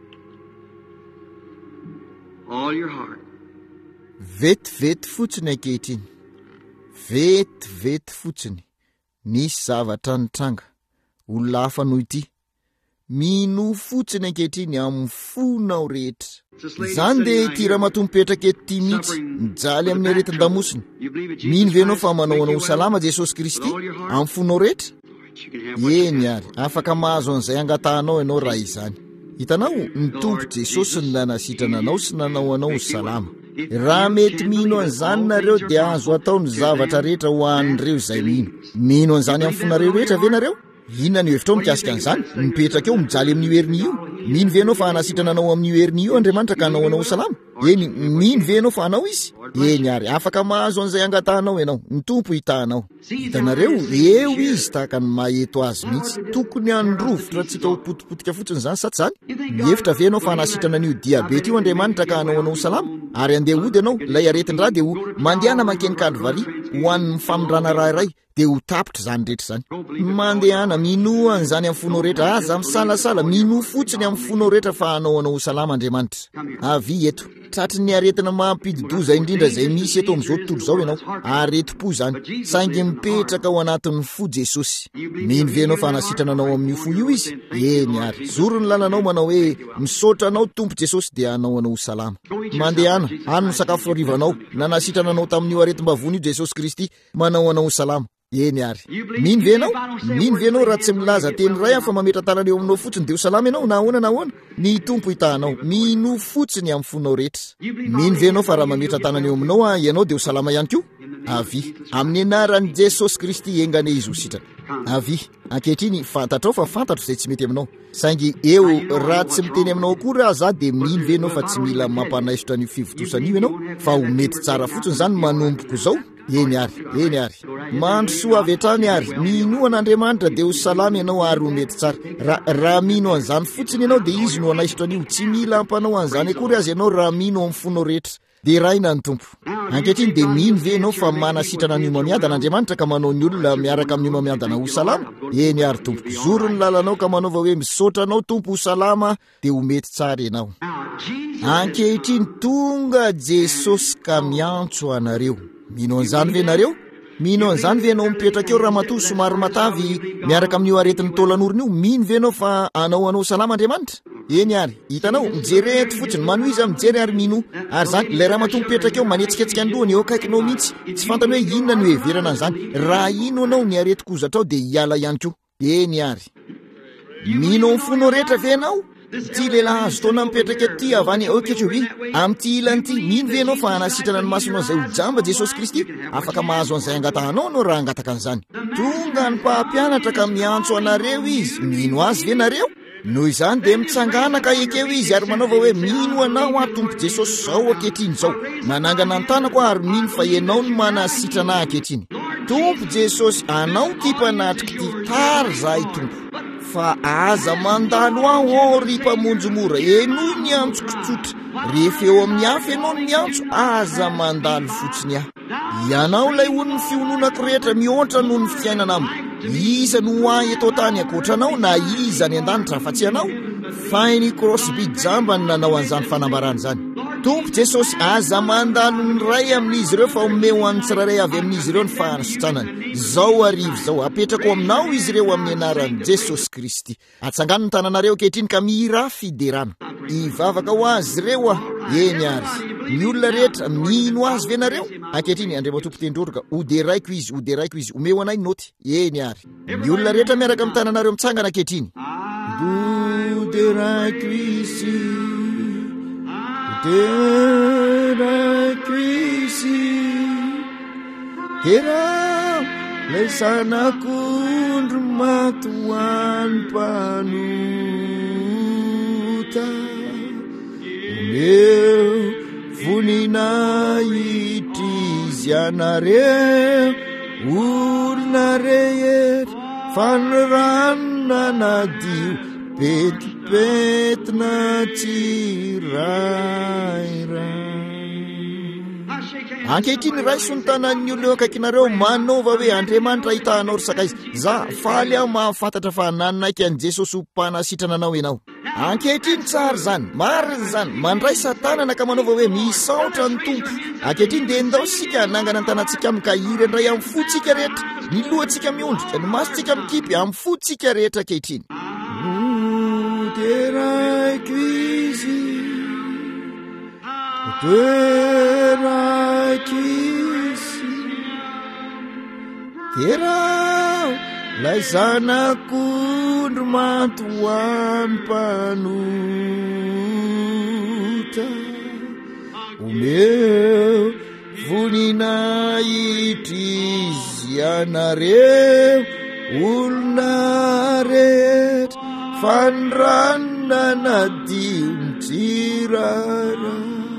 All your heart. Vetivety fotsiny ankehitriny. Vetivety fotsiny. Nisy zavatra nitranga. Olona hafa noho ity. Mino fotsiny ankehitriny amin'ny fonao rehetra. Zany dia ity ramatoa mipetraka eto ity mihitsy, mijaly amin'ny aretin-damosiny. Mino ve ianao fa manao anao salama Jesosy Kristy amin'ny fonao rehetra? Eny ary, afaka mahazo an'izay angatahanao ianao raha izany. Hitanao, ny tompo Jesosy ny nanasitrana anao sy nanao anao salama. Raha mety mino an'izany nareo dia azo atao ny zavatra rehetra ho an'ireo izay mino. Mino an'izany amin'ny fonareo rehetra ve nareo? Inona ny hevitra ao mikasika an'izany? Mipetraka eo mijaly amin'io heriny io. Mino ve ianao fa anasitrana anao amin'io heriny io Andriamanitra ka anao anao salama? Eny, mino ve ianao fa anao izy? Eny ary, afaka mahazo an'izay angatahanao ianao, ny tompo hitahanao. Hitanareo, eo izy tahaka ny maheto azy mihitsy. Tokony androvotra antsika ho potipotika fotsiny zany sa tsy zany? Mihevitra ve ianao fa anasitrana an'io diabety io Andriamanitra ka anao anao salama? Ary andeha hody ianao, lay aretin-draha dia ho mandehana mankeny Kalvari ho an'ny famindrana raharay dia ho tapitra zany rehetra zany. Mandehana mino an'izany amin'ny fonao rehetra, aza misalasala, mino fotsiny amin'ny fonao rehetra fa anao anao salama Andriamanitra. Avy eto, tratry ny aretina mampididoza indrindra izay misy eto amin'izao tontolo izao ianao, aretim-po zany, saingy mipetraka ao anatin'ny fo Jesosy. Mino ve ianao fa anasitrana anao amin'io fo io izy? Eny ary, zoro ny lalanao manao hoe misaotra anao tompo Jesosy dia anao anao salama. Mandehana, ano ny sakafo rivanao, nanasitrana anao tamin'io aretim-bavony io Jesosy Kristy, manao anao salama. eny ary mino ve ianao mino ve ianao raha tsy milaza teny ray afa mametra tanana eo aminao fotsiny de ho salama ianao na ahoana na ahoana ny tompo hitanao mino fotsiny amin'ny fonao rehetra mino ve ianao fa raha mametra tanana eo aminao a ianao de ho salama ihany koa avy amin'ny anaran'i Jesosy Kristy engane izy ho sitrana avy ankehitriny fantatrao fa fantatro izay tsy mety aminao saingy eo raha tsy miteny aminao akory raha za de mino ve ianao fa tsy mila mampanaisotra ny fivotosana io ianao fa ho mety tsara fotsiny zany manomboko zao eny ary eny ary mandro soa avy hatrany ary mino an'Andriamanitra de ho salama ianao ary ho mety tsara raha raha mino an'izany fotsiny ianao de izy no anaisotra an'io tsy mila ampanao an'izany akory azy ianao raha mino amin'ny fonao rehetra de raina ny tompo ankehitriny de mino ve ianao fa manasitrana ny omamiadana Andriamanitra ka manao ny olona miaraka amin'ny omamiadana ho salama eny ary tompo zoro ny lalanao ka manaova hoe misaotra anao tompo ho salama de ho mety tsara ianao ankehitriny tonga Jesosy ka miantso anareo mino an'izany ve nareo mino an'izany ve ianao mipetraka eo raha matoa somary matavy miaraka amin'io aretin'ny taolan'orona io mino ve ianao fa anao anao salama Andriamanitra eny ary hitanao mijery eto fotsiny mano izy mijery ary mino ary zany ilay raha matoa mipetraka eo manetsiketsika andohany eo akaikinao mihitsy tsy fantany hoe inona ny heverana an'izany raha ino anao ny areti-kozatra ao de hiala ihany koa eny ary mino amin'ny fonao rehetra ve ianao ty lehilahy azo taona mipetraka ety avy any oketrovy amin'ity ilanyity mino ve ianao fa anasitrana ny masonao an'izay ho jamba Jesosy Kristy afaka mahazo an'izay angatahanao anao raha angataka an'izany tonga ny mpampianatra ka miantso anareo izy mino azy ve nareo noho izany de mitsangana ka ekeo izy ary manaova hoe mino anao a tompo Jesosy zao akehitriny zao manangana ny tanako ary mino fa ianao no manasitrana akehitriny tompo Jesosy anao ty mpanatrika ty tara zahay tompo fa aza mandalo aho ry mpamonjy mora enoy ny antsokotsotra rehefa eo amin'ny hafa ianao ny miantso aza mandalo fotsiny aho ianao lay ho ny fiononako rehetra mihoatra noho ny fiainana amiko iza no ahy eto tany akoatranao na iza ny an-danitra fa tsy anao fainy Crosby jamba ny nanao an'izany fanambarana zany tompo Jesosy aza mandalo ny ray amin'izy ireo fa omeo ho an'ny tsirairay avy amin'izy ireo ny fahanasitranany zao arivo zao apetrako aminao izy ireo amin'ny anaran'i Jesosy Kristy atsangano ny tananareo ankehitriny ka mihira fiderana ivavaka ho azy ireo a eny ary ny olona rehetra mino azy ve nareo ankehitriny Andriamatompo tendroroka ode raiko izy ode raiko izy omeo anay noty eny ary ny olona rehetra miaraka amin'ny tananareo mitsangana ankehitriny ode raiko izy ode raiko izy tera lay sanak'ondro matoany mpanota omeo vonina itry anareo olona rehetra fanoranona nadio petipetina tsirairay ankehitriny raiso ny tanan'ny olona eo akaikinareo manova hoe Andriamanitra ahitahanao ry sakaizy za faly aho mahafantatra fa nanaiky an'i Jesosy ho mpanasitrana anao ianao ankehitriny tsara zany marina zany mandray satanana ka manova hoe misaotra ny tompo ankehitriny de ndao sika nangana ny tanantsika aminy ka iry andray amin'ny fotsika rehetra ny lohantsika miondrika ny masontsika mikipy amin'ny fotsika rehetra ankehitriny teraiko izy teraiko izy tera lay zanak'ondro matoany mpanota omeo vonina itry izy anareo olona rehetra fanranona nadio mitsirara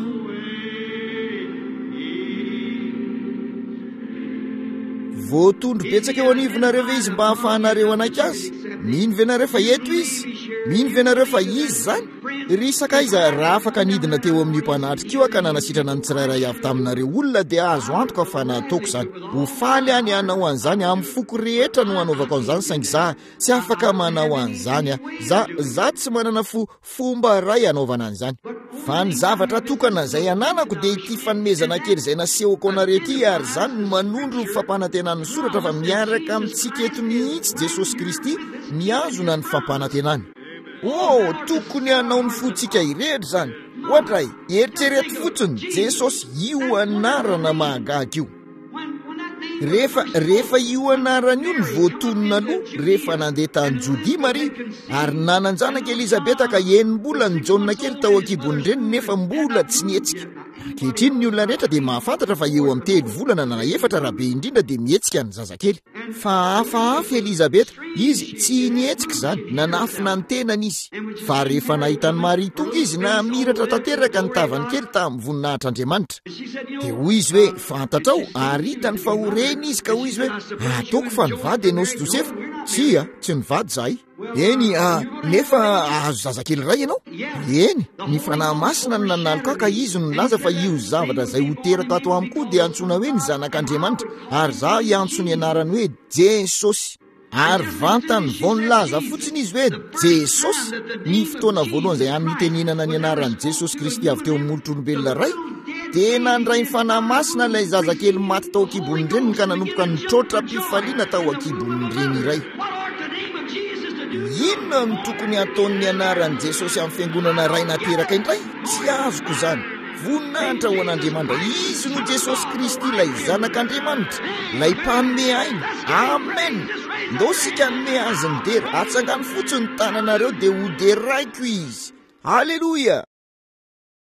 voatondro betsaka eo anivonareo ve izy mba hahafahanareo anaiky azy mino ve nareo fa eto izy mino ve nareo fa izy zany ry sakaiza raha afaka nidina teo amin'ny mpanatrika io aka nanasitrana ny tsirairay avy taminareo olona de azo antoka fa nataoko zany ho faly any anao an'izany amin'ny foko rehetra no anaovako an'izany saingy za tsy afaka manao an'izany a za za tsy manana fo fomba ray anaovana an'izany fa ny zavatra tokana zay ananako de ity fanomezana kely zay nasehoko anareo ty ary zany no manondro fampanantenany soratra fa miaraka amintsika eto mihitsy Jesosy Kristy miazona ny fampanantenany oh tokony anao ny fotsika irery zany ohatra eritrereto fotsiny Jesosy io anarana mahagaga io rehefa rehefa io anarany io ny voatonona aloha rehefa nandeha tany Jodia Maria ary nananjanaka Elizabeta ka enim-bola ny Jaona kely tao akibony reny nefa mbola tsy nietsika. Ankehitriny ny olona rehetra dia mahafantatra fa eo amin'ny telo volana na efatra rabe indrindra dia mietsika ny zazakely. Fa hafahafa Elizabeta, izy tsy nietsika izany, nanafina ny tenany izy. Fa rehefa nahita ny Maria tonga izy namiratra tanteraka ny tavany kely tamin'ny voninahitr'Andriamanitra. Dia hoy izy hoe fantatrao ary hitany fa ho reny izy ka hoy izy hoe ataoko fa nivady ianao sy Josefa. Tsia, tsy nivady zahay. Eny, ah, nefa azo zazakely ray ianao? Eny, ny fanahy masina ny nanalika ka izy no nilaza fa io zavatra izay ho teraka ato amiko dia antsoina hoe ny zanak'Andriamanitra, ary za iantso ny anarany hoe Jesosy. Ary vantany vao nilaza fotsiny izy hoe Jesosy, ny fotoana voalohany izay hanitenenana ny anaran'i Jesosy Kristy avy teo amin'ny molotr'olombelona ray, dia nandray ny fanahy masina ilay zazakely maty tao akibony reny ka nanomboka nitrotra mpifaliana tao akibony reny iray. Inona no tokony ataon'ny anaran'i Jesosy amin'ny fiangonana ray nateraka indray? Tsy azoko izany. Voninahitra ho an'Andriamanitra, izy no Jesosy Kristy ilay zanak'Andriamanitra, ilay mpanome aina. Amen. Ndao sika nome azy ny dera, atsangany fotsiny ny tananareo dia ho deraiko izy. Haleluya.